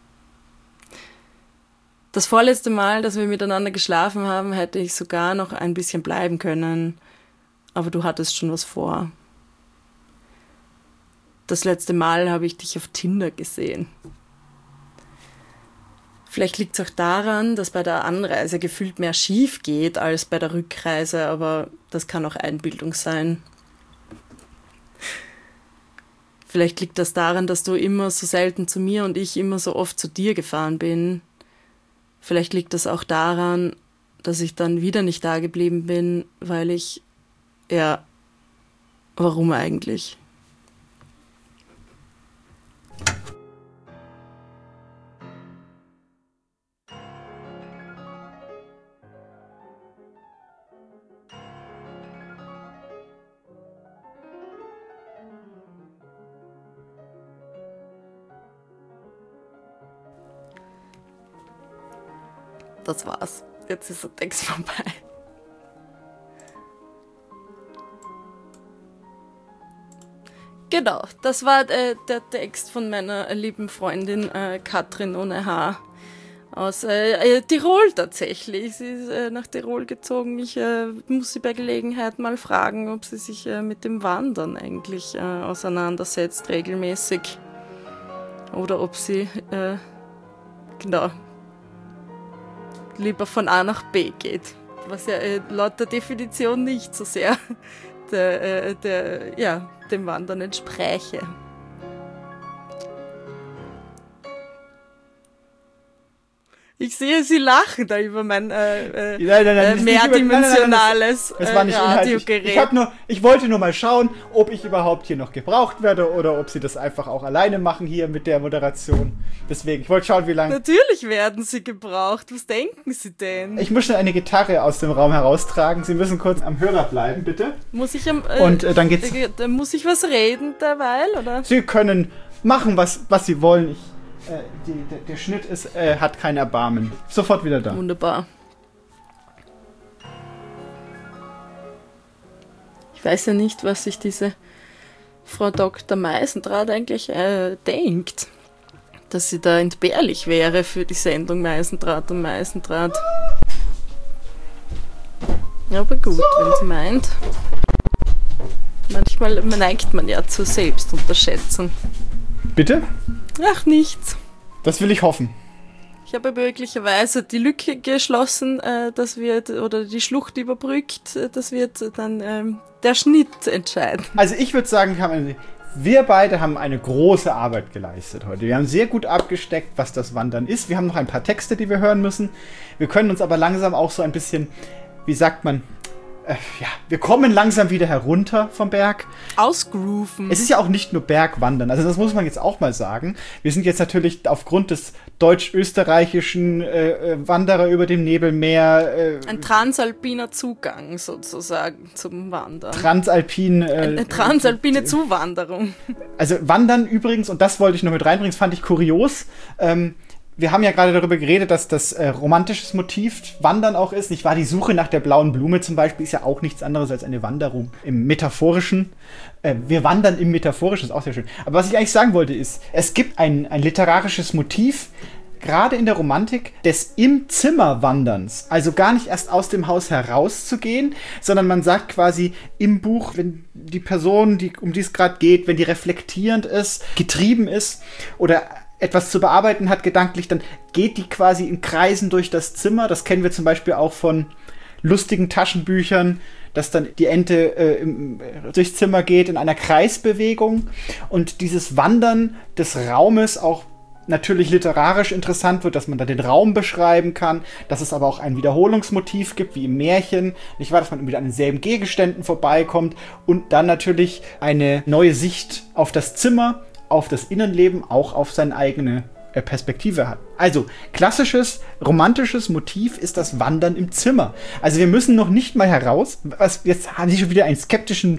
Das vorletzte Mal, dass wir miteinander geschlafen haben, hätte ich sogar noch ein bisschen bleiben können, aber du hattest schon was vor. Das letzte Mal habe ich dich auf Tinder gesehen. Vielleicht liegt es auch daran, dass bei der Anreise gefühlt mehr schief geht als bei der Rückreise, aber das kann auch Einbildung sein. Vielleicht liegt das daran, dass du immer so selten zu mir und ich immer so oft zu dir gefahren bin. Vielleicht liegt das auch daran, dass ich dann wieder nicht da geblieben bin, weil warum eigentlich? Das war's. Jetzt ist der Text vorbei. Genau, das war der Text von meiner lieben Freundin Katrin ohne H. Aus Tirol tatsächlich. Sie ist nach Tirol gezogen. Ich muss sie bei Gelegenheit mal fragen, ob sie sich mit dem Wandern eigentlich auseinandersetzt regelmäßig. Oder ob sie lieber von A nach B geht. Was ja laut der Definition nicht so sehr dem Wandern entspräche. Ich sehe, Sie lachen da über mein mehrdimensionales Radiogerät. Ich wollte nur mal schauen, ob ich überhaupt hier noch gebraucht werde oder ob Sie das einfach auch alleine machen hier mit der Moderation. Deswegen, ich wollte schauen, wie lange... Natürlich werden Sie gebraucht. Was denken Sie denn? Ich muss schon eine Gitarre aus dem Raum heraustragen. Sie müssen kurz am Hörer bleiben, bitte. Muss ich und dann geht's... Muss ich was reden derweil, oder? Sie können machen, was Sie wollen. Der Schnitt hat kein Erbarmen. Sofort wieder da. Wunderbar. Ich weiß ja nicht, was sich diese Frau Dr. Meisendrath eigentlich denkt, dass sie da entbehrlich wäre für die Sendung Meisendrath und Meisendrath. Aber gut, wenn sie meint. Manchmal neigt man ja zur Selbstunterschätzung. Bitte? Ach, nichts. Das will ich hoffen. Ich habe möglicherweise die Lücke geschlossen, oder die Schlucht überbrückt. Das wird dann der Schnitt entscheiden. Also ich würde sagen, wir beide haben eine große Arbeit geleistet heute. Wir haben sehr gut abgesteckt, was das Wandern ist. Wir haben noch ein paar Texte, die wir hören müssen. Wir können uns aber langsam auch so ein bisschen, wie sagt man, wir kommen langsam wieder herunter vom Berg. Ausgrooven. Es ist ja auch nicht nur Bergwandern, also das muss man jetzt auch mal sagen. Wir sind jetzt natürlich aufgrund des deutsch-österreichischen Wanderer über dem Nebelmeer. Ein transalpiner Zugang sozusagen zum Wandern. Eine transalpine Zuwanderung. Also Wandern übrigens, und das wollte ich noch mit reinbringen, das fand ich kurios. Wir haben ja gerade darüber geredet, dass das romantisches Motiv Wandern auch ist. Nicht wahr? Die Suche nach der blauen Blume zum Beispiel ist ja auch nichts anderes als eine Wanderung im Metaphorischen. Wir wandern im Metaphorischen, ist auch sehr schön. Aber was ich eigentlich sagen wollte ist, es gibt ein literarisches Motiv, gerade in der Romantik, des Im-Zimmer-Wanderns. Also gar nicht erst aus dem Haus herauszugehen, sondern man sagt quasi im Buch, wenn die Person, um die es gerade geht, wenn die reflektierend ist, getrieben ist oder etwas zu bearbeiten hat gedanklich, dann geht die quasi in Kreisen durch das Zimmer. Das kennen wir zum Beispiel auch von lustigen Taschenbüchern, dass dann die Ente durchs Zimmer geht in einer Kreisbewegung. Und dieses Wandern des Raumes auch natürlich literarisch interessant wird, dass man da den Raum beschreiben kann, dass es aber auch ein Wiederholungsmotiv gibt, wie im Märchen, nicht wahr, dass man wieder an denselben Gegenständen vorbeikommt und dann natürlich eine neue Sicht auf das Zimmer, auf das Innenleben, auch auf seine eigene Perspektive hat. Also, klassisches, romantisches Motiv ist das Wandern im Zimmer. Also wir müssen noch nicht mal heraus, jetzt haben Sie schon wieder einen skeptischen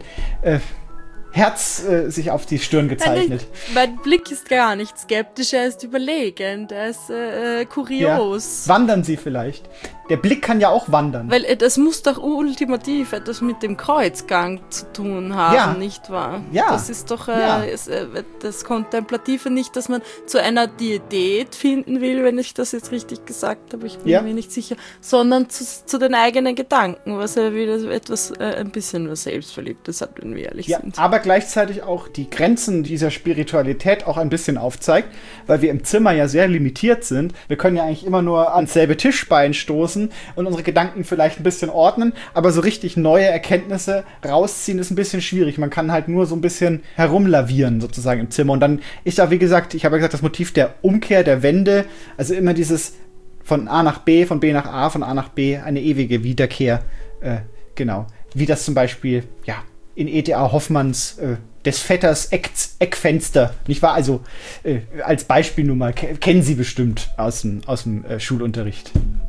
Herz sich auf die Stirn gezeichnet. Mein Blick ist gar nicht skeptisch, er ist überlegend, er ist kurios. Ja. Wandern Sie vielleicht. Der Blick kann ja auch wandern. Weil das muss doch ultimativ etwas mit dem Kreuzgang zu tun haben, nicht wahr? Ja. Das ist doch das Kontemplative nicht, dass man zu einer Diätät finden will, wenn ich das jetzt richtig gesagt habe, ich bin mir nicht sicher, sondern zu den eigenen Gedanken, was ja wieder etwas ein bisschen nur Selbstverliebtes hat, wenn wir ehrlich sind. Aber gleichzeitig auch die Grenzen dieser Spiritualität auch ein bisschen aufzeigt, weil wir im Zimmer ja sehr limitiert sind. Wir können ja eigentlich immer nur ans selbe Tischbein stoßen und unsere Gedanken vielleicht ein bisschen ordnen, aber so richtig neue Erkenntnisse rausziehen ist ein bisschen schwierig. Man kann halt nur so ein bisschen herumlavieren sozusagen im Zimmer. Und dann ist ja, wie gesagt, ich habe ja gesagt, das Motiv der Umkehr, der Wende, also immer dieses von A nach B, von B nach A, von A nach B, eine ewige Wiederkehr. Genau. Wie das zum Beispiel, in E.T.A. Hoffmanns des Vetters Eckfenster, nicht wahr? Also als Beispiel nur mal, kennen Sie bestimmt aus dem Schulunterricht.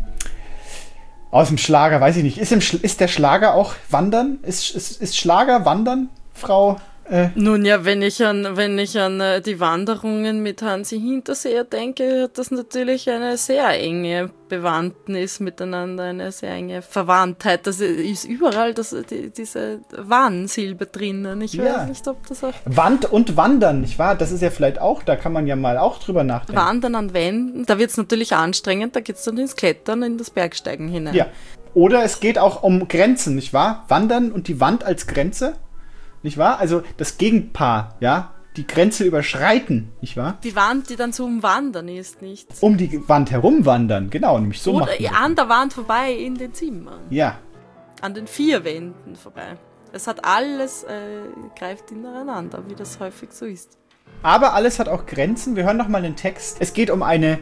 Aus dem Schlager, weiß ich nicht. Ist der Schlager auch Wandern? Ist Schlager Wandern, Frau? Nun ja, wenn ich an die Wanderungen mit Hansi Hinterseher denke, hat das natürlich eine sehr enge Bewandtnis miteinander, eine sehr enge Verwandtheit. Das ist überall diese Wann-Silbe drinnen. Ich weiß nicht, ob das auch... Wand und Wandern, nicht wahr? Das ist ja vielleicht auch, da kann man ja mal auch drüber nachdenken. Wandern an Wänden, da wird es natürlich anstrengend, da geht es dann ins Klettern, in das Bergsteigen hinein. Ja, oder es geht auch um Grenzen, nicht wahr? Wandern und die Wand als Grenze. Nicht wahr? Also das Gegenpaar, die Grenze überschreiten, nicht wahr? Die Wand, die dann zu umwandern ist, nicht? Um die Wand herumwandern, genau, nämlich so. Oder an der Wand vorbei in den Zimmern. Ja. An den 4 Wänden vorbei. Es hat alles, greift ineinander, wie das häufig so ist. Aber alles hat auch Grenzen. Wir hören noch mal den Text. Es geht um eine,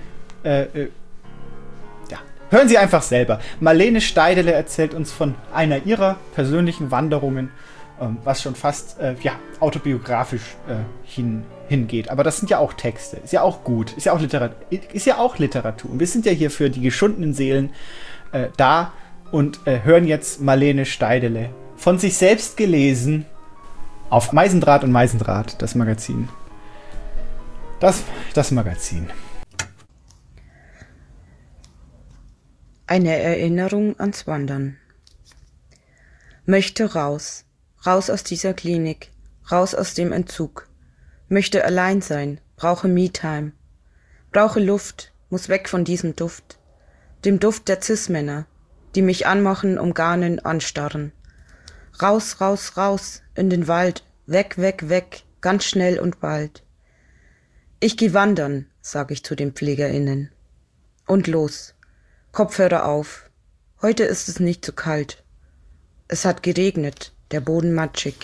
hören Sie einfach selber. Marlene Steidele erzählt uns von einer ihrer persönlichen Wanderungen, was schon fast autobiografisch hingeht. Aber das sind ja auch Texte. Ist ja auch gut. Ist ja auch Literatur. Und wir sind ja hier für die geschundenen Seelen da und hören jetzt Marlene Steidele von sich selbst gelesen auf Meisendrath und Meisendrath, das Magazin. Das Magazin. Eine Erinnerung ans Wandern. Möchte raus aus dieser Klinik, raus aus dem Entzug. Möchte allein sein, brauche Me-Time. Brauche Luft, muss weg von diesem Duft. Dem Duft der Cis-Männer, die mich anmachen, umgarnen, anstarren. Raus, raus, raus, in den Wald, weg, weg, weg, ganz schnell und bald. Ich geh wandern, sag ich zu den PflegerInnen. Und los, Kopfhörer auf. Heute ist es nicht zu kalt. Es hat geregnet, der Boden matschig.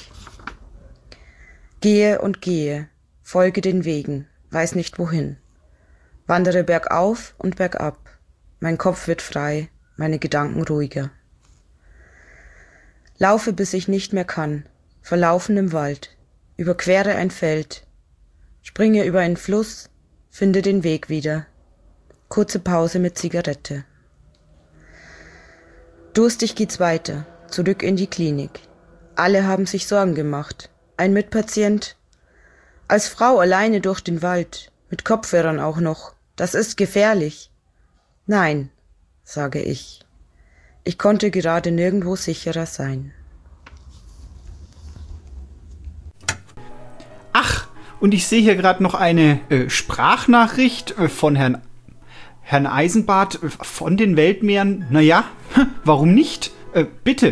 Gehe und gehe, folge den Wegen, weiß nicht wohin. Wandere bergauf und bergab. Mein Kopf wird frei, meine Gedanken ruhiger. Laufe, bis ich nicht mehr kann, verlaufen im Wald, überquere ein Feld, springe über einen Fluss, finde den Weg wieder. Kurze Pause mit Zigarette. Durstig geht's weiter, zurück in die Klinik. Alle haben sich Sorgen gemacht. Ein Mitpatient. Als Frau alleine durch den Wald, mit Kopfhörern auch noch. Das ist gefährlich. Nein, sage ich. Ich konnte gerade nirgendwo sicherer sein. Ach, und ich sehe hier gerade noch eine Sprachnachricht von Herrn Eisenbart von den Weltmeeren. Naja, warum nicht? Bitte.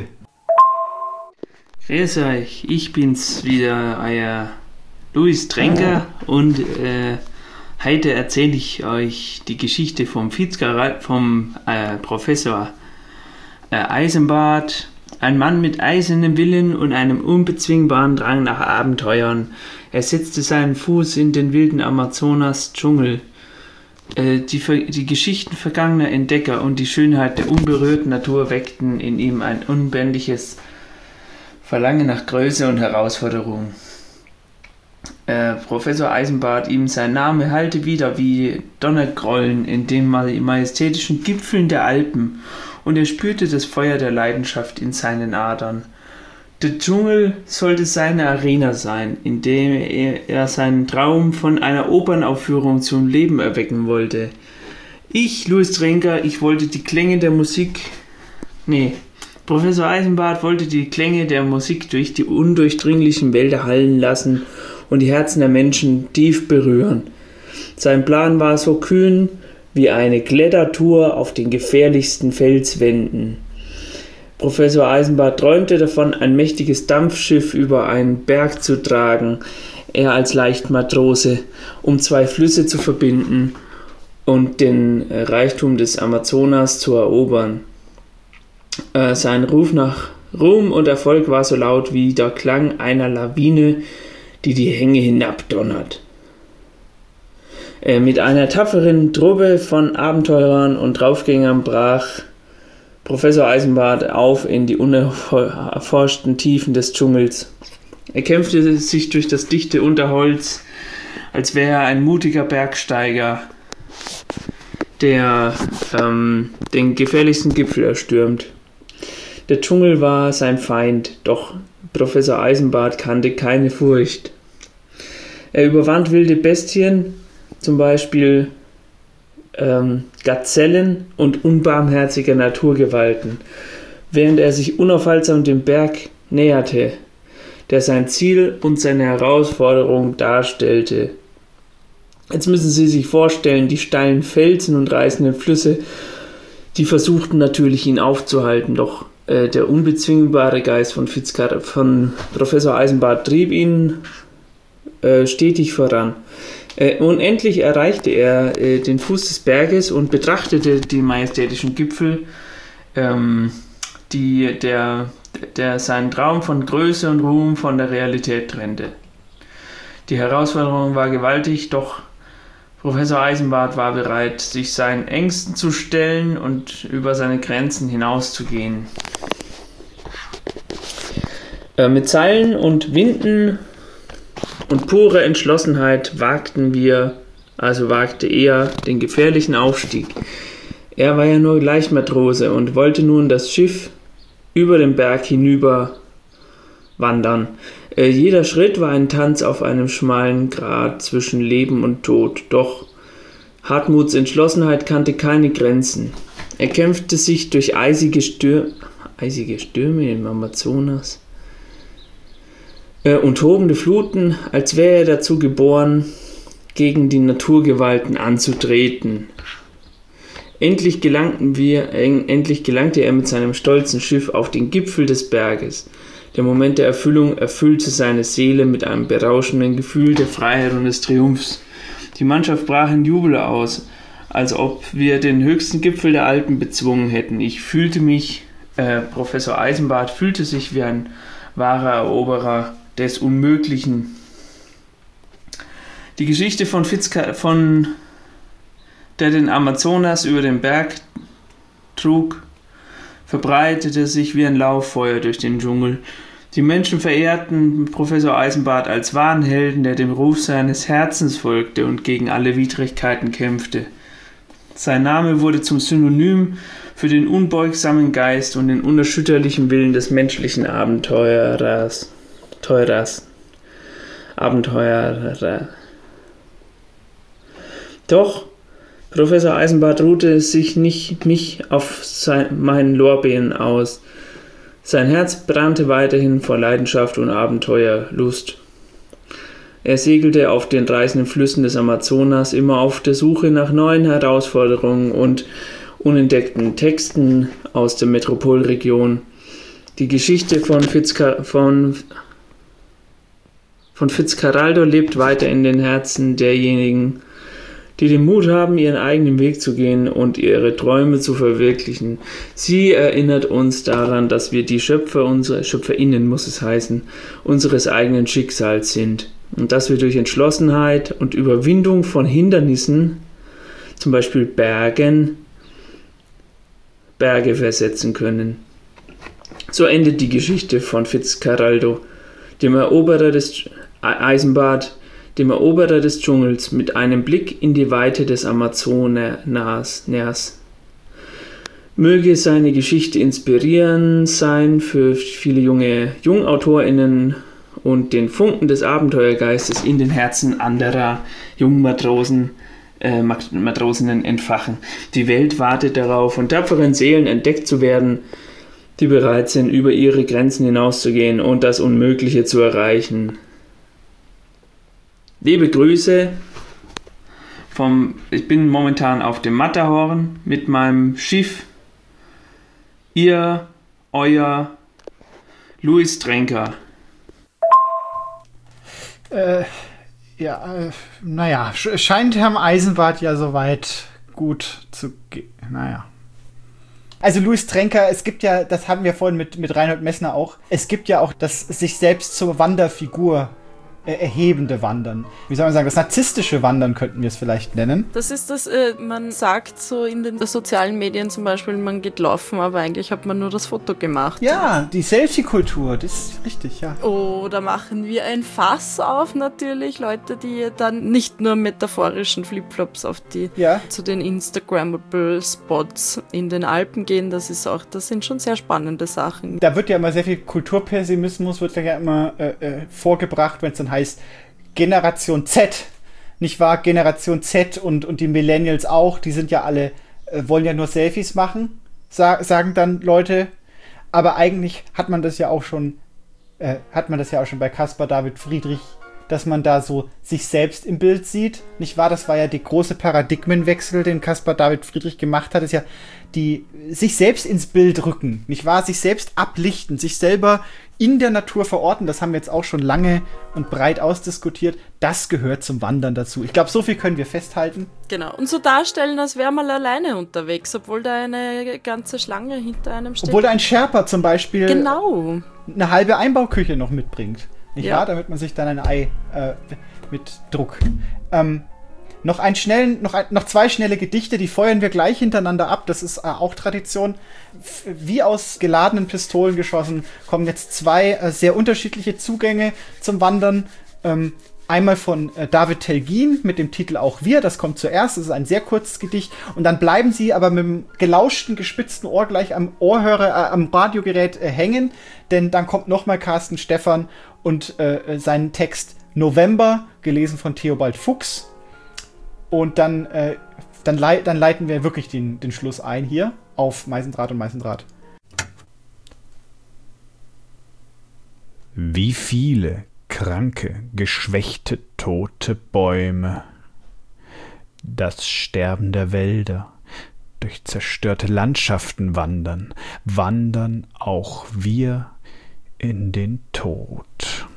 Grüß euch, ich bin's wieder, euer Louis Tränker und heute erzähle ich euch die Geschichte vom Professor Eisenbart, ein Mann mit eisernem Willen und einem unbezwingbaren Drang nach Abenteuern. Er setzte seinen Fuß in den wilden Amazonas-Dschungel. Die Geschichten vergangener Entdecker und die Schönheit der unberührten Natur weckten in ihm ein unbändiges Verlangen nach Größe und Herausforderung. Professor Eisenbart, ihm sein Name hallte wieder wie Donnergrollen in den majestätischen Gipfeln der Alpen, und er spürte das Feuer der Leidenschaft in seinen Adern. Der Dschungel sollte seine Arena sein, in dem er seinen Traum von einer Opernaufführung zum Leben erwecken wollte. Ich, Louis Tränker, Professor Eisenbart wollte die Klänge der Musik durch die undurchdringlichen Wälder hallen lassen und die Herzen der Menschen tief berühren. Sein Plan war so kühn wie eine Klettertour auf den gefährlichsten Felswänden. Professor Eisenbart träumte davon, ein mächtiges Dampfschiff über einen Berg zu tragen, er als Leichtmatrose, um 2 Flüsse zu verbinden und den Reichtum des Amazonas zu erobern. Sein Ruf nach Ruhm und Erfolg war so laut wie der Klang einer Lawine, die die Hänge hinabdonnert. Mit einer tapferen Truppe von Abenteurern und Draufgängern brach Professor Eisenbart auf in die unerforschten Tiefen des Dschungels. Er kämpfte sich durch das dichte Unterholz, als wäre er ein mutiger Bergsteiger, der den gefährlichsten Gipfel erstürmt. Der Dschungel war sein Feind, doch Professor Eisenbart kannte keine Furcht. Er überwand wilde Bestien, zum Beispiel Gazellen und unbarmherzige Naturgewalten, während er sich unaufhaltsam dem Berg näherte, der sein Ziel und seine Herausforderung darstellte. Jetzt müssen Sie sich vorstellen, die steilen Felsen und reißenden Flüsse, die versuchten natürlich ihn aufzuhalten, doch der unbezwingbare Geist von Professor Eisenbart trieb ihn stetig voran. Unendlich erreichte er den Fuß des Berges und betrachtete die majestätischen Gipfel, der seinen Traum von Größe und Ruhm von der Realität trennte. Die Herausforderung war gewaltig, doch Professor Eisenbart war bereit, sich seinen Ängsten zu stellen und über seine Grenzen hinauszugehen. Mit Seilen und Winden und pure Entschlossenheit wagte er den gefährlichen Aufstieg. Er war ja nur Leichtmatrose und wollte nun das Schiff über den Berg hinüber wandern. Jeder Schritt war ein Tanz auf einem schmalen Grat zwischen Leben und Tod, doch Hartmuts Entschlossenheit kannte keine Grenzen. Er kämpfte sich durch eisige Stürme im Amazonas, und tobende Fluten, als wäre er dazu geboren, gegen die Naturgewalten anzutreten. Endlich gelangte er mit seinem stolzen Schiff auf den Gipfel des Berges. Der Moment der Erfüllung erfüllte seine Seele mit einem berauschenden Gefühl der Freiheit und des Triumphs. Die Mannschaft brach in Jubel aus, als ob wir den höchsten Gipfel der Alpen bezwungen hätten. Ich fühlte mich, Professor Eisenbart fühlte sich wie ein wahrer Eroberer des Unmöglichen. Die Geschichte der den Amazonas über den Berg trug, verbreitete sich wie ein Lauffeuer durch den Dschungel. Die Menschen verehrten Professor Eisenbart als wahren Helden, der dem Ruf seines Herzens folgte und gegen alle Widrigkeiten kämpfte. Sein Name wurde zum Synonym für den unbeugsamen Geist und den unerschütterlichen Willen des menschlichen Abenteurers. Doch Professor Eisenbart ruhte sich nicht auf meinen Lorbeeren aus. Sein Herz brannte weiterhin vor Leidenschaft und Abenteuerlust. Er segelte auf den reißenden Flüssen des Amazonas, immer auf der Suche nach neuen Herausforderungen und unentdeckten Texten aus der Metropolregion. Die Geschichte von Fitzcarraldo lebt weiter in den Herzen derjenigen, die den Mut haben, ihren eigenen Weg zu gehen und ihre Träume zu verwirklichen. Sie erinnert uns daran, dass wir die SchöpferInnen muss es heißen, unseres eigenen Schicksals sind und dass wir durch Entschlossenheit und Überwindung von Hindernissen, zum Beispiel Berge versetzen können. So endet die Geschichte von Fitzcarraldo, dem Eroberer des Eisenbart, dem Eroberer des Dschungels, mit einem Blick in die Weite des Amazonas. Möge seine Geschichte inspirierend sein für viele JungautorInnen und den Funken des Abenteuergeistes in den Herzen anderer jungen Matrosinnen entfachen. Die Welt wartet darauf, von tapferen Seelen entdeckt zu werden, die bereit sind, über ihre Grenzen hinauszugehen und das Unmögliche zu erreichen. Liebe Grüße, ich bin momentan auf dem Matterhorn mit meinem Schiff. Euer Louis Trenker. Scheint Herrn Eisenbart ja soweit gut zu gehen. Also Louis Trenker, es gibt ja, das hatten wir vorhin mit Reinhold Messner auch, es gibt ja auch das sich selbst zur Wanderfigur erhebende Wandern. Wie soll man sagen, das narzisstische Wandern könnten wir es vielleicht nennen. Das ist das, man sagt so in den sozialen Medien zum Beispiel, man geht laufen, aber eigentlich hat man nur das Foto gemacht. Ja, die Selfie-Kultur, das ist richtig, ja. Oder machen wir ein Fass auf natürlich, Leute, die dann nicht nur metaphorischen Flipflops zu den Instagrammable Spots in den Alpen gehen, das sind schon sehr spannende Sachen. Da wird ja immer sehr viel Kulturpessimismus, wird ja immer vorgebracht, wenn es dann heißt Generation Z, nicht wahr? Generation Z und die Millennials auch, die sind ja alle, wollen ja nur Selfies machen, sagen dann Leute, aber eigentlich hat man das ja auch schon bei Caspar David Friedrich, dass man da so sich selbst im Bild sieht, nicht wahr? Das war ja der große Paradigmenwechsel, den Caspar David Friedrich gemacht hat, ist ja sich selbst ins Bild rücken, nicht wahr? Sich selbst ablichten, sich selber in der Natur verorten, das haben wir jetzt auch schon lange und breit ausdiskutiert, das gehört zum Wandern dazu. Ich glaube, so viel können wir festhalten. Genau, und so darstellen, als wäre man alleine unterwegs, obwohl da eine ganze Schlange hinter einem steht. Obwohl da ein Sherpa zum Beispiel eine halbe Einbauküche noch mitbringt, nicht wahr? Damit man sich dann ein Ei mit Druck. Noch zwei schnelle Gedichte, die feuern wir gleich hintereinander ab. Das ist auch Tradition. Wie aus geladenen Pistolen geschossen kommen jetzt zwei sehr unterschiedliche Zugänge zum Wandern. Einmal von David Telgin mit dem Titel Auch wir. Das kommt zuerst. Das ist ein sehr kurzes Gedicht. Und dann bleiben sie aber mit dem gelauschten, gespitzten Ohr gleich am am Radiogerät hängen. Denn dann kommt nochmal Carsten Stephan und seinen Text November, gelesen von Theobald Fuchs. Und dann leiten wir wirklich den Schluss ein hier auf Meisendraht und Meisendraht. Wie viele kranke, geschwächte, tote Bäume, das Sterben der Wälder, durch zerstörte Landschaften wandern auch wir in den Tod.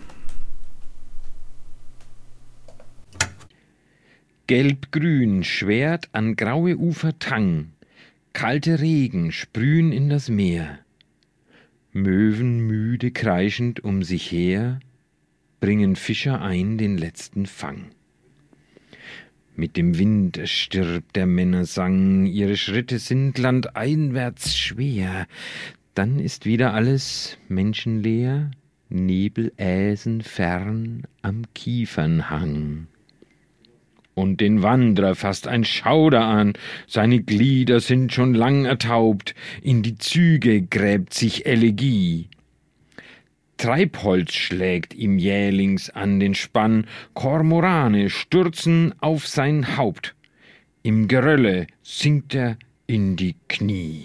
Gelb-grün schwert an graue Ufer Tang, kalte Regen sprühen in das Meer. Möwen müde kreischend um sich her, bringen Fischer ein den letzten Fang. Mit dem Wind erstirbt der Männersang, ihre Schritte sind landeinwärts schwer. Dann ist wieder alles menschenleer, Nebeläsen fern am Kiefernhang. Und den Wanderer fasst ein Schauder an, seine Glieder sind schon lang ertaubt, in die Züge gräbt sich Elegie. Treibholz schlägt ihm jählings an den Spann, Kormorane stürzen auf sein Haupt, im Gerölle sinkt er in die Knie.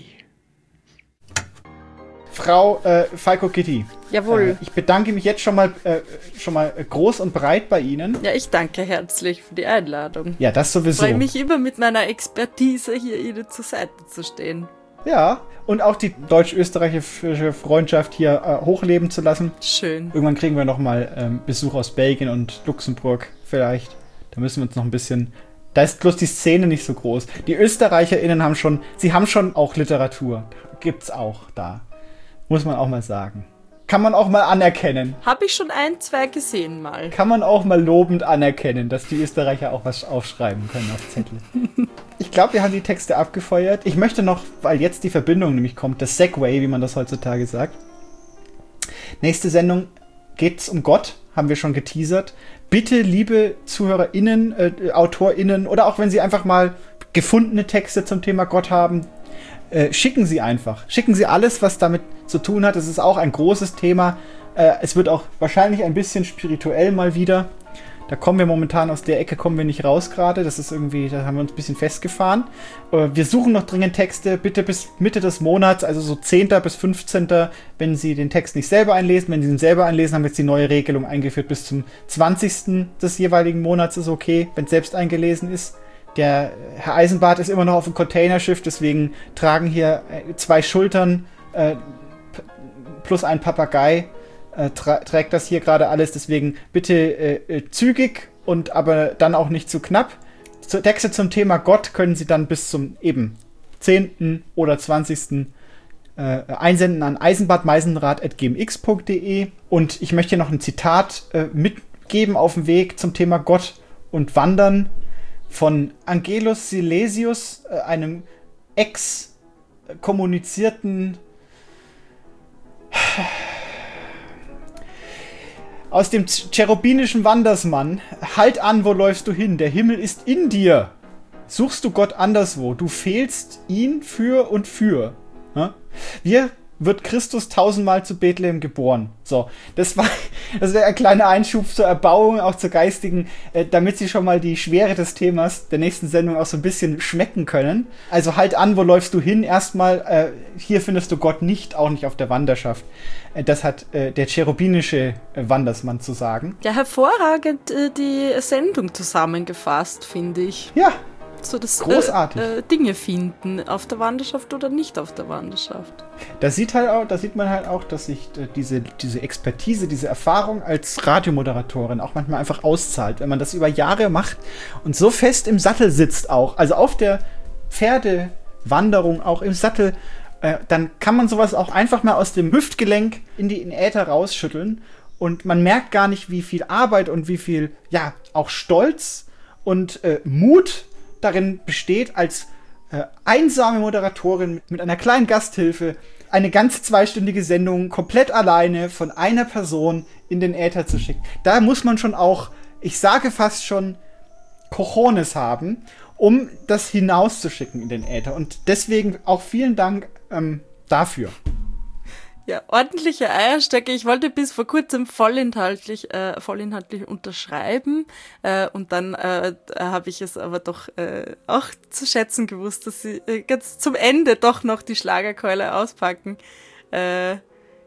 Frau Falco Kitty. Jawohl. Ich bedanke mich jetzt schon mal groß und breit bei Ihnen. Ja, ich danke herzlich für die Einladung. Ja, das sowieso. Ich freue mich immer mit meiner Expertise hier Ihnen zur Seite zu stehen. Ja, und auch die deutsch-österreichische Freundschaft hier hochleben zu lassen. Schön. Irgendwann kriegen wir nochmal Besuch aus Belgien und Luxemburg vielleicht. Da müssen wir uns noch ein bisschen... Da ist bloß die Szene nicht so groß. Die ÖsterreicherInnen haben schon auch Literatur. Gibt's auch da. Muss man auch mal sagen. Kann man auch mal anerkennen. Habe ich schon 1, 2 gesehen mal. Kann man auch mal lobend anerkennen, dass die Österreicher auch was aufschreiben können auf Zettel. Ich glaube, wir haben die Texte abgefeuert. Ich möchte noch, weil jetzt die Verbindung nämlich kommt, das Segway, wie man das heutzutage sagt. Nächste Sendung geht's um Gott, haben wir schon geteasert. Bitte, liebe ZuhörerInnen, AutorInnen oder auch wenn Sie einfach mal gefundene Texte zum Thema Gott haben, schicken Sie einfach. Schicken Sie alles, was damit zu tun hat. Es ist auch ein großes Thema. Es wird auch wahrscheinlich ein bisschen spirituell mal wieder. Da kommen wir momentan aus der Ecke, kommen wir nicht raus gerade. Das ist irgendwie, da haben wir uns ein bisschen festgefahren. Wir suchen noch dringend Texte. Bitte bis Mitte des Monats, also so 10. bis 15. Wenn Sie den Text nicht selber einlesen. Wenn Sie ihn selber einlesen, haben wir jetzt die neue Regelung eingeführt. Bis zum 20. des jeweiligen Monats ist okay, wenn es selbst eingelesen ist. Der Herr Eisenbart ist immer noch auf dem Containerschiff, deswegen tragen hier 2 Schultern plus ein Papagei, trägt das hier gerade alles. Deswegen bitte zügig und aber dann auch nicht zu knapp. Texte zum Thema Gott können Sie dann bis zum eben 10. oder 20. Einsenden an eisenbadmeisenrad@gmx.de. Und ich möchte hier noch ein Zitat mitgeben auf dem Weg zum Thema Gott und Wandern von Angelus Silesius, einem exkommunizierten aus dem cherubinischen Wandersmann. Halt an, wo läufst du hin? Der Himmel ist in dir. Suchst du Gott anderswo? Du fehlst ihn für und für. Wir wird Christus 1000-mal zu Bethlehem geboren. So, das war ein kleiner Einschub zur Erbauung, auch zur geistigen, damit Sie schon mal die Schwere des Themas der nächsten Sendung auch so ein bisschen schmecken können. Also halt an, wo läufst du hin? Erstmal, hier findest du Gott nicht, auch nicht auf der Wanderschaft. Das hat der cherubinische Wandersmann zu sagen. Ja, hervorragend die Sendung zusammengefasst, finde ich. Ja. So das großartig. Dinge finden, auf der Wanderschaft oder nicht auf der Wanderschaft. Da sieht man halt auch, dass sich diese Expertise, diese Erfahrung als Radiomoderatorin auch manchmal einfach auszahlt, wenn man das über Jahre macht und so fest im Sattel sitzt auch, also auf der Pferdewanderung auch im Sattel, dann kann man sowas auch einfach mal aus dem Hüftgelenk in den Äther rausschütteln und man merkt gar nicht, wie viel Arbeit und wie viel, ja, auch Stolz und Mut darin besteht, als einsame Moderatorin mit einer kleinen Gasthilfe eine ganze 2-stündige Sendung komplett alleine von einer Person in den Äther zu schicken. Da muss man schon auch, ich sage fast schon, Cojones haben, um das hinauszuschicken in den Äther. Und deswegen auch vielen Dank dafür. Ja, ordentliche Eierstöcke. Ich wollte bis vor kurzem vollinhaltlich unterschreiben und dann habe ich es aber doch auch zu schätzen gewusst, dass sie ganz zum Ende doch noch die Schlagerkeule auspacken.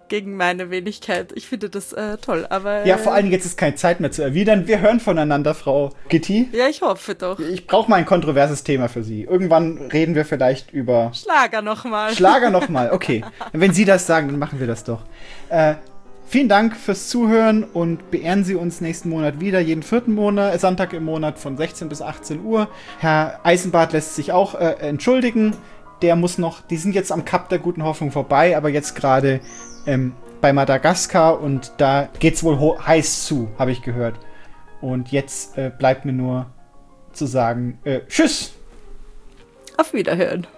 gegen meine Wenigkeit. Ich finde das toll, aber... Ja, vor allem jetzt ist keine Zeit mehr zu erwidern. Wir hören voneinander, Frau Gitti. Ja, ich hoffe doch. Ich brauche mal ein kontroverses Thema für Sie. Irgendwann reden wir vielleicht über... Schlager nochmal. Schlager nochmal, okay. Wenn Sie das sagen, dann machen wir das doch. Vielen Dank fürs Zuhören und beehren Sie uns nächsten Monat wieder, jeden 4. Sonntag im Monat von 16 bis 18 Uhr. Herr Eisenbart lässt sich auch entschuldigen. Die sind jetzt am Kap der Guten Hoffnung vorbei, aber jetzt gerade bei Madagaskar und da geht's wohl heiß zu, habe ich gehört. Und jetzt bleibt mir nur zu sagen, tschüss! Auf Wiederhören!